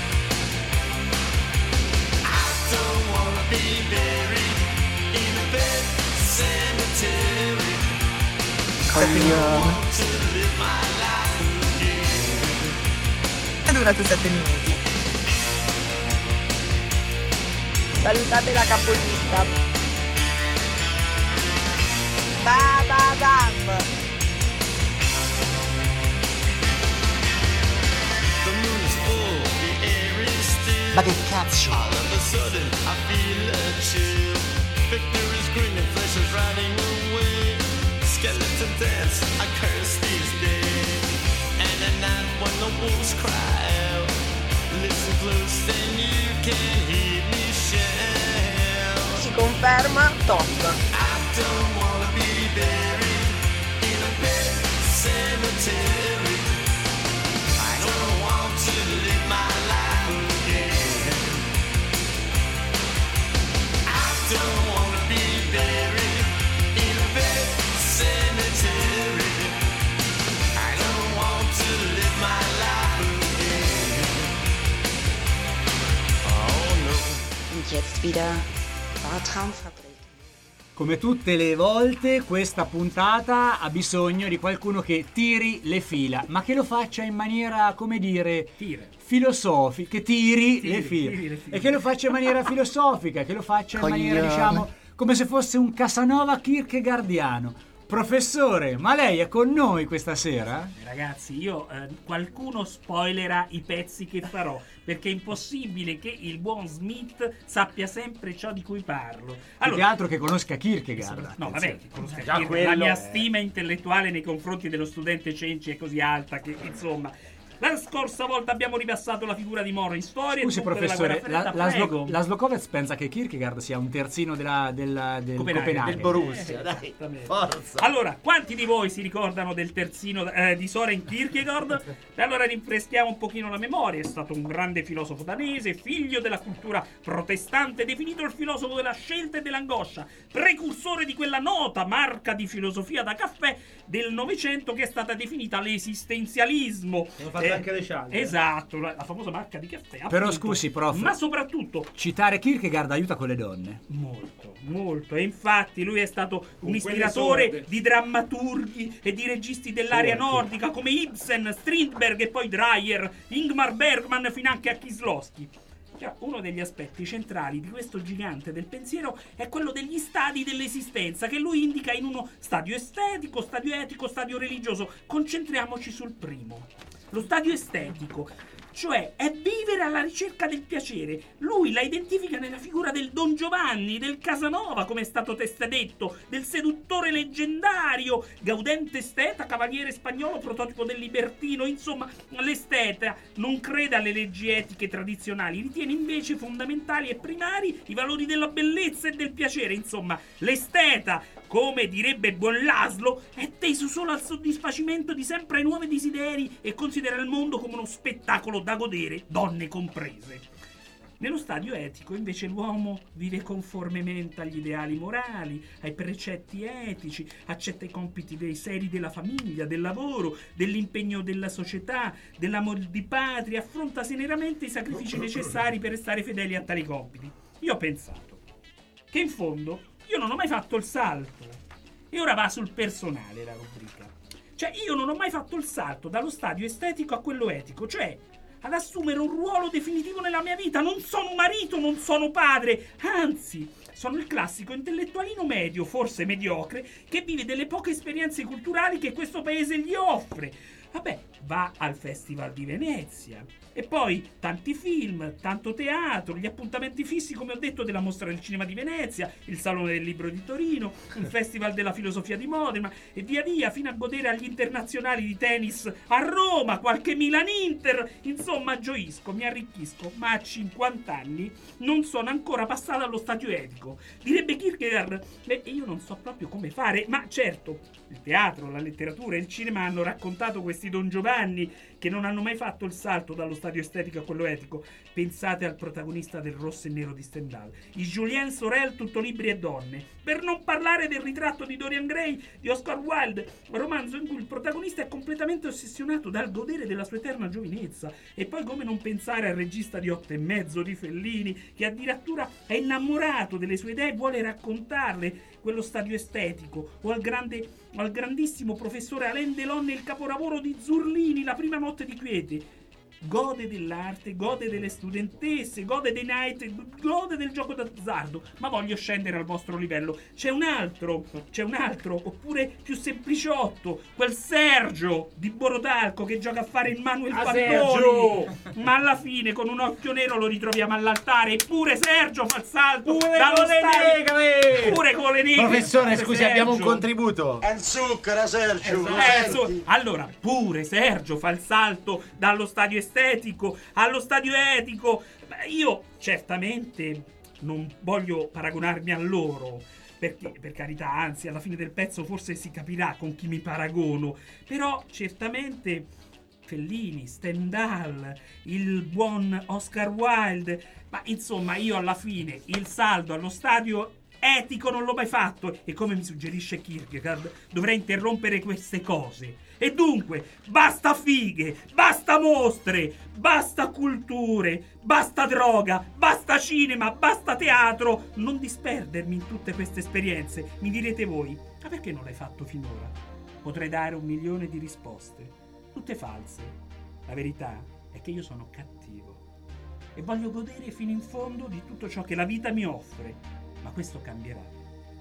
Speaker 12: I don't wanna be buried in a pet cemetery.
Speaker 16: Coglione.
Speaker 12: Want to live my life again.
Speaker 17: È durato sette minuti. Salutate la capolista. Ba ba bam.
Speaker 12: The moon is full, the air is still.
Speaker 16: Ma che cazzo?
Speaker 12: All of a sudden, I feel a chill. Victor is grinning, flesh is riding away. Skeleton dance, I curse these days. And at night when the wolves cry out, listen close and you can hear me shout.
Speaker 17: Si conferma, top.
Speaker 12: I don't wanna be buried in a pet cemetery. I don't want to live my life again. I don't wanna be buried in a pet cemetery. I don't want to live my life again. Oh no.
Speaker 8: Und jetzt wieder Bartraumfabrik.
Speaker 3: Come tutte le volte, questa puntata ha bisogno di qualcuno che tiri le fila, ma che lo faccia in maniera, come dire,
Speaker 4: Tire.
Speaker 3: filosofica, che tiri,
Speaker 4: Tiri,
Speaker 3: le, fila.
Speaker 4: tiri le fila.
Speaker 3: E che lo faccia in maniera filosofica, che lo faccia in maniera,
Speaker 16: Coglione.
Speaker 3: diciamo, come se fosse un Casanova Kierkegaardiano. Professore, ma lei è con noi questa sera?
Speaker 9: Ragazzi, io eh, qualcuno spoilerà i pezzi che farò, perché è impossibile che il buon Smith sappia sempre ciò di cui parlo.
Speaker 3: Più che altro che conosca Kierkegaard.
Speaker 9: No, vabbè, che conosca
Speaker 3: Già
Speaker 9: Kierkegaard.
Speaker 3: quello
Speaker 9: La mia
Speaker 3: è-
Speaker 9: stima intellettuale nei confronti dello studente Cenci è così alta che, insomma... La scorsa volta abbiamo ripassato la figura di Moro in storia.
Speaker 3: Scusi
Speaker 9: il punto della
Speaker 3: professore,
Speaker 9: guerra
Speaker 3: la,
Speaker 9: fredda,
Speaker 3: la,
Speaker 9: prego.
Speaker 3: Slo- la Slokovec pensa che Kierkegaard sia un terzino della, della, del
Speaker 9: Copenaghen,
Speaker 3: Copenaghen.
Speaker 9: del Borussia, dai,
Speaker 5: Esattamente. Forza.
Speaker 9: Allora, quanti di voi si ricordano del terzino eh, di Soren Kierkegaard? E allora rinfreschiamo un pochino la memoria. È stato un grande filosofo danese, figlio della cultura protestante, definito il filosofo della scelta e dell'angoscia, precursore di quella nota marca di filosofia da caffè del Novecento che è stata definita l'esistenzialismo.
Speaker 4: Sono fatte anche le cialde.
Speaker 9: Esatto, la, la famosa marca di caffè.
Speaker 3: Però
Speaker 9: appunto.
Speaker 3: scusi, prof.
Speaker 9: Ma soprattutto
Speaker 3: Citare Kierkegaard aiuta con le donne.
Speaker 9: Molto, molto. E infatti lui è stato un
Speaker 3: quelle
Speaker 9: ispiratore
Speaker 3: sorde.
Speaker 9: di drammaturghi e di registi dell'area
Speaker 3: Forti.
Speaker 9: nordica come Ibsen, Strindberg e poi Dreyer, Ingmar Bergman fino anche a Kieslowski. Cioè, uno degli aspetti centrali di questo gigante del pensiero è quello degli stadi dell'esistenza che lui indica in uno stadio estetico, stadio etico, stadio religioso. Concentriamoci sul primo. Lo stadio estetico. Cioè è vivere alla ricerca del piacere. Lui la identifica nella figura del Don Giovanni, del Casanova, come è stato testé detto, del seduttore leggendario, gaudente esteta, cavaliere spagnolo, prototipo del libertino. Insomma, l'esteta non crede alle leggi etiche tradizionali, ritiene invece fondamentali e primari i valori della bellezza e del piacere. Insomma, l'esteta, come direbbe buon Laszlo, è teso solo al soddisfacimento di sempre nuovi desideri e considera il mondo come uno spettacolo da godere, donne comprese. Nello stadio etico, invece, l'uomo vive conformemente agli ideali morali, ai precetti etici, accetta i compiti dei seri della famiglia, del lavoro, dell'impegno della società, dell'amor di patria, affronta serenamente i sacrifici necessari per restare fedeli a tali compiti. Io ho pensato che in fondo io non ho mai fatto il salto. E ora va sul personale la rubrica. Cioè, io non ho mai fatto il salto dallo stadio estetico a quello etico, cioè ad assumere un ruolo definitivo nella mia vita. Non sono marito, non sono padre, anzi, sono il classico intellettualino medio, forse mediocre, che vive delle poche esperienze culturali che questo paese gli offre. Vabbè, va al Festival di Venezia. E poi tanti film, tanto teatro, gli appuntamenti fissi, come ho detto, della Mostra del Cinema di Venezia, il Salone del Libro di Torino, il Festival della Filosofia di Modena e via via fino a godere agli internazionali di tennis a Roma, qualche Milan-Inter. Insomma, gioisco, mi arricchisco, ma a cinquanta anni non sono ancora passata allo stadio etico. Direbbe Kierkegaard, e io non so proprio come fare, ma certo, il teatro, la letteratura e il cinema hanno raccontato questi Don Giovanni che non hanno mai fatto il salto dallo stadio estetico a quello etico. Pensate al protagonista del Rosso e Nero di Stendhal, il Julien Sorel, tutto libri e donne. Per non parlare del ritratto di Dorian Gray di Oscar Wilde, romanzo in cui il protagonista è completamente ossessionato dal godere della sua eterna giovinezza. E poi come non pensare al regista di Otto e mezzo di Fellini, che addirittura è innamorato delle sue idee e vuole raccontarle, quello stadio estetico, o al grande o al grandissimo professore Alain Delon nel capolavoro di Zurlini, La prima notte di quiete. Gode dell'arte, gode delle studentesse, gode dei night, gode del gioco d'azzardo. Ma voglio scendere al vostro livello. C'è un altro, c'è un altro, oppure più sempliciotto, quel Sergio di Borodalco che gioca a fare il Manuel
Speaker 4: Ah,
Speaker 9: Fantoni. Ma alla fine con un occhio nero lo ritroviamo all'altare. Eppure Sergio fa il salto
Speaker 18: Pure
Speaker 9: dallo
Speaker 18: con le
Speaker 9: stadio-
Speaker 18: negre!
Speaker 9: Pure con le negre.
Speaker 18: Professore,
Speaker 9: Pure
Speaker 18: scusi, abbiamo un
Speaker 9: Sergio.
Speaker 18: contributo.
Speaker 7: Al zucchero, Sergio.
Speaker 9: Eh, su- allora, pure Sergio fa il salto dallo stadio estetico allo stadio etico. Beh, io certamente non voglio paragonarmi a loro, perché, per carità, anzi, alla fine del pezzo forse si capirà con chi mi paragono, però certamente Fellini, Stendhal, il buon Oscar Wilde, ma insomma io alla fine il salto allo stadio etico non l'ho mai fatto e, come mi suggerisce Kierkegaard, dovrei interrompere queste cose. E dunque, basta fighe, basta mostre, basta culture, basta droga, basta cinema, basta teatro. Non disperdermi in tutte queste esperienze. Mi direte voi, ma perché non l'hai fatto finora? Potrei dare un milione di risposte, tutte false. La verità è che io sono cattivo e voglio godere fino in fondo di tutto ciò che la vita mi offre. Ma questo cambierà.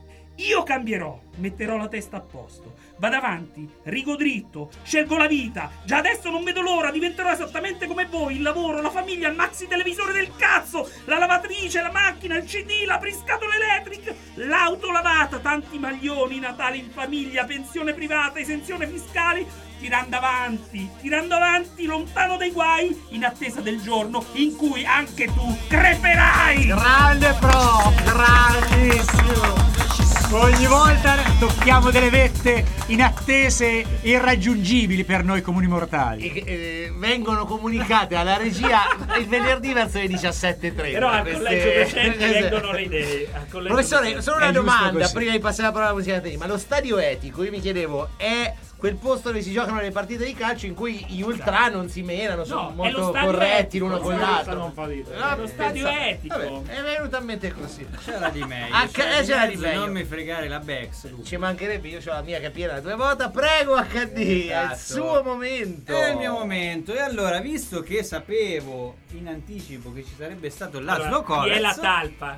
Speaker 9: Io cambierò, metterò la testa a posto, vado avanti, rigo dritto, scelgo la vita. Già adesso non vedo l'ora, diventerò esattamente come voi. Il lavoro, la famiglia, il maxi televisore del cazzo, la lavatrice, la macchina, il C D, l'apriscatola elettrica, l'auto lavata, tanti maglioni, Natale in famiglia, pensione privata, esenzione fiscali, tirando avanti, tirando avanti, lontano dai guai, in attesa del giorno in cui anche tu creperai.
Speaker 3: Grande prof, grandissimo. Ogni volta tocchiamo delle vette inattese, irraggiungibili per noi comuni mortali.
Speaker 18: E, eh, vengono comunicate alla regia il venerdì verso le diciassette e trenta.
Speaker 9: Però al
Speaker 18: queste-
Speaker 9: collegio docenti
Speaker 18: queste-
Speaker 9: vengono le idee. Al collegio
Speaker 18: Professore,
Speaker 9: docenti.
Speaker 18: solo
Speaker 3: È
Speaker 18: una
Speaker 3: giusto
Speaker 18: domanda
Speaker 3: così.
Speaker 18: prima di passare la parola alla musica. Ma lo stadio etico, io mi chiedevo, è quel posto dove si giocano le partite di calcio in cui gli ultra non si menano, sono
Speaker 9: No, è lo
Speaker 18: molto
Speaker 9: stadio
Speaker 18: corretti
Speaker 9: etico,
Speaker 18: l'uno
Speaker 9: lo
Speaker 18: con
Speaker 9: stadio
Speaker 18: l'altro.
Speaker 5: non fa ridere.
Speaker 18: Ah,
Speaker 9: Lo stadio
Speaker 18: pensa-
Speaker 9: etico.
Speaker 18: Vabbè, è venuto a mente così.
Speaker 6: C'era di meglio.
Speaker 18: Ah,
Speaker 6: c'era
Speaker 18: eh,
Speaker 6: di
Speaker 18: c'era di
Speaker 6: mezzo,
Speaker 18: meglio.
Speaker 6: Non mi fregare la Bex, Luca.
Speaker 18: Ci mancherebbe, io ho la mia che è piena due volte. Prego acca di, è il
Speaker 6: Esatto.
Speaker 18: suo momento.
Speaker 6: È il mio momento. E allora, visto che sapevo in anticipo che ci sarebbe stato l'Aslo
Speaker 9: Allora, chi è la
Speaker 6: Corazzo,
Speaker 9: talpa?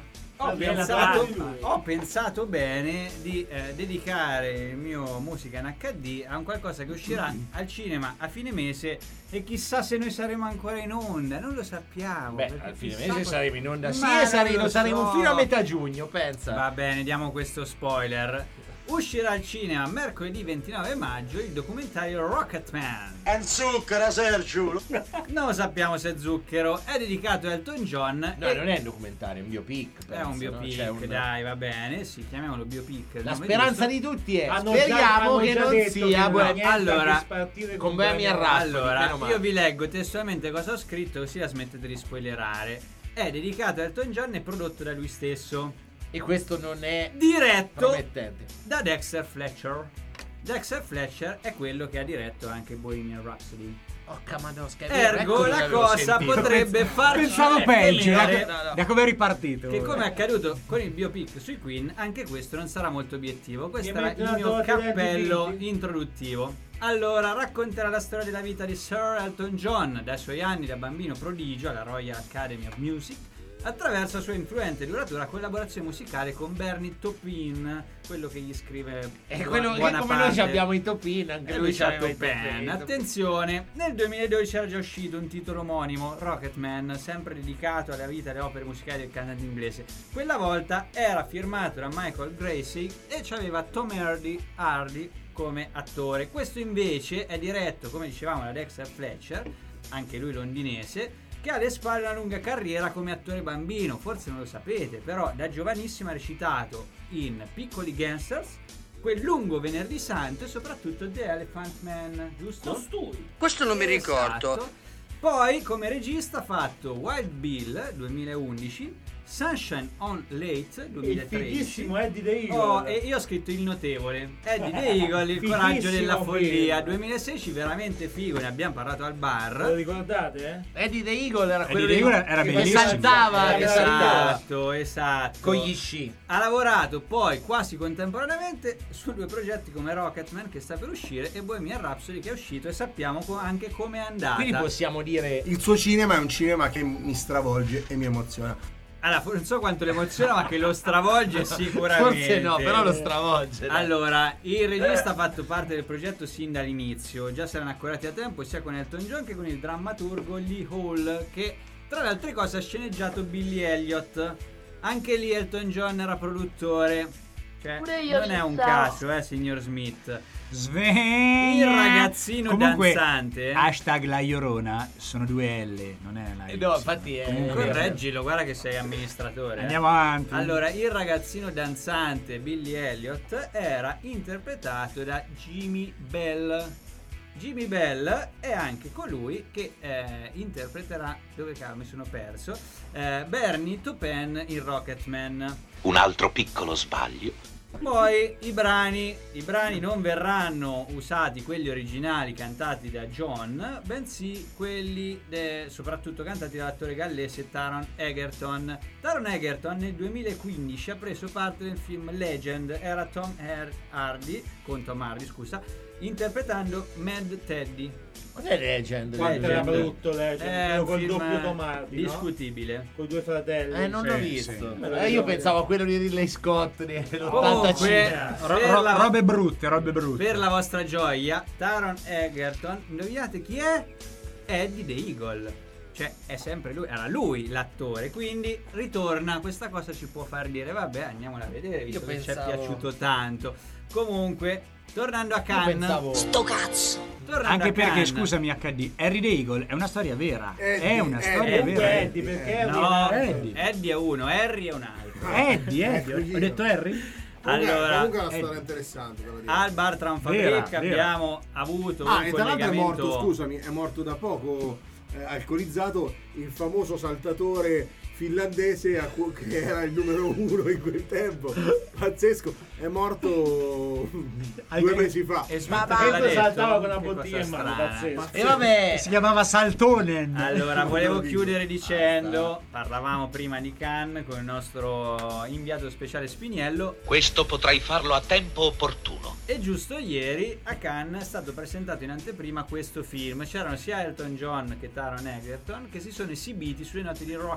Speaker 6: ho, pensato, ho pensato bene di eh, dedicare il mio Musica in acca di a un qualcosa che uscirà mm. al cinema a fine mese e chissà se noi saremo ancora in onda, non lo sappiamo.
Speaker 5: Beh, al fine mese
Speaker 6: cosa...
Speaker 5: saremo in onda, sì,
Speaker 6: Ma
Speaker 5: e saremo,
Speaker 6: lo
Speaker 5: saremo
Speaker 6: so.
Speaker 5: fino a metà giugno, pensa.
Speaker 6: Va bene, diamo questo spoiler. Uscirà al cinema mercoledì ventinove maggio il documentario Rocketman.
Speaker 7: E zucchero, Sergio!
Speaker 6: Non lo sappiamo se è zucchero, è dedicato a Elton John.
Speaker 5: No,
Speaker 6: e...
Speaker 5: non è un documentario, è un biopic.
Speaker 6: È un
Speaker 5: penso,
Speaker 6: biopic,
Speaker 5: no? un...
Speaker 6: dai, va bene, sì, chiamiamolo biopic.
Speaker 5: La speranza di tutti è,
Speaker 4: Hanno
Speaker 5: speriamo
Speaker 4: già,
Speaker 5: che non
Speaker 4: detto
Speaker 5: sia
Speaker 4: che
Speaker 5: buona.
Speaker 4: non ha
Speaker 6: Allora,
Speaker 4: con,
Speaker 5: con Bohemian Rhapsody.
Speaker 6: Allora, io vi leggo testualmente cosa ho scritto così la smettete di spoilerare. È dedicato a Elton John e prodotto da lui stesso.
Speaker 5: E questo non è
Speaker 6: diretto
Speaker 5: promettente.
Speaker 6: Da Dexter Fletcher. Dexter Fletcher è quello che ha diretto anche Bohemian Rhapsody.
Speaker 5: Porca manosca,
Speaker 6: Ergo la cosa potrebbe farci
Speaker 3: pensavo peggio
Speaker 6: temere
Speaker 3: da, da, da come è ripartito
Speaker 6: che come è accaduto con il biopic sui Queen, anche questo non sarà molto obiettivo. Questo
Speaker 4: Mi
Speaker 6: era il mio cappello introduttivo. Allora, racconterà la storia della vita di Sir Elton John dai suoi anni da bambino prodigio alla Royal Academy of Music attraverso la sua influente e duratura collaborazione musicale con Bernie Taupin, quello che gli scrive
Speaker 5: e quello che come
Speaker 6: parte.
Speaker 5: Noi abbiamo i Taupin, anche
Speaker 6: e
Speaker 5: lui
Speaker 6: c'ha
Speaker 5: c'aveva i
Speaker 6: Taupin. Attenzione, nel duemiladodici era già uscito un titolo omonimo, Rocketman, sempre dedicato alla vita e alle opere musicali del cantante inglese. Quella volta era firmato da Michael Gracie e c'aveva Tom Hardy, Hardy come attore. Questo invece è diretto, come dicevamo, da Dexter Fletcher, anche lui londinese, che ha alle spalle una lunga carriera come attore bambino. Forse non lo sapete, però da giovanissimo ha recitato in Piccoli Gangsters, Quel lungo venerdì santo e soprattutto The Elephant Man, giusto?
Speaker 4: Costui.
Speaker 15: Questo non mi ricordo.
Speaker 6: Esatto. Poi come regista ha fatto Wild Bill duemilaundici, Sunshine on Lake duemilatredici.
Speaker 4: Il fighissimo Eddie the Eagle.
Speaker 6: Oh, e io ho scritto il notevole Eddie the Eagle, il coraggio della follia. duemilasedici, veramente figo, ne abbiamo parlato al bar.
Speaker 4: Lo ricordate? Eh?
Speaker 5: Eddie the Eagle era
Speaker 3: Eddie
Speaker 5: quello
Speaker 3: the Eagle
Speaker 5: che,
Speaker 3: era
Speaker 5: che
Speaker 3: bellissimo.
Speaker 5: saltava, che saltava
Speaker 6: Esatto, esatto.
Speaker 5: con gli sci.
Speaker 6: Ha lavorato poi quasi contemporaneamente su due progetti come Rocketman, che sta per uscire, e Bohemian Rhapsody, che è uscito, e sappiamo co- anche come è andata.
Speaker 5: Quindi possiamo dire
Speaker 11: il suo cinema è un cinema che mi stravolge e mi emoziona.
Speaker 6: Allora, non so quanto lo emoziona, ma che lo stravolge sicuramente.
Speaker 5: Forse no, però lo stravolge. Dai.
Speaker 6: Allora, il regista ha fatto parte del progetto sin dall'inizio. Già si erano accordati a tempo sia con Elton John che con il drammaturgo Lee Hall, che tra le altre cose ha sceneggiato Billy Elliot. Anche lì Elton John era produttore. Cioè, non è un caso, eh, signor Smith.
Speaker 3: Sveglia.
Speaker 6: Il ragazzino
Speaker 3: Comunque,
Speaker 6: danzante.
Speaker 3: Hashtag la Llorona sono due L, non è la Y.
Speaker 5: No, infatti è.
Speaker 3: Comunque,
Speaker 6: Correggilo, guarda che sei amministratore.
Speaker 3: Andiamo
Speaker 6: eh.
Speaker 3: avanti.
Speaker 6: Allora, il ragazzino danzante Billy Elliot era interpretato da Jimmy Bell. Jimmy Bell è anche colui che eh, interpreterà, dove cavolo mi sono perso, eh, Bernie Taupin in Rocketman.
Speaker 19: Un altro piccolo sbaglio.
Speaker 6: Poi i brani, i brani non verranno usati quelli originali cantati da John, bensì quelli de, soprattutto cantati dall'attore gallese Taron Egerton. Taron Egerton nel duemilaquindici ha preso parte nel film Legend, era Tom Hardy, con Tom Hardy scusa, interpretando Mad Teddy.
Speaker 5: Cos'è Legend?
Speaker 4: Quanto era brutto Legend,
Speaker 6: È
Speaker 4: quello
Speaker 6: un
Speaker 4: col
Speaker 6: film
Speaker 4: doppio Tomardi, no?
Speaker 6: discutibile.
Speaker 4: Con i due fratelli.
Speaker 5: Eh, non
Speaker 4: Sì,
Speaker 5: l'ho visto.
Speaker 4: sì.
Speaker 5: Eh, io pensavo a quello di Ridley Scott
Speaker 6: Comunque,
Speaker 5: dell'ottantacinque.
Speaker 3: Ro-
Speaker 6: per
Speaker 3: ro-
Speaker 6: la-
Speaker 3: robe brutte, robe brutte.
Speaker 6: Per la vostra gioia, Taron Egerton, indovinate chi è? Eddie the Eagle. Cioè, è sempre lui, era lui l'attore, quindi ritorna, questa cosa ci può far dire, vabbè, andiamola a vedere, visto
Speaker 5: Io
Speaker 6: che ci
Speaker 5: pensavo-
Speaker 6: è piaciuto tanto. Comunque, tornando a Cannes,
Speaker 5: pensavo-
Speaker 15: Sto cazzo.
Speaker 6: tornando
Speaker 3: Anche
Speaker 6: a
Speaker 3: perché,
Speaker 6: Cannes,
Speaker 3: scusami H D, Harry the Eagle è una storia vera.
Speaker 11: Eddie,
Speaker 3: è una
Speaker 11: Eddie,
Speaker 3: storia
Speaker 4: Comunque
Speaker 3: vera.
Speaker 4: Eddie, perché Eddie
Speaker 6: no,
Speaker 4: è-
Speaker 3: Eddie.
Speaker 6: Eddie è uno, Harry è un altro.
Speaker 3: Eddie, Eddie.
Speaker 11: Ecco,
Speaker 3: Ho detto Harry?
Speaker 11: Comunque,
Speaker 6: Allora,
Speaker 11: comunque è una storia
Speaker 3: Eddie.
Speaker 11: interessante, devo dire.
Speaker 6: Al Bar Tram Fabric
Speaker 3: Vera, vera.
Speaker 6: abbiamo avuto
Speaker 11: Ah,
Speaker 6: un
Speaker 11: e tra l'altro è
Speaker 6: collegamento.
Speaker 11: morto, scusami, è morto da poco, eh, alcolizzato, il famoso saltatore finlandese a cu- che era il numero uno in quel tempo. Pazzesco, è morto due mesi fa.
Speaker 6: E
Speaker 4: Ma
Speaker 6: Smith l'ha
Speaker 4: Vento
Speaker 6: detto,
Speaker 4: saltava con una
Speaker 6: che
Speaker 4: bottiglia
Speaker 6: cosa
Speaker 4: in mano,
Speaker 6: strana.
Speaker 4: pazzesco.
Speaker 5: E vabbè,
Speaker 3: Si chiamava Saltonen.
Speaker 6: Allora, volevo chiudere dicendo, parlavamo prima di Cannes con il nostro inviato speciale Spiniello,
Speaker 19: Questo potrai farlo a tempo opportuno.
Speaker 6: e giusto ieri a Cannes è stato presentato in anteprima questo film. C'erano sia Elton John che Taron Egerton che si sono esibiti sulle note di Rocketman.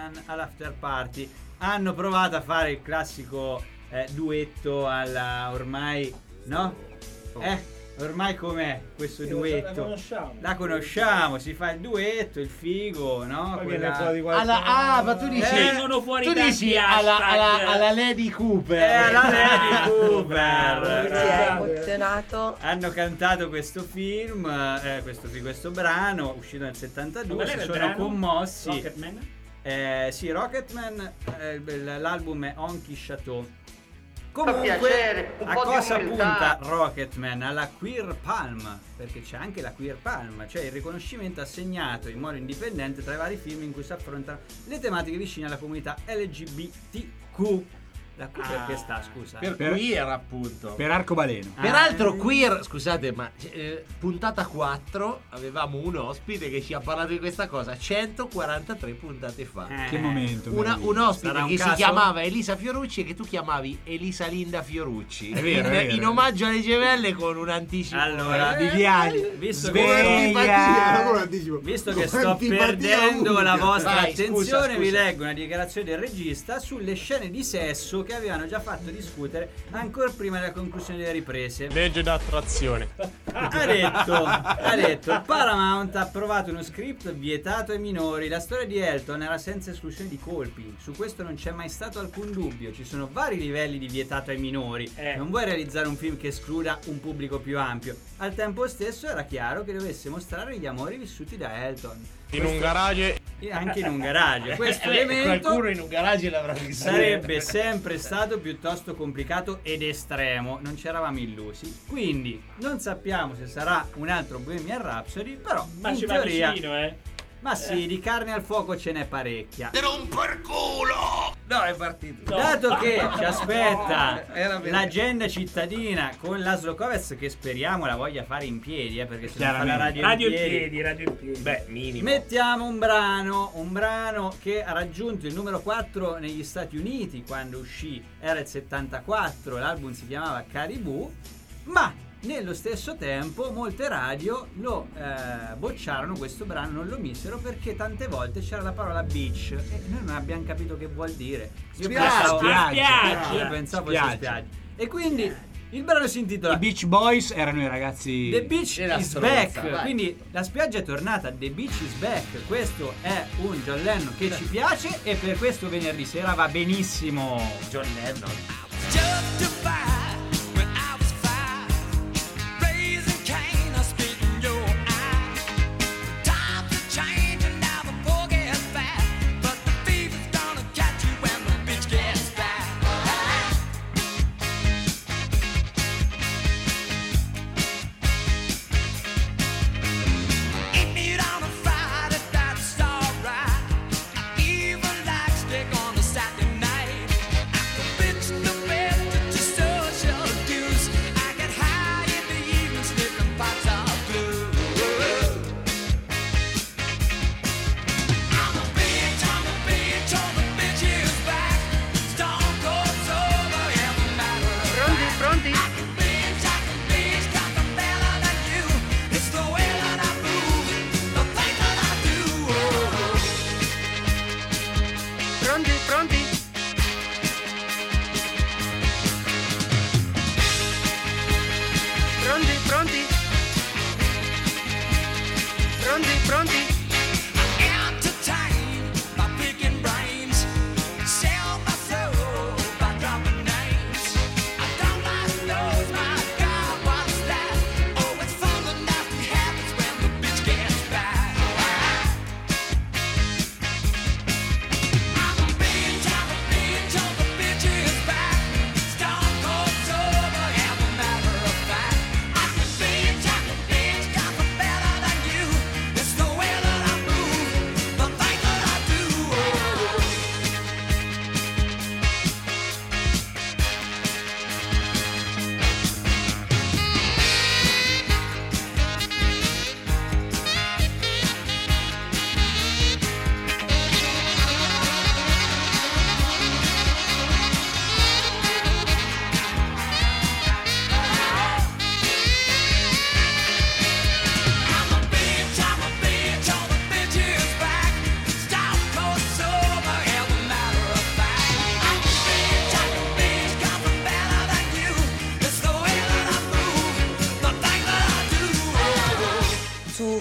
Speaker 6: Rocketman all'after party. Hanno provato a fare il classico eh, duetto alla ormai, no? Eh? Ormai com'è questo
Speaker 4: Sì,
Speaker 6: duetto?
Speaker 4: la conosciamo.
Speaker 6: La conosciamo, si fa il duetto, il figo, no?
Speaker 4: Poi
Speaker 6: Quella-
Speaker 4: viene fuori qualche-
Speaker 5: Alla, ah, ma tu dici,
Speaker 6: Eh,
Speaker 9: vengono fuori
Speaker 5: tu
Speaker 9: tanti
Speaker 5: dici alla,
Speaker 9: hashtag.
Speaker 5: alla, alla Lady Cooper.
Speaker 6: Eh, alla Lady
Speaker 17: Si
Speaker 6: Cooper.
Speaker 17: è emozionato.
Speaker 6: Hanno cantato questo film, eh, questo, questo brano uscito nel settantadue,
Speaker 9: Qual
Speaker 6: si
Speaker 9: era il
Speaker 6: sono
Speaker 9: brano?
Speaker 6: commossi.
Speaker 9: Rocketman?
Speaker 6: Eh, sì, Rocketman, eh, l- l'album è Honky Chateau.
Speaker 16: Fa
Speaker 6: Comunque,
Speaker 16: piacere, un
Speaker 6: a
Speaker 16: po' di
Speaker 6: cosa
Speaker 16: umiltà.
Speaker 6: punta Rocketman? Alla Queer Palm, perché c'è anche la Queer Palm, cioè il riconoscimento assegnato in modo indipendente tra i vari film in cui si affrontano le tematiche vicine alla comunità L G B T Q. La Q perché sta, scusa?
Speaker 5: Per,
Speaker 3: Per-
Speaker 5: queer, appunto.
Speaker 3: Per arcobaleno.
Speaker 5: Peraltro,
Speaker 6: Ah.
Speaker 5: queer, scusate, ma eh, puntata quattro avevamo un ospite che ci ha parlato di questa cosa centoquarantatré puntate fa.
Speaker 6: Eh,
Speaker 3: Che momento.
Speaker 5: Una-
Speaker 3: meraviglioso.
Speaker 5: un ospite
Speaker 6: Sarà un
Speaker 5: che si
Speaker 6: caso?
Speaker 5: chiamava Elisa Fiorucci e che tu chiamavi Elisa Linda Fiorucci.
Speaker 3: È vero,
Speaker 5: in,
Speaker 3: è vero.
Speaker 5: in omaggio alle gemelle con un anticipo.
Speaker 6: Allora,
Speaker 5: Eh,
Speaker 3: Viviani,
Speaker 6: visto che,
Speaker 11: Antipatia, non anticipo.
Speaker 6: visto che
Speaker 11: Con
Speaker 6: sto
Speaker 11: antipatia
Speaker 6: perdendo
Speaker 11: unica.
Speaker 6: la vostra
Speaker 5: Vai,
Speaker 6: attenzione,
Speaker 5: scusa,
Speaker 6: vi
Speaker 5: scusa.
Speaker 6: leggo una dichiarazione del regista sulle scene di sesso che avevano già fatto discutere ancora prima della conclusione delle riprese.
Speaker 20: Legge d'attrazione.
Speaker 6: Ha detto, ha detto Paramount ha approvato uno script vietato ai minori. La storia di Elton era senza esclusione di colpi. Su questo non c'è mai stato alcun dubbio. Ci sono vari livelli di vietato ai minori.
Speaker 9: Eh.
Speaker 6: Non vuoi realizzare un film che escluda un pubblico più ampio. Al tempo stesso era chiaro che dovesse mostrare gli amori vissuti da Elton.
Speaker 20: In
Speaker 6: Questo-
Speaker 20: un garage.
Speaker 6: e anche in un garage. Questo
Speaker 5: Eh,
Speaker 6: elemento
Speaker 5: qualcuno in un garage l'avrà visto.
Speaker 6: sarebbe sempre stato piuttosto complicato ed estremo, non ci eravamo illusi. Quindi non sappiamo se sarà un altro Bohemian Rhapsody, però
Speaker 9: Ma
Speaker 6: in
Speaker 9: ci va
Speaker 6: teoria
Speaker 9: vicino, eh.
Speaker 6: ma sì, di carne al fuoco ce n'è parecchia.
Speaker 5: per culo! No, è partito.
Speaker 9: No.
Speaker 6: Dato che ci aspetta
Speaker 5: Era vero.
Speaker 6: l'agenda cittadina con Laszlo Kovacs, che speriamo la voglia fare in piedi, eh, perché se non fa la
Speaker 3: Chiaramente.
Speaker 6: radio,
Speaker 9: Radio
Speaker 6: in
Speaker 9: in
Speaker 6: piedi,
Speaker 9: piedi, radio in piedi.
Speaker 5: Beh, minimo.
Speaker 6: mettiamo un brano, un brano che ha raggiunto il numero quattro negli Stati Uniti quando uscì, era il settantaquattro, l'album si chiamava Caribou, ma nello stesso tempo molte radio lo eh, bocciarono questo brano, non lo misero perché tante volte c'era la parola beach e noi non abbiamo capito che vuol dire. Io
Speaker 3: Spiaggia,
Speaker 6: pensavo,
Speaker 3: spiaggia.
Speaker 6: io pensavo
Speaker 3: Spiaggia.
Speaker 6: fosse spiaggia. E quindi il brano si intitola
Speaker 3: I Beach Boys erano i ragazzi.
Speaker 6: The Beach
Speaker 5: E la
Speaker 6: is
Speaker 5: stronza,
Speaker 6: back,
Speaker 5: vai.
Speaker 6: quindi la spiaggia è tornata, The Beach is back. Questo è un John Lennon che ci piace e per questo venerdì sera va benissimo.
Speaker 5: John Lennon.
Speaker 12: Even like steak on a Saturday night. I could bitch the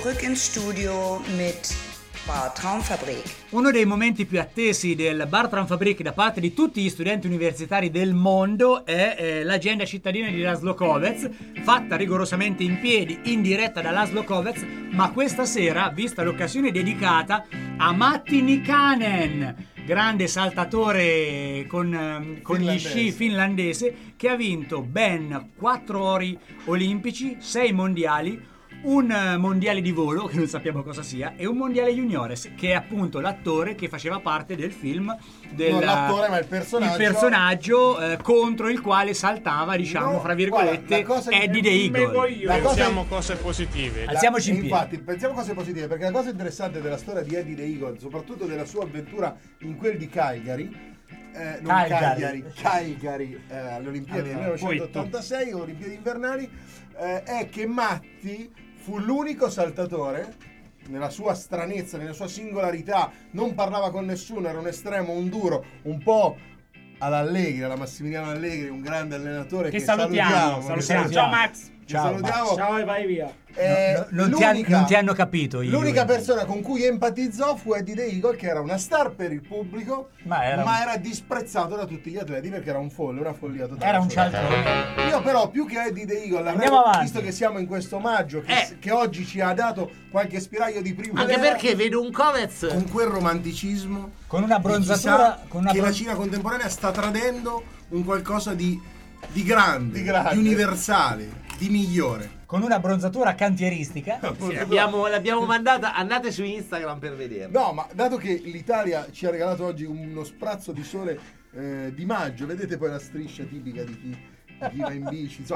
Speaker 8: zurück ins Studio mit Bar Traumfabrik.
Speaker 3: Uno dei momenti più attesi del Bar Traumfabrik da parte di tutti gli studenti universitari del mondo è eh, l'agenda cittadina di Laszlo Kovacs, fatta rigorosamente in piedi, in diretta da Laszlo Kovacs, ma questa sera, vista l'occasione, dedicata a Matti Nykänen, grande saltatore con, con gli sci finlandese, che ha vinto ben quattro ori olimpici, sei mondiali, un mondiale di volo, che non sappiamo cosa sia, e un mondiale juniores, che è appunto l'attore che faceva parte del film del,
Speaker 11: non l'attore ma il personaggio,
Speaker 3: il personaggio eh, contro il quale saltava, diciamo, no, fra virgolette, guarda, Eddie the Eagle.
Speaker 20: Pensiamo cose positive.
Speaker 3: Alziamoci in piedi.
Speaker 11: Infatti, pensiamo cose positive, perché la cosa interessante della storia di Eddie the Eagle, soprattutto della sua avventura in quel di Calgary, Eh, non
Speaker 3: Calgary,
Speaker 11: Calgary, Calgary eh, alle Olimpiadi
Speaker 3: allora,
Speaker 11: del millenovecentottantasei, Olimpiadi invernali, eh, è che Matti fu l'unico saltatore, nella sua stranezza, nella sua singolarità, non parlava con nessuno, era un estremo, un duro, un po' all'Allegri, alla Massimiliano Allegri, un grande allenatore che,
Speaker 9: che salutiamo,
Speaker 11: salutiamo,
Speaker 9: salutiamo.
Speaker 11: che
Speaker 9: Ciao Max.
Speaker 11: Ciao,
Speaker 9: salutiamo. Ciao e vai via.
Speaker 11: Eh,
Speaker 3: no, no, non, ti hanno, non ti hanno capito io.
Speaker 11: L'unica persona con cui empatizzò fu Eddie the Eagle, che era una star per il pubblico,
Speaker 3: ma era,
Speaker 11: ma
Speaker 3: un...
Speaker 11: era disprezzato da tutti gli atleti perché era un folle, una follia totale.
Speaker 3: Era un cialtrone.
Speaker 11: Io però, più che Eddie the Eagle,
Speaker 3: Andiamo avanti.
Speaker 11: visto che siamo in questo omaggio che,
Speaker 5: Eh.
Speaker 11: che oggi ci ha dato qualche spiraglio di prima,
Speaker 5: Anche perché vedo un Kovacs
Speaker 11: con quel romanticismo,
Speaker 3: con una bronzatura, con una
Speaker 11: che
Speaker 3: bron-
Speaker 11: la Cina contemporanea sta tradendo un qualcosa di, di grande,
Speaker 3: Di grande.
Speaker 11: di universale, di migliore.
Speaker 3: Con una bronzatura cantieristica.
Speaker 5: Sì, abbiamo, l'abbiamo mandata, andate su Instagram per vederla.
Speaker 11: No, ma dato che l'Italia ci ha regalato oggi uno sprazzo di sole eh, di maggio, vedete poi la striscia tipica di chi, di chi va in bici, insomma,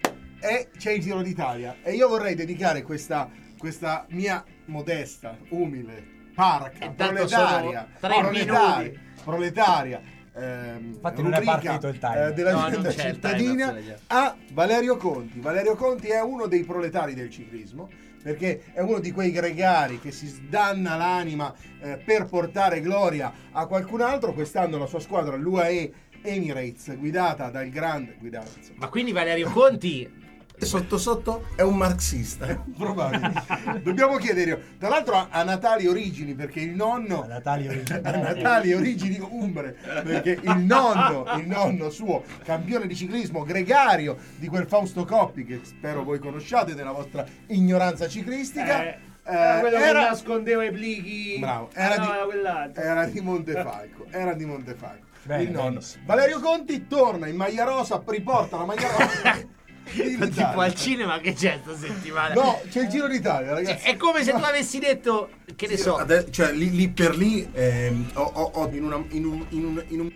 Speaker 11: e c'è il Giro d'Italia. E io vorrei dedicare questa, questa mia modesta, umile, parca,
Speaker 5: Intanto
Speaker 11: proletaria,
Speaker 5: sono tre
Speaker 11: proletaria,
Speaker 5: minuti.
Speaker 11: proletaria ehm,
Speaker 3: Infatti non è
Speaker 11: rubrica,
Speaker 3: partito il timer.
Speaker 11: eh, della
Speaker 5: No,
Speaker 11: agenda
Speaker 5: non c'è il
Speaker 11: cittadina
Speaker 5: timer, se
Speaker 11: a Valerio Conti. Valerio Conti è uno dei proletari del ciclismo, perché è uno di quei gregari che si sdanna l'anima eh, per portare gloria a qualcun altro. Quest'anno la sua squadra, l'U A E Emirates, guidata dal grande guidata, insomma.
Speaker 5: Ma quindi Valerio Conti
Speaker 11: sotto sotto è un marxista, è probabile. Dobbiamo chiedere, tra l'altro ha, ha natali origini, perché il nonno
Speaker 3: Natali origini.
Speaker 11: ha natali origini umbre, perché il nonno il nonno suo, campione di ciclismo, gregario di quel Fausto Coppi che spero voi conosciate della vostra ignoranza ciclistica,
Speaker 9: Eh,
Speaker 11: eh,
Speaker 9: quello
Speaker 11: era
Speaker 9: che nascondeva i plichi.
Speaker 11: bravo, era,
Speaker 9: Ah, no,
Speaker 11: di,
Speaker 9: era quell'altro.
Speaker 11: era di Montefalco, era di Montefalco.
Speaker 3: Bene,
Speaker 11: il nonno
Speaker 3: benissimo.
Speaker 11: Valerio Conti torna in maglia rosa, riporta la maglia rosa.
Speaker 5: Ma tipo al cinema che c'è sta settimana?
Speaker 11: No, c'è il Giro d'Italia, ragazzi.
Speaker 5: Cioè, è come se tu avessi detto, che ne so,
Speaker 11: Ade- cioè lì, lì per lì ehm, ho, ho- ho in, una, in un in un, in un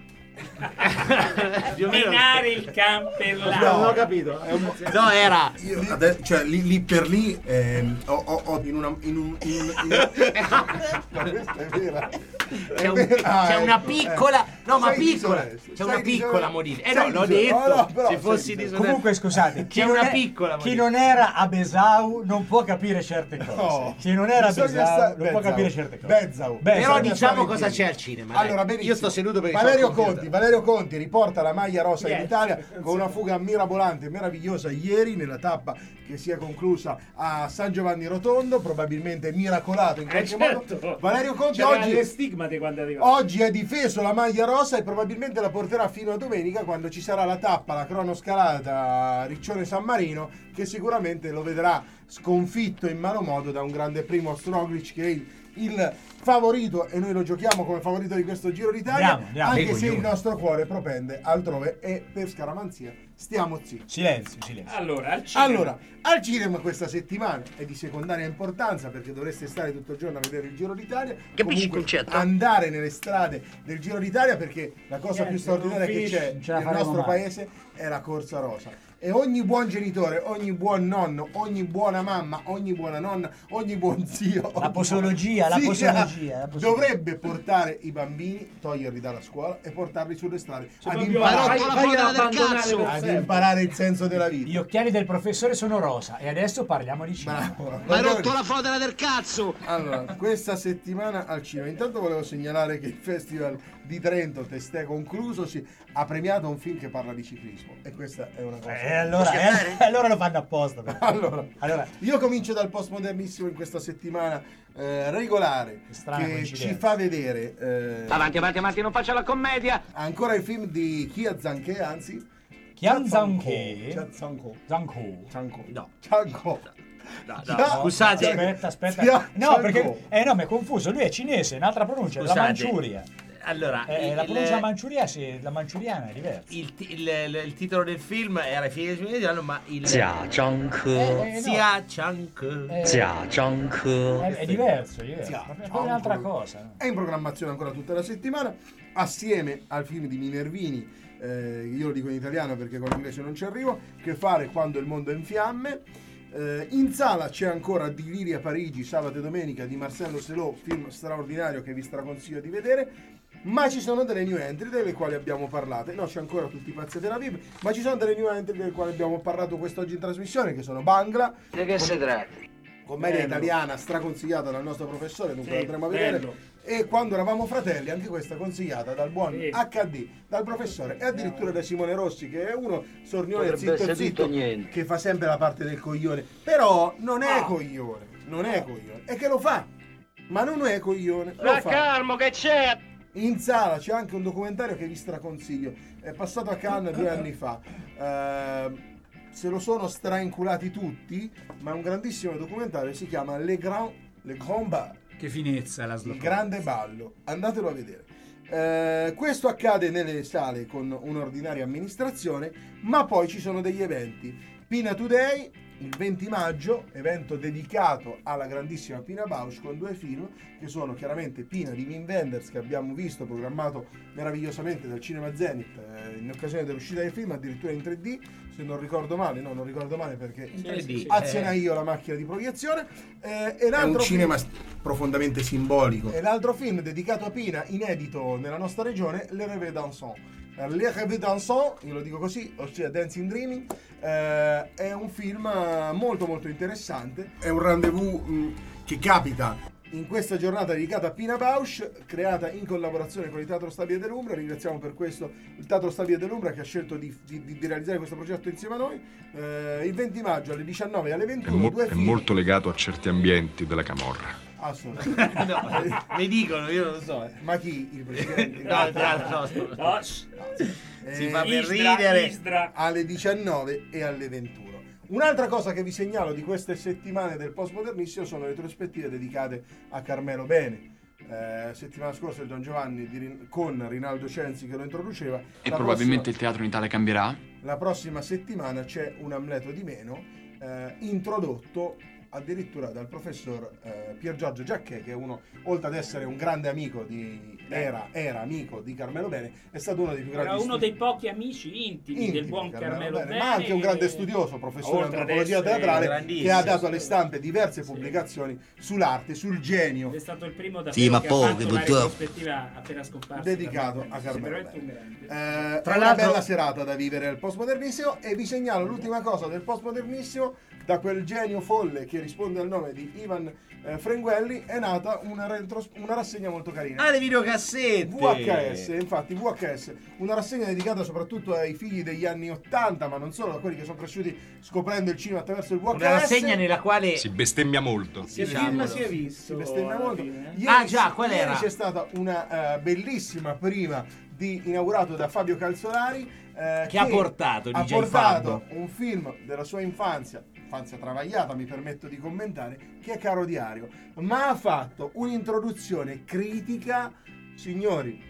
Speaker 5: più o meno-
Speaker 9: Menare il campellato.
Speaker 11: No.
Speaker 9: Non ho capito. È un...
Speaker 5: no, era
Speaker 11: io, ade- cioè lì, lì per lì ehm, ho, ho- ho in una in un in un, in un... Ma questa è vera.
Speaker 5: c'è, un-
Speaker 11: Ah,
Speaker 5: c'è una
Speaker 11: ecco,
Speaker 5: piccola,
Speaker 11: eh.
Speaker 5: no, ma
Speaker 11: Sei
Speaker 5: piccola,
Speaker 11: disonesto,
Speaker 5: c'è
Speaker 11: sei
Speaker 5: una
Speaker 11: disonesto.
Speaker 5: piccola modifica. Eh
Speaker 11: Sei
Speaker 5: no, l'ho
Speaker 11: disonesto.
Speaker 5: detto.
Speaker 11: No, no, però
Speaker 5: se
Speaker 11: sei
Speaker 5: fossi
Speaker 11: disonesto.
Speaker 5: disonesto.
Speaker 3: Comunque scusate, chi
Speaker 5: C'è
Speaker 3: non,
Speaker 5: una
Speaker 3: è-
Speaker 5: piccola
Speaker 3: chi
Speaker 5: modifica.
Speaker 3: non era a Besau non può capire certe cose.
Speaker 11: No.
Speaker 3: Chi non era a
Speaker 11: Bisogna
Speaker 3: Besau
Speaker 11: sta-
Speaker 3: non può
Speaker 11: Bezzau.
Speaker 3: capire certe cose.
Speaker 11: Bezzau.
Speaker 3: Beh,
Speaker 5: Però
Speaker 11: bisogna
Speaker 5: diciamo
Speaker 11: stare
Speaker 5: cosa
Speaker 11: in piedi.
Speaker 5: c'è al cinema. dai.
Speaker 11: Allora, benissimo.
Speaker 5: Io sto seduto perché
Speaker 11: Valerio
Speaker 5: c'ho il computer.
Speaker 11: Conti, Valerio Conti riporta la maglia rosa
Speaker 9: Yes.
Speaker 11: in Italia con una fuga mirabolante e meravigliosa ieri nella tappa che si è conclusa a San Giovanni Rotondo, probabilmente miracolato in
Speaker 9: Eh,
Speaker 11: qualche
Speaker 9: certo.
Speaker 11: modo. Valerio Conti
Speaker 9: C'era
Speaker 11: oggi
Speaker 9: le stigmate quando arriva.
Speaker 11: Oggi ha difeso la maglia rosa e probabilmente la porterà fino a domenica, quando ci sarà la tappa, la cronoscalata Riccione San Marino, che sicuramente lo vedrà sconfitto in malo modo da un grande Primož Roglič, che è il, il favorito, e noi lo giochiamo come favorito di questo Giro d'Italia.
Speaker 3: Andiamo, andiamo.
Speaker 11: Anche
Speaker 3: Dei
Speaker 11: se il
Speaker 3: coglioni.
Speaker 11: nostro cuore propende altrove, e per scaramanzia stiamo zitti.
Speaker 3: Silenzio, silenzio.
Speaker 9: Allora, al cinema.
Speaker 11: Allora, al cinema questa settimana è di secondaria importanza, perché dovreste stare tutto il giorno a vedere il Giro d'Italia.
Speaker 15: Capisci il
Speaker 11: Comunque,
Speaker 15: concetto?
Speaker 11: andare nelle strade del Giro d'Italia, perché la cosa
Speaker 9: Niente,
Speaker 11: più straordinaria
Speaker 9: non
Speaker 11: che
Speaker 9: finisce,
Speaker 11: c'è
Speaker 3: non ce la
Speaker 11: nel
Speaker 3: faremo
Speaker 11: nostro
Speaker 3: mai.
Speaker 11: paese è la corsa rosa. E ogni buon genitore, ogni buon nonno, ogni buona mamma, ogni buona nonna, ogni buon zio,
Speaker 3: La
Speaker 11: ogni
Speaker 3: posologia,
Speaker 11: buon-
Speaker 3: la
Speaker 11: Sì,
Speaker 3: posologia, la posologia.
Speaker 11: dovrebbe portare i bambini, toglierli dalla scuola e portarli sulle strade
Speaker 9: Cioè,
Speaker 11: ad
Speaker 9: proprio
Speaker 11: imparare,
Speaker 9: fai- fai abbandonare per
Speaker 11: ad
Speaker 9: sempre.
Speaker 11: imparare il senso della vita.
Speaker 3: Gli occhiali del professore sono rosa e adesso parliamo di cinema.
Speaker 11: Bravo.
Speaker 15: Ma hai rotto la fodera del cazzo!
Speaker 11: Allora, questa settimana al cinema, intanto volevo segnalare che il Festival di Trento, testè conclusosi, ha premiato un film che parla di ciclismo e questa è una cosa.
Speaker 3: Eh, allora, eh, allora lo fanno apposta.
Speaker 11: allora,
Speaker 3: allora,
Speaker 11: io comincio dal postmodernissimo in questa settimana eh, regolare che ci fa vedere eh,
Speaker 21: avanti, avanti, avanti, non faccia la commedia.
Speaker 11: Ancora il film di Kia Zanché, anzi
Speaker 3: Kian Zanko.
Speaker 11: Zanko.
Speaker 3: Zanko.
Speaker 11: Zanko.
Speaker 5: No.
Speaker 11: Zanko.
Speaker 5: No, no, scusate.
Speaker 3: Aspetta, aspetta.
Speaker 11: Sia-
Speaker 3: No,
Speaker 11: Zanko.
Speaker 3: perché eh no, mi è confuso. Lui è cinese, un'altra pronuncia, la
Speaker 5: Scusate.
Speaker 3: Manciuria.
Speaker 5: Allora,
Speaker 3: Eh,
Speaker 5: il-
Speaker 3: la pronuncia
Speaker 5: il-
Speaker 3: Manciuria, sì, la manciuriana è diversa.
Speaker 5: Il, ti- il- il- il titolo del film era I figli del mediano, ma il
Speaker 22: Jia Zhangke.
Speaker 3: Eh, eh, no.
Speaker 5: Xia Changke.
Speaker 3: Eh,
Speaker 22: Jia Zhangke.
Speaker 3: È, è diverso, è diverso.
Speaker 11: Sia-
Speaker 3: È proprio un'altra cosa.
Speaker 11: È in programmazione ancora tutta la settimana, assieme al film di Minervini, eh, io lo dico in italiano perché con l'inglese non ci arrivo, Che fare quando il mondo è in fiamme. Eh, in sala c'è ancora Di Liria Parigi, sabato e domenica, di Marcello Selò, film straordinario che vi straconsiglio di vedere. Ma ci sono delle new entry delle quali abbiamo parlato. No, c'è ancora tutti i pazzi della Bib, ma ci sono delle new entry delle quali abbiamo parlato quest'oggi in trasmissione, che sono Bangla.
Speaker 21: Di che si tratta?
Speaker 11: Commedia
Speaker 21: Bello.
Speaker 11: italiana straconsigliata dal nostro professore, dunque
Speaker 9: Sì,
Speaker 11: la andremo a vedere.
Speaker 9: bello.
Speaker 11: E Quando eravamo fratelli, anche questa consigliata dal buon
Speaker 9: Sì.
Speaker 11: acca di, dal professore e addirittura da Simone Rossi, che è uno sornione
Speaker 21: Potrebbe
Speaker 11: zitto
Speaker 21: essere
Speaker 11: zitto
Speaker 21: tutto niente.
Speaker 11: che fa sempre la parte del coglione. Però non è
Speaker 21: Ah.
Speaker 11: coglione, non è coglione, è che lo fa, ma non è coglione. Lo
Speaker 21: Ma
Speaker 11: fa.
Speaker 21: calmo che c'è?
Speaker 11: In sala c'è anche un documentario che vi straconsiglio, è passato a Cannes due anni fa. Eh, se lo sono strainculati tutti, ma è un grandissimo documentario, si chiama Le Grand, Le Grand Bal,
Speaker 3: Che finezza la
Speaker 11: il
Speaker 3: slot.
Speaker 11: grande ballo, andatelo a vedere. Eh, questo accade nelle sale con un'ordinaria amministrazione, ma poi ci sono degli eventi. Pina Today, il venti maggio, evento dedicato alla grandissima Pina Bausch con due film che sono chiaramente Pina di Wim Wenders, che abbiamo visto programmato meravigliosamente dal Cinema Zenith eh, in occasione dell'uscita del film, addirittura in tre D, se non ricordo male, no, non ricordo male perché
Speaker 5: tre D,
Speaker 11: aziona
Speaker 5: eh.
Speaker 11: io la macchina di proiezione. Eh, e
Speaker 5: È un
Speaker 11: l'altro
Speaker 5: cinema
Speaker 11: film, profondamente simbolico. E l'altro film dedicato a Pina, inedito nella nostra regione, Le Rêve Dansant. Eh, Le Rêve Dansant, io lo dico così, ossia Dancing Dreaming, eh, è un film eh, molto molto interessante. È un rendezvous mh, che capita in questa giornata dedicata a Pina Bausch, creata in collaborazione con il Teatro Stabile dell'Umbria. Ringraziamo per questo il Teatro Stabile dell'Umbria che ha scelto di, di, di realizzare questo progetto insieme a noi. Eh, il venti maggio alle diciannove e alle
Speaker 23: È,
Speaker 11: ventuno,
Speaker 23: mo-
Speaker 11: due
Speaker 23: è
Speaker 11: film.
Speaker 23: molto legato a certi ambienti della camorra.
Speaker 11: Assolutamente.
Speaker 5: No, mi dicono, io non lo so. eh.
Speaker 11: Ma chi? Il presidente?
Speaker 5: No, no, no,
Speaker 9: No,
Speaker 5: si fa per
Speaker 9: Isdra,
Speaker 5: ridere.
Speaker 9: Isdra.
Speaker 11: Alle diciannove e alle ventuno. Un'altra cosa che vi segnalo di queste settimane del postmodernissimo sono le retrospettive dedicate a Carmelo Bene. Eh, settimana scorsa il Don Giovanni di Rin- con Rinaldo Censi che lo introduceva.
Speaker 24: E
Speaker 11: La
Speaker 24: probabilmente
Speaker 11: prossima-
Speaker 24: il teatro in Italia cambierà?
Speaker 11: La prossima settimana c'è un Amleto di meno eh, introdotto addirittura dal professor eh, Pier Giorgio Giacchè, che è uno, oltre ad essere un grande amico di era, era amico di Carmelo Bene, è stato uno dei più grandi
Speaker 9: Era uno
Speaker 11: studi-
Speaker 9: dei pochi amici intimi,
Speaker 11: intimi
Speaker 9: del buon
Speaker 11: di Carmelo
Speaker 9: Carmelo
Speaker 11: Bene,
Speaker 9: Bene,
Speaker 11: ma anche un grande studioso, professore di
Speaker 9: oltre ad
Speaker 11: antropologia
Speaker 9: essere
Speaker 11: teatrale,
Speaker 5: grandissimo,
Speaker 11: che ha dato alle stampe diverse pubblicazioni sull'arte, sul genio
Speaker 9: È stato il primo da
Speaker 22: Sì, ma
Speaker 9: che
Speaker 22: poi,
Speaker 9: ha fatto la
Speaker 22: purtroppo.
Speaker 9: retrospettiva appena scomparso.
Speaker 11: dedicato
Speaker 9: Carmelo
Speaker 11: a
Speaker 9: Bene.
Speaker 11: Carmelo
Speaker 9: Sicuramente un
Speaker 11: Bene.
Speaker 9: grande.
Speaker 11: Eh,
Speaker 5: Tra
Speaker 11: è una
Speaker 5: l'altro-
Speaker 11: bella serata da vivere al postmodernissimo e vi segnalo l'ultima cosa del postmodernissimo. Da quel genio folle che risponde al nome di Ivan eh, Frenguelli è nata una, retros- una rassegna molto carina.
Speaker 5: Ah, le videocassette.
Speaker 11: V H S, infatti V H S, una rassegna dedicata soprattutto ai figli degli anni ottanta, ma non solo, a quelli che sono cresciuti scoprendo il cinema attraverso il V H S.
Speaker 5: Una rassegna nella quale
Speaker 23: Si bestemmia molto.
Speaker 11: Che
Speaker 5: Diciamolo.
Speaker 11: film si è visto? Si bestemmia molto. Ieri,
Speaker 5: Ah, già, qual
Speaker 11: ieri
Speaker 5: era?
Speaker 11: c'è stata una eh, bellissima prima di inaugurato da Fabio Calzolari eh,
Speaker 5: Che ha portato
Speaker 11: ha
Speaker 5: D J
Speaker 11: portato
Speaker 5: Fabio.
Speaker 11: un film della sua infanzia, infanzia travagliata, mi permetto di commentare, che è Caro Diario, ma ha fatto un'introduzione critica, signori,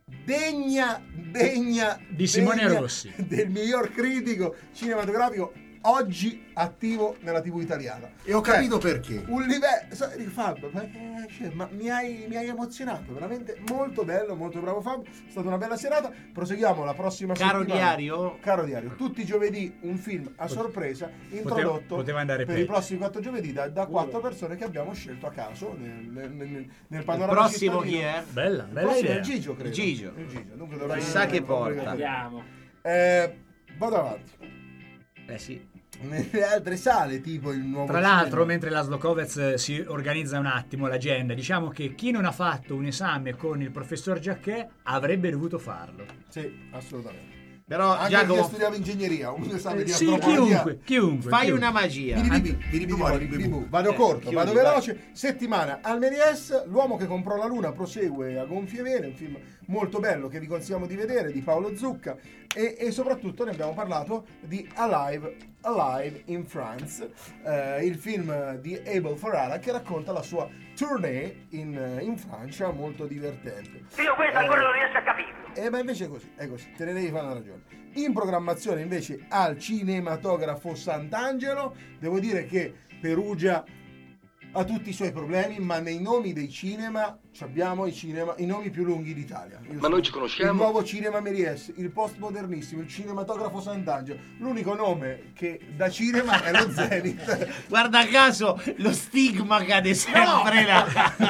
Speaker 11: degna, degna
Speaker 3: Di Simone
Speaker 11: degna
Speaker 3: Rossi.
Speaker 11: del miglior critico cinematografico oggi attivo nella tivù italiana.
Speaker 25: E ho capito perché.
Speaker 11: Un livello, so, dico, Fabio, ma, eh, cioè, ma mi, hai, mi hai emozionato, veramente molto bello, molto bravo Fabio, è stata una bella serata. Proseguiamo la prossima
Speaker 5: Caro
Speaker 11: settimana.
Speaker 5: Diario?
Speaker 11: Caro Diario, tutti i giovedì un film a sorpresa introdotto
Speaker 3: poteva andare
Speaker 11: per
Speaker 3: peggio.
Speaker 11: i prossimi quattro giovedì da, da quattro persone che abbiamo scelto a caso nel, nel, nel, nel
Speaker 5: Il
Speaker 11: panorama
Speaker 5: prossimo
Speaker 11: cittadino.
Speaker 5: chi è?
Speaker 3: Bella,
Speaker 11: Il
Speaker 3: bella
Speaker 11: prossimo è
Speaker 3: idea.
Speaker 11: il Gigio, credo.
Speaker 5: Il Gigio.
Speaker 11: Il Gigio. Dunque dovrà
Speaker 5: Chissà che porta.
Speaker 11: obbligatorio.
Speaker 9: Andiamo.
Speaker 11: Eh, vado avanti.
Speaker 5: Eh sì.
Speaker 11: nelle altre sale, tipo il nuovo
Speaker 3: Tra l'altro,
Speaker 11: cinema.
Speaker 3: mentre la Zlokovec si organizza un attimo l'agenda, diciamo che chi non ha fatto un esame con il professor Giacchè avrebbe dovuto farlo.
Speaker 11: Sì, assolutamente.
Speaker 5: Però
Speaker 11: anche
Speaker 5: Giacomo...
Speaker 11: chi studiava ingegneria, un esame di
Speaker 3: Sì,
Speaker 11: antropologia.
Speaker 3: chiunque, chiunque.
Speaker 5: Fai
Speaker 3: chiunque.
Speaker 5: una magia.
Speaker 11: Bidi, bidi, bidi, bidi, bidi, bidi. Vado corto,
Speaker 5: chiudi,
Speaker 11: vado
Speaker 5: vai.
Speaker 11: veloce. Settimana al Méliès, L'uomo che comprò la luna prosegue a gonfie vele, un film molto bello che vi consigliamo di vedere, di Paolo Zucca, e, e soprattutto ne abbiamo parlato di Alive, Alive in France, eh, il film di Abel Ferrara che racconta la sua tournée in, in Francia, molto divertente.
Speaker 21: Io questo ancora non riesco a capirlo.
Speaker 11: Eh, ma invece è così, è così, te ne devi fare una ragione. In programmazione invece al Cinematografo Sant'Angelo, devo dire che Perugia ha tutti i suoi problemi, ma nei nomi dei cinema abbiamo i, cinema, i nomi più lunghi d'Italia. Io
Speaker 1: Ma noi ci conosciamo?
Speaker 11: Il nuovo cinema Méliès, il postmodernissimo, il Cinematografo Sant'Angelo. L'unico nome che da cinema è lo Zenith.
Speaker 5: Guarda caso, lo stigma cade sempre là.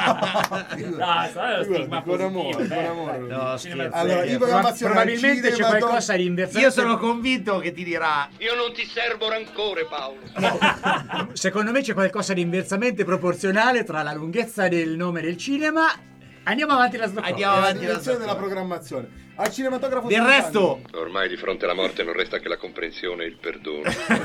Speaker 9: No, sarà lo stigma
Speaker 11: con amore,
Speaker 9: positivo,
Speaker 11: con
Speaker 9: eh,
Speaker 11: amore.
Speaker 9: dai.
Speaker 5: No,
Speaker 9: Cinema
Speaker 5: scherzo.
Speaker 11: Allora, in programmazione
Speaker 3: Probabilmente
Speaker 11: al
Speaker 3: c'è
Speaker 11: cinema,
Speaker 3: qualcosa di inversamente.
Speaker 5: Io sono convinto che ti dirà:
Speaker 1: Io non ti servo rancore, Paolo.
Speaker 3: Secondo me c'è qualcosa di inversamente proporzionale tra la lunghezza del nome del cinema. Andiamo avanti la Zlokovec.
Speaker 5: Andiamo
Speaker 11: la
Speaker 5: avanti la
Speaker 11: direzione della programmazione al Cinematografo
Speaker 5: del
Speaker 11: Sant'Angelo.
Speaker 5: resto.
Speaker 1: Ormai di fronte alla morte non resta che la comprensione e il perdono.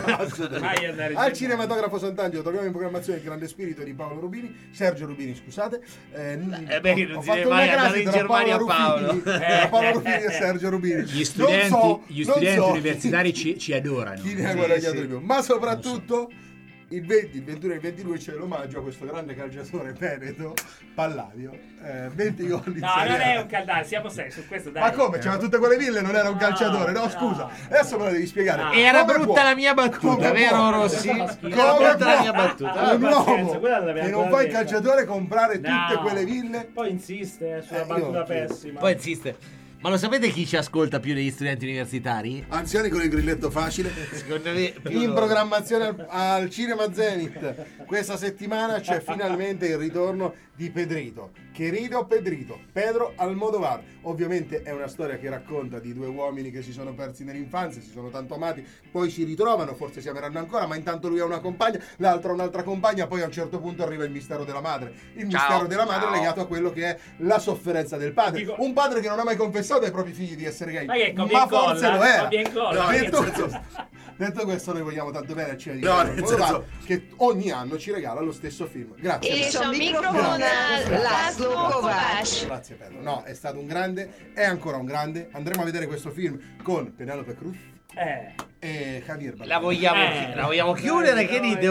Speaker 9: Vai andare
Speaker 11: Al
Speaker 9: in
Speaker 11: Cinematografo Sant'Angelo troviamo in programmazione Il grande spirito di Paolo Rubini, Sergio Rubini, scusate. Eh,
Speaker 5: Eh beh, non
Speaker 11: ho
Speaker 5: si
Speaker 11: fatto
Speaker 5: deve
Speaker 11: una
Speaker 5: mai andare
Speaker 11: classe
Speaker 5: in
Speaker 11: tra
Speaker 5: Germania
Speaker 11: Paolo
Speaker 5: Paolo.
Speaker 11: Rubini, tra Paolo Rubini e Sergio Rubini.
Speaker 3: Gli studenti,
Speaker 11: Non so,
Speaker 3: gli
Speaker 11: non
Speaker 3: studenti
Speaker 11: so
Speaker 3: universitari ci, ci adorano.
Speaker 11: chi ne ha
Speaker 3: Sì,
Speaker 11: guadagnato
Speaker 3: sì.
Speaker 11: di più, ma soprattutto il venti, il ventuno e il ventidue c'è l'omaggio a questo grande calciatore veneto, Palladio, eh, venti gol in
Speaker 9: No,
Speaker 11: Serie
Speaker 9: non
Speaker 11: A.
Speaker 9: è un caldario, siamo sei su questo, dai.
Speaker 11: Ma come? C'era tutte quelle ville, non era un
Speaker 9: No,
Speaker 11: calciatore, no,
Speaker 9: no.
Speaker 11: scusa. Adesso me lo devi spiegare.
Speaker 9: No.
Speaker 5: Era
Speaker 11: Come
Speaker 5: brutta
Speaker 11: può?
Speaker 5: la mia battuta,
Speaker 11: Come
Speaker 5: vero
Speaker 11: può?
Speaker 5: Rossi?
Speaker 9: Come
Speaker 5: Era
Speaker 11: Come
Speaker 5: brutta
Speaker 11: può
Speaker 5: la mia battuta.
Speaker 9: Ah,
Speaker 11: un
Speaker 9: pazienza,
Speaker 11: uomo
Speaker 9: quella l'abbiamo
Speaker 11: che non
Speaker 9: ancora
Speaker 11: fa il
Speaker 9: detta.
Speaker 11: calciatore comprare tutte
Speaker 9: No.
Speaker 11: quelle ville?
Speaker 9: Poi insiste eh, sulla
Speaker 11: Eh,
Speaker 9: battuta
Speaker 11: io-
Speaker 9: pessima.
Speaker 5: Poi insiste. Ma lo sapete chi ci ascolta più degli studenti universitari?
Speaker 11: Anziani con il grilletto facile.
Speaker 5: Secondo me più
Speaker 11: In
Speaker 5: loro.
Speaker 11: programmazione al, al Cinema Zenith questa settimana c'è finalmente il ritorno di Pedrito. Querido Pedrito, Pedro Almodovar. Ovviamente è una storia che racconta di due uomini che si sono persi nell'infanzia, si sono tanto amati, poi si ritrovano, forse si ameranno ancora, ma intanto lui ha una compagna, l'altro ha un'altra compagna, poi a un certo punto arriva il mistero della madre. Il
Speaker 1: Ciao,
Speaker 11: mistero della madre
Speaker 1: ciao.
Speaker 11: è legato a quello che è la sofferenza del padre.
Speaker 9: Dico-
Speaker 11: Un padre che non ha mai confessato ai propri figli di essere gay,
Speaker 9: Ma che copia
Speaker 11: ma
Speaker 9: e incolla,
Speaker 11: forse lo era.
Speaker 9: copia e incolla.
Speaker 11: No,
Speaker 9: Che
Speaker 11: detto,
Speaker 9: senso-
Speaker 11: questo, detto questo, noi vogliamo tanto bene al Cinema di
Speaker 18: No,
Speaker 11: Milano,
Speaker 18: nel
Speaker 11: Almodovar,
Speaker 18: senso-
Speaker 11: che ogni anno ci regala lo stesso film. Grazie.
Speaker 17: Il
Speaker 11: Pedro.
Speaker 17: suo microfono Laszlo Kovacs.
Speaker 11: Grazie Pedro. No, è stato un grande, è ancora un grande. Andremo a vedere questo film con Penelope Cruz
Speaker 9: Eh.
Speaker 11: e Javier Bardem.
Speaker 5: La vogliamo,
Speaker 9: Eh.
Speaker 5: la vogliamo chiudere? Che dite?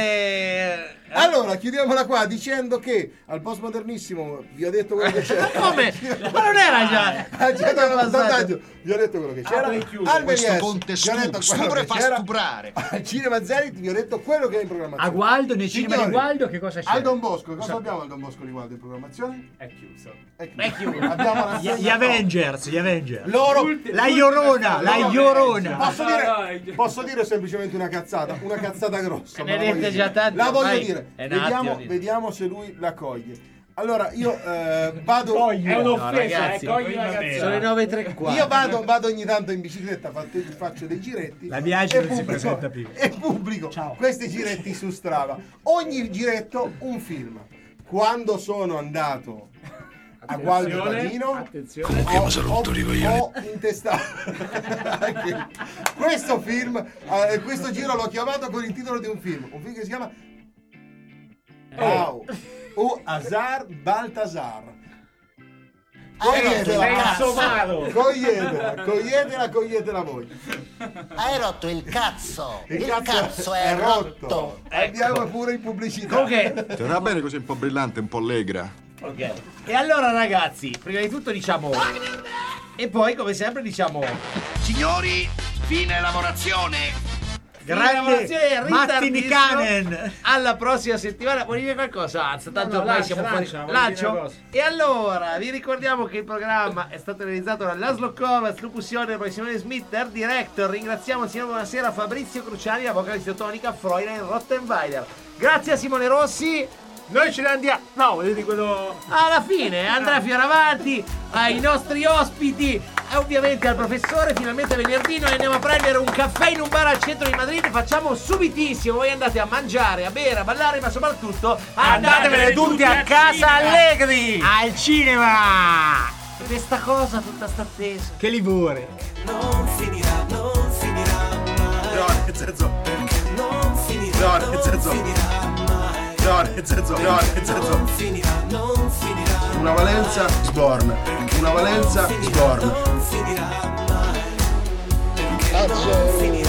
Speaker 5: Oppure.
Speaker 11: Allora, chiudiamola qua dicendo che al postmodernissimo vi ho detto quello che c'era.
Speaker 5: Come? Ma non era già.
Speaker 11: Al Cinema
Speaker 5: Era passato.
Speaker 11: Sant'Angelo vi ho detto quello che c'era.
Speaker 9: Apri e chiudi.
Speaker 11: Al
Speaker 7: Questo
Speaker 11: Méliès
Speaker 7: conte
Speaker 11: vi ho detto
Speaker 7: stu-
Speaker 11: quello
Speaker 7: stupre
Speaker 11: che
Speaker 7: fa
Speaker 11: c'era.
Speaker 7: stuprare.
Speaker 11: Al Cinema Zenith vi ho detto quello che è in programmazione.
Speaker 3: A Gualdo, nel cinema di
Speaker 11: Signori,
Speaker 3: Gualdo, che cosa c'è?
Speaker 11: Al Don Bosco, cosa abbiamo al Don Bosco di Gualdo in programmazione?
Speaker 9: È chiuso.
Speaker 11: È
Speaker 5: È chiuso.
Speaker 11: Abbiamo la
Speaker 3: Gli, gli Avengers, gli Avengers.
Speaker 11: Loro
Speaker 3: La Iorona, la Iorona.
Speaker 11: Posso
Speaker 9: No,
Speaker 11: dire,
Speaker 9: no,
Speaker 11: posso dire semplicemente una cazzata, una cazzata grossa.
Speaker 5: Ne
Speaker 11: ma la
Speaker 5: dette
Speaker 11: voglio
Speaker 5: già
Speaker 11: dire.
Speaker 5: tante,
Speaker 11: La voglio
Speaker 5: vai.
Speaker 11: dire.
Speaker 5: È un attimo
Speaker 11: Vediamo,
Speaker 5: di-
Speaker 11: vediamo se lui la coglie. Allora, io eh, vado.
Speaker 9: È un'offesa,
Speaker 5: ragazzi,
Speaker 9: eh, cogli una cazzata.
Speaker 5: Sono le nove e tre e quarto.
Speaker 11: Io vado, vado ogni tanto in bicicletta, fatto- faccio dei giretti.
Speaker 3: La Biagi
Speaker 11: e
Speaker 3: non si
Speaker 11: pubblico-
Speaker 3: presenta più.
Speaker 11: E pubblico
Speaker 9: Ciao.
Speaker 11: questi giretti su Strava. Ogni giretto un film. Quando sono andato a Gualdo
Speaker 9: Attenzione,
Speaker 11: Dadino
Speaker 9: attenzione.
Speaker 11: ho, ho, ho intestato anche questo film, eh, questo giro l'ho chiamato con il titolo di un film, un film che si chiama Wow o Azar Baltasar.
Speaker 16: Coglietela,
Speaker 9: Sei
Speaker 16: cazzo.
Speaker 9: somaro.
Speaker 11: Coglietela, coglietela, coglietela voi.
Speaker 16: Hai rotto il cazzo.
Speaker 11: Il,
Speaker 16: Il,
Speaker 11: cazzo,
Speaker 16: cazzo, è rotto.
Speaker 11: Andiamo pure in pubblicità.
Speaker 5: Comunque,
Speaker 23: Ti va bene così un po' brillante, un po' allegra?
Speaker 5: ok. E allora ragazzi, prima di tutto diciamo. E poi come sempre diciamo.
Speaker 1: Signori, fine lavorazione.
Speaker 3: Grande
Speaker 5: lavorazione in
Speaker 3: Matti
Speaker 5: ritardissimo.
Speaker 3: Nikanen.
Speaker 5: Alla prossima settimana. Vuoi dire qualcosa? Anzi, tanto
Speaker 9: no,
Speaker 5: ormai
Speaker 9: lancia,
Speaker 5: siamo
Speaker 9: lancia,
Speaker 5: fuori.
Speaker 9: voglio dire
Speaker 5: Lancio?
Speaker 9: una cosa.
Speaker 5: E allora, vi ricordiamo che il programma è stato realizzato da Laszlo Kovacs, Lupu Sioner, poi Simone Smith, Art Director. Ringraziamo il signor Buonasera Fabrizio Cruciani, la vocalista tonica Freulein Rottenweiler. Grazie a Simone Rossi.
Speaker 9: Noi ce ne andiamo. No, voglio dire quello.
Speaker 5: Alla fine Andrea Fioravanti, ai nostri ospiti e ovviamente al professore. Finalmente venerdì noi andiamo a prendere un caffè in un bar al centro di Madrid. Facciamo subitissimo. Voi andate a mangiare, a bere, a ballare, ma soprattutto andatevene tutti a casa allegri
Speaker 3: al cinema.
Speaker 5: Questa cosa, tutta sta attesa.
Speaker 3: Che livore.
Speaker 12: Non finirà, non finirà mai.
Speaker 11: No, nel senso.
Speaker 12: Non finirà,
Speaker 11: no, nel senso.
Speaker 12: non finirà mai.
Speaker 11: No, nel senso. No, nel senso.
Speaker 12: Non finirà, non finirà.
Speaker 11: Una valenza Sborn. Una valenza Sborn.
Speaker 12: Non finirà mai. Perché
Speaker 7: Cazzo.
Speaker 12: non finirà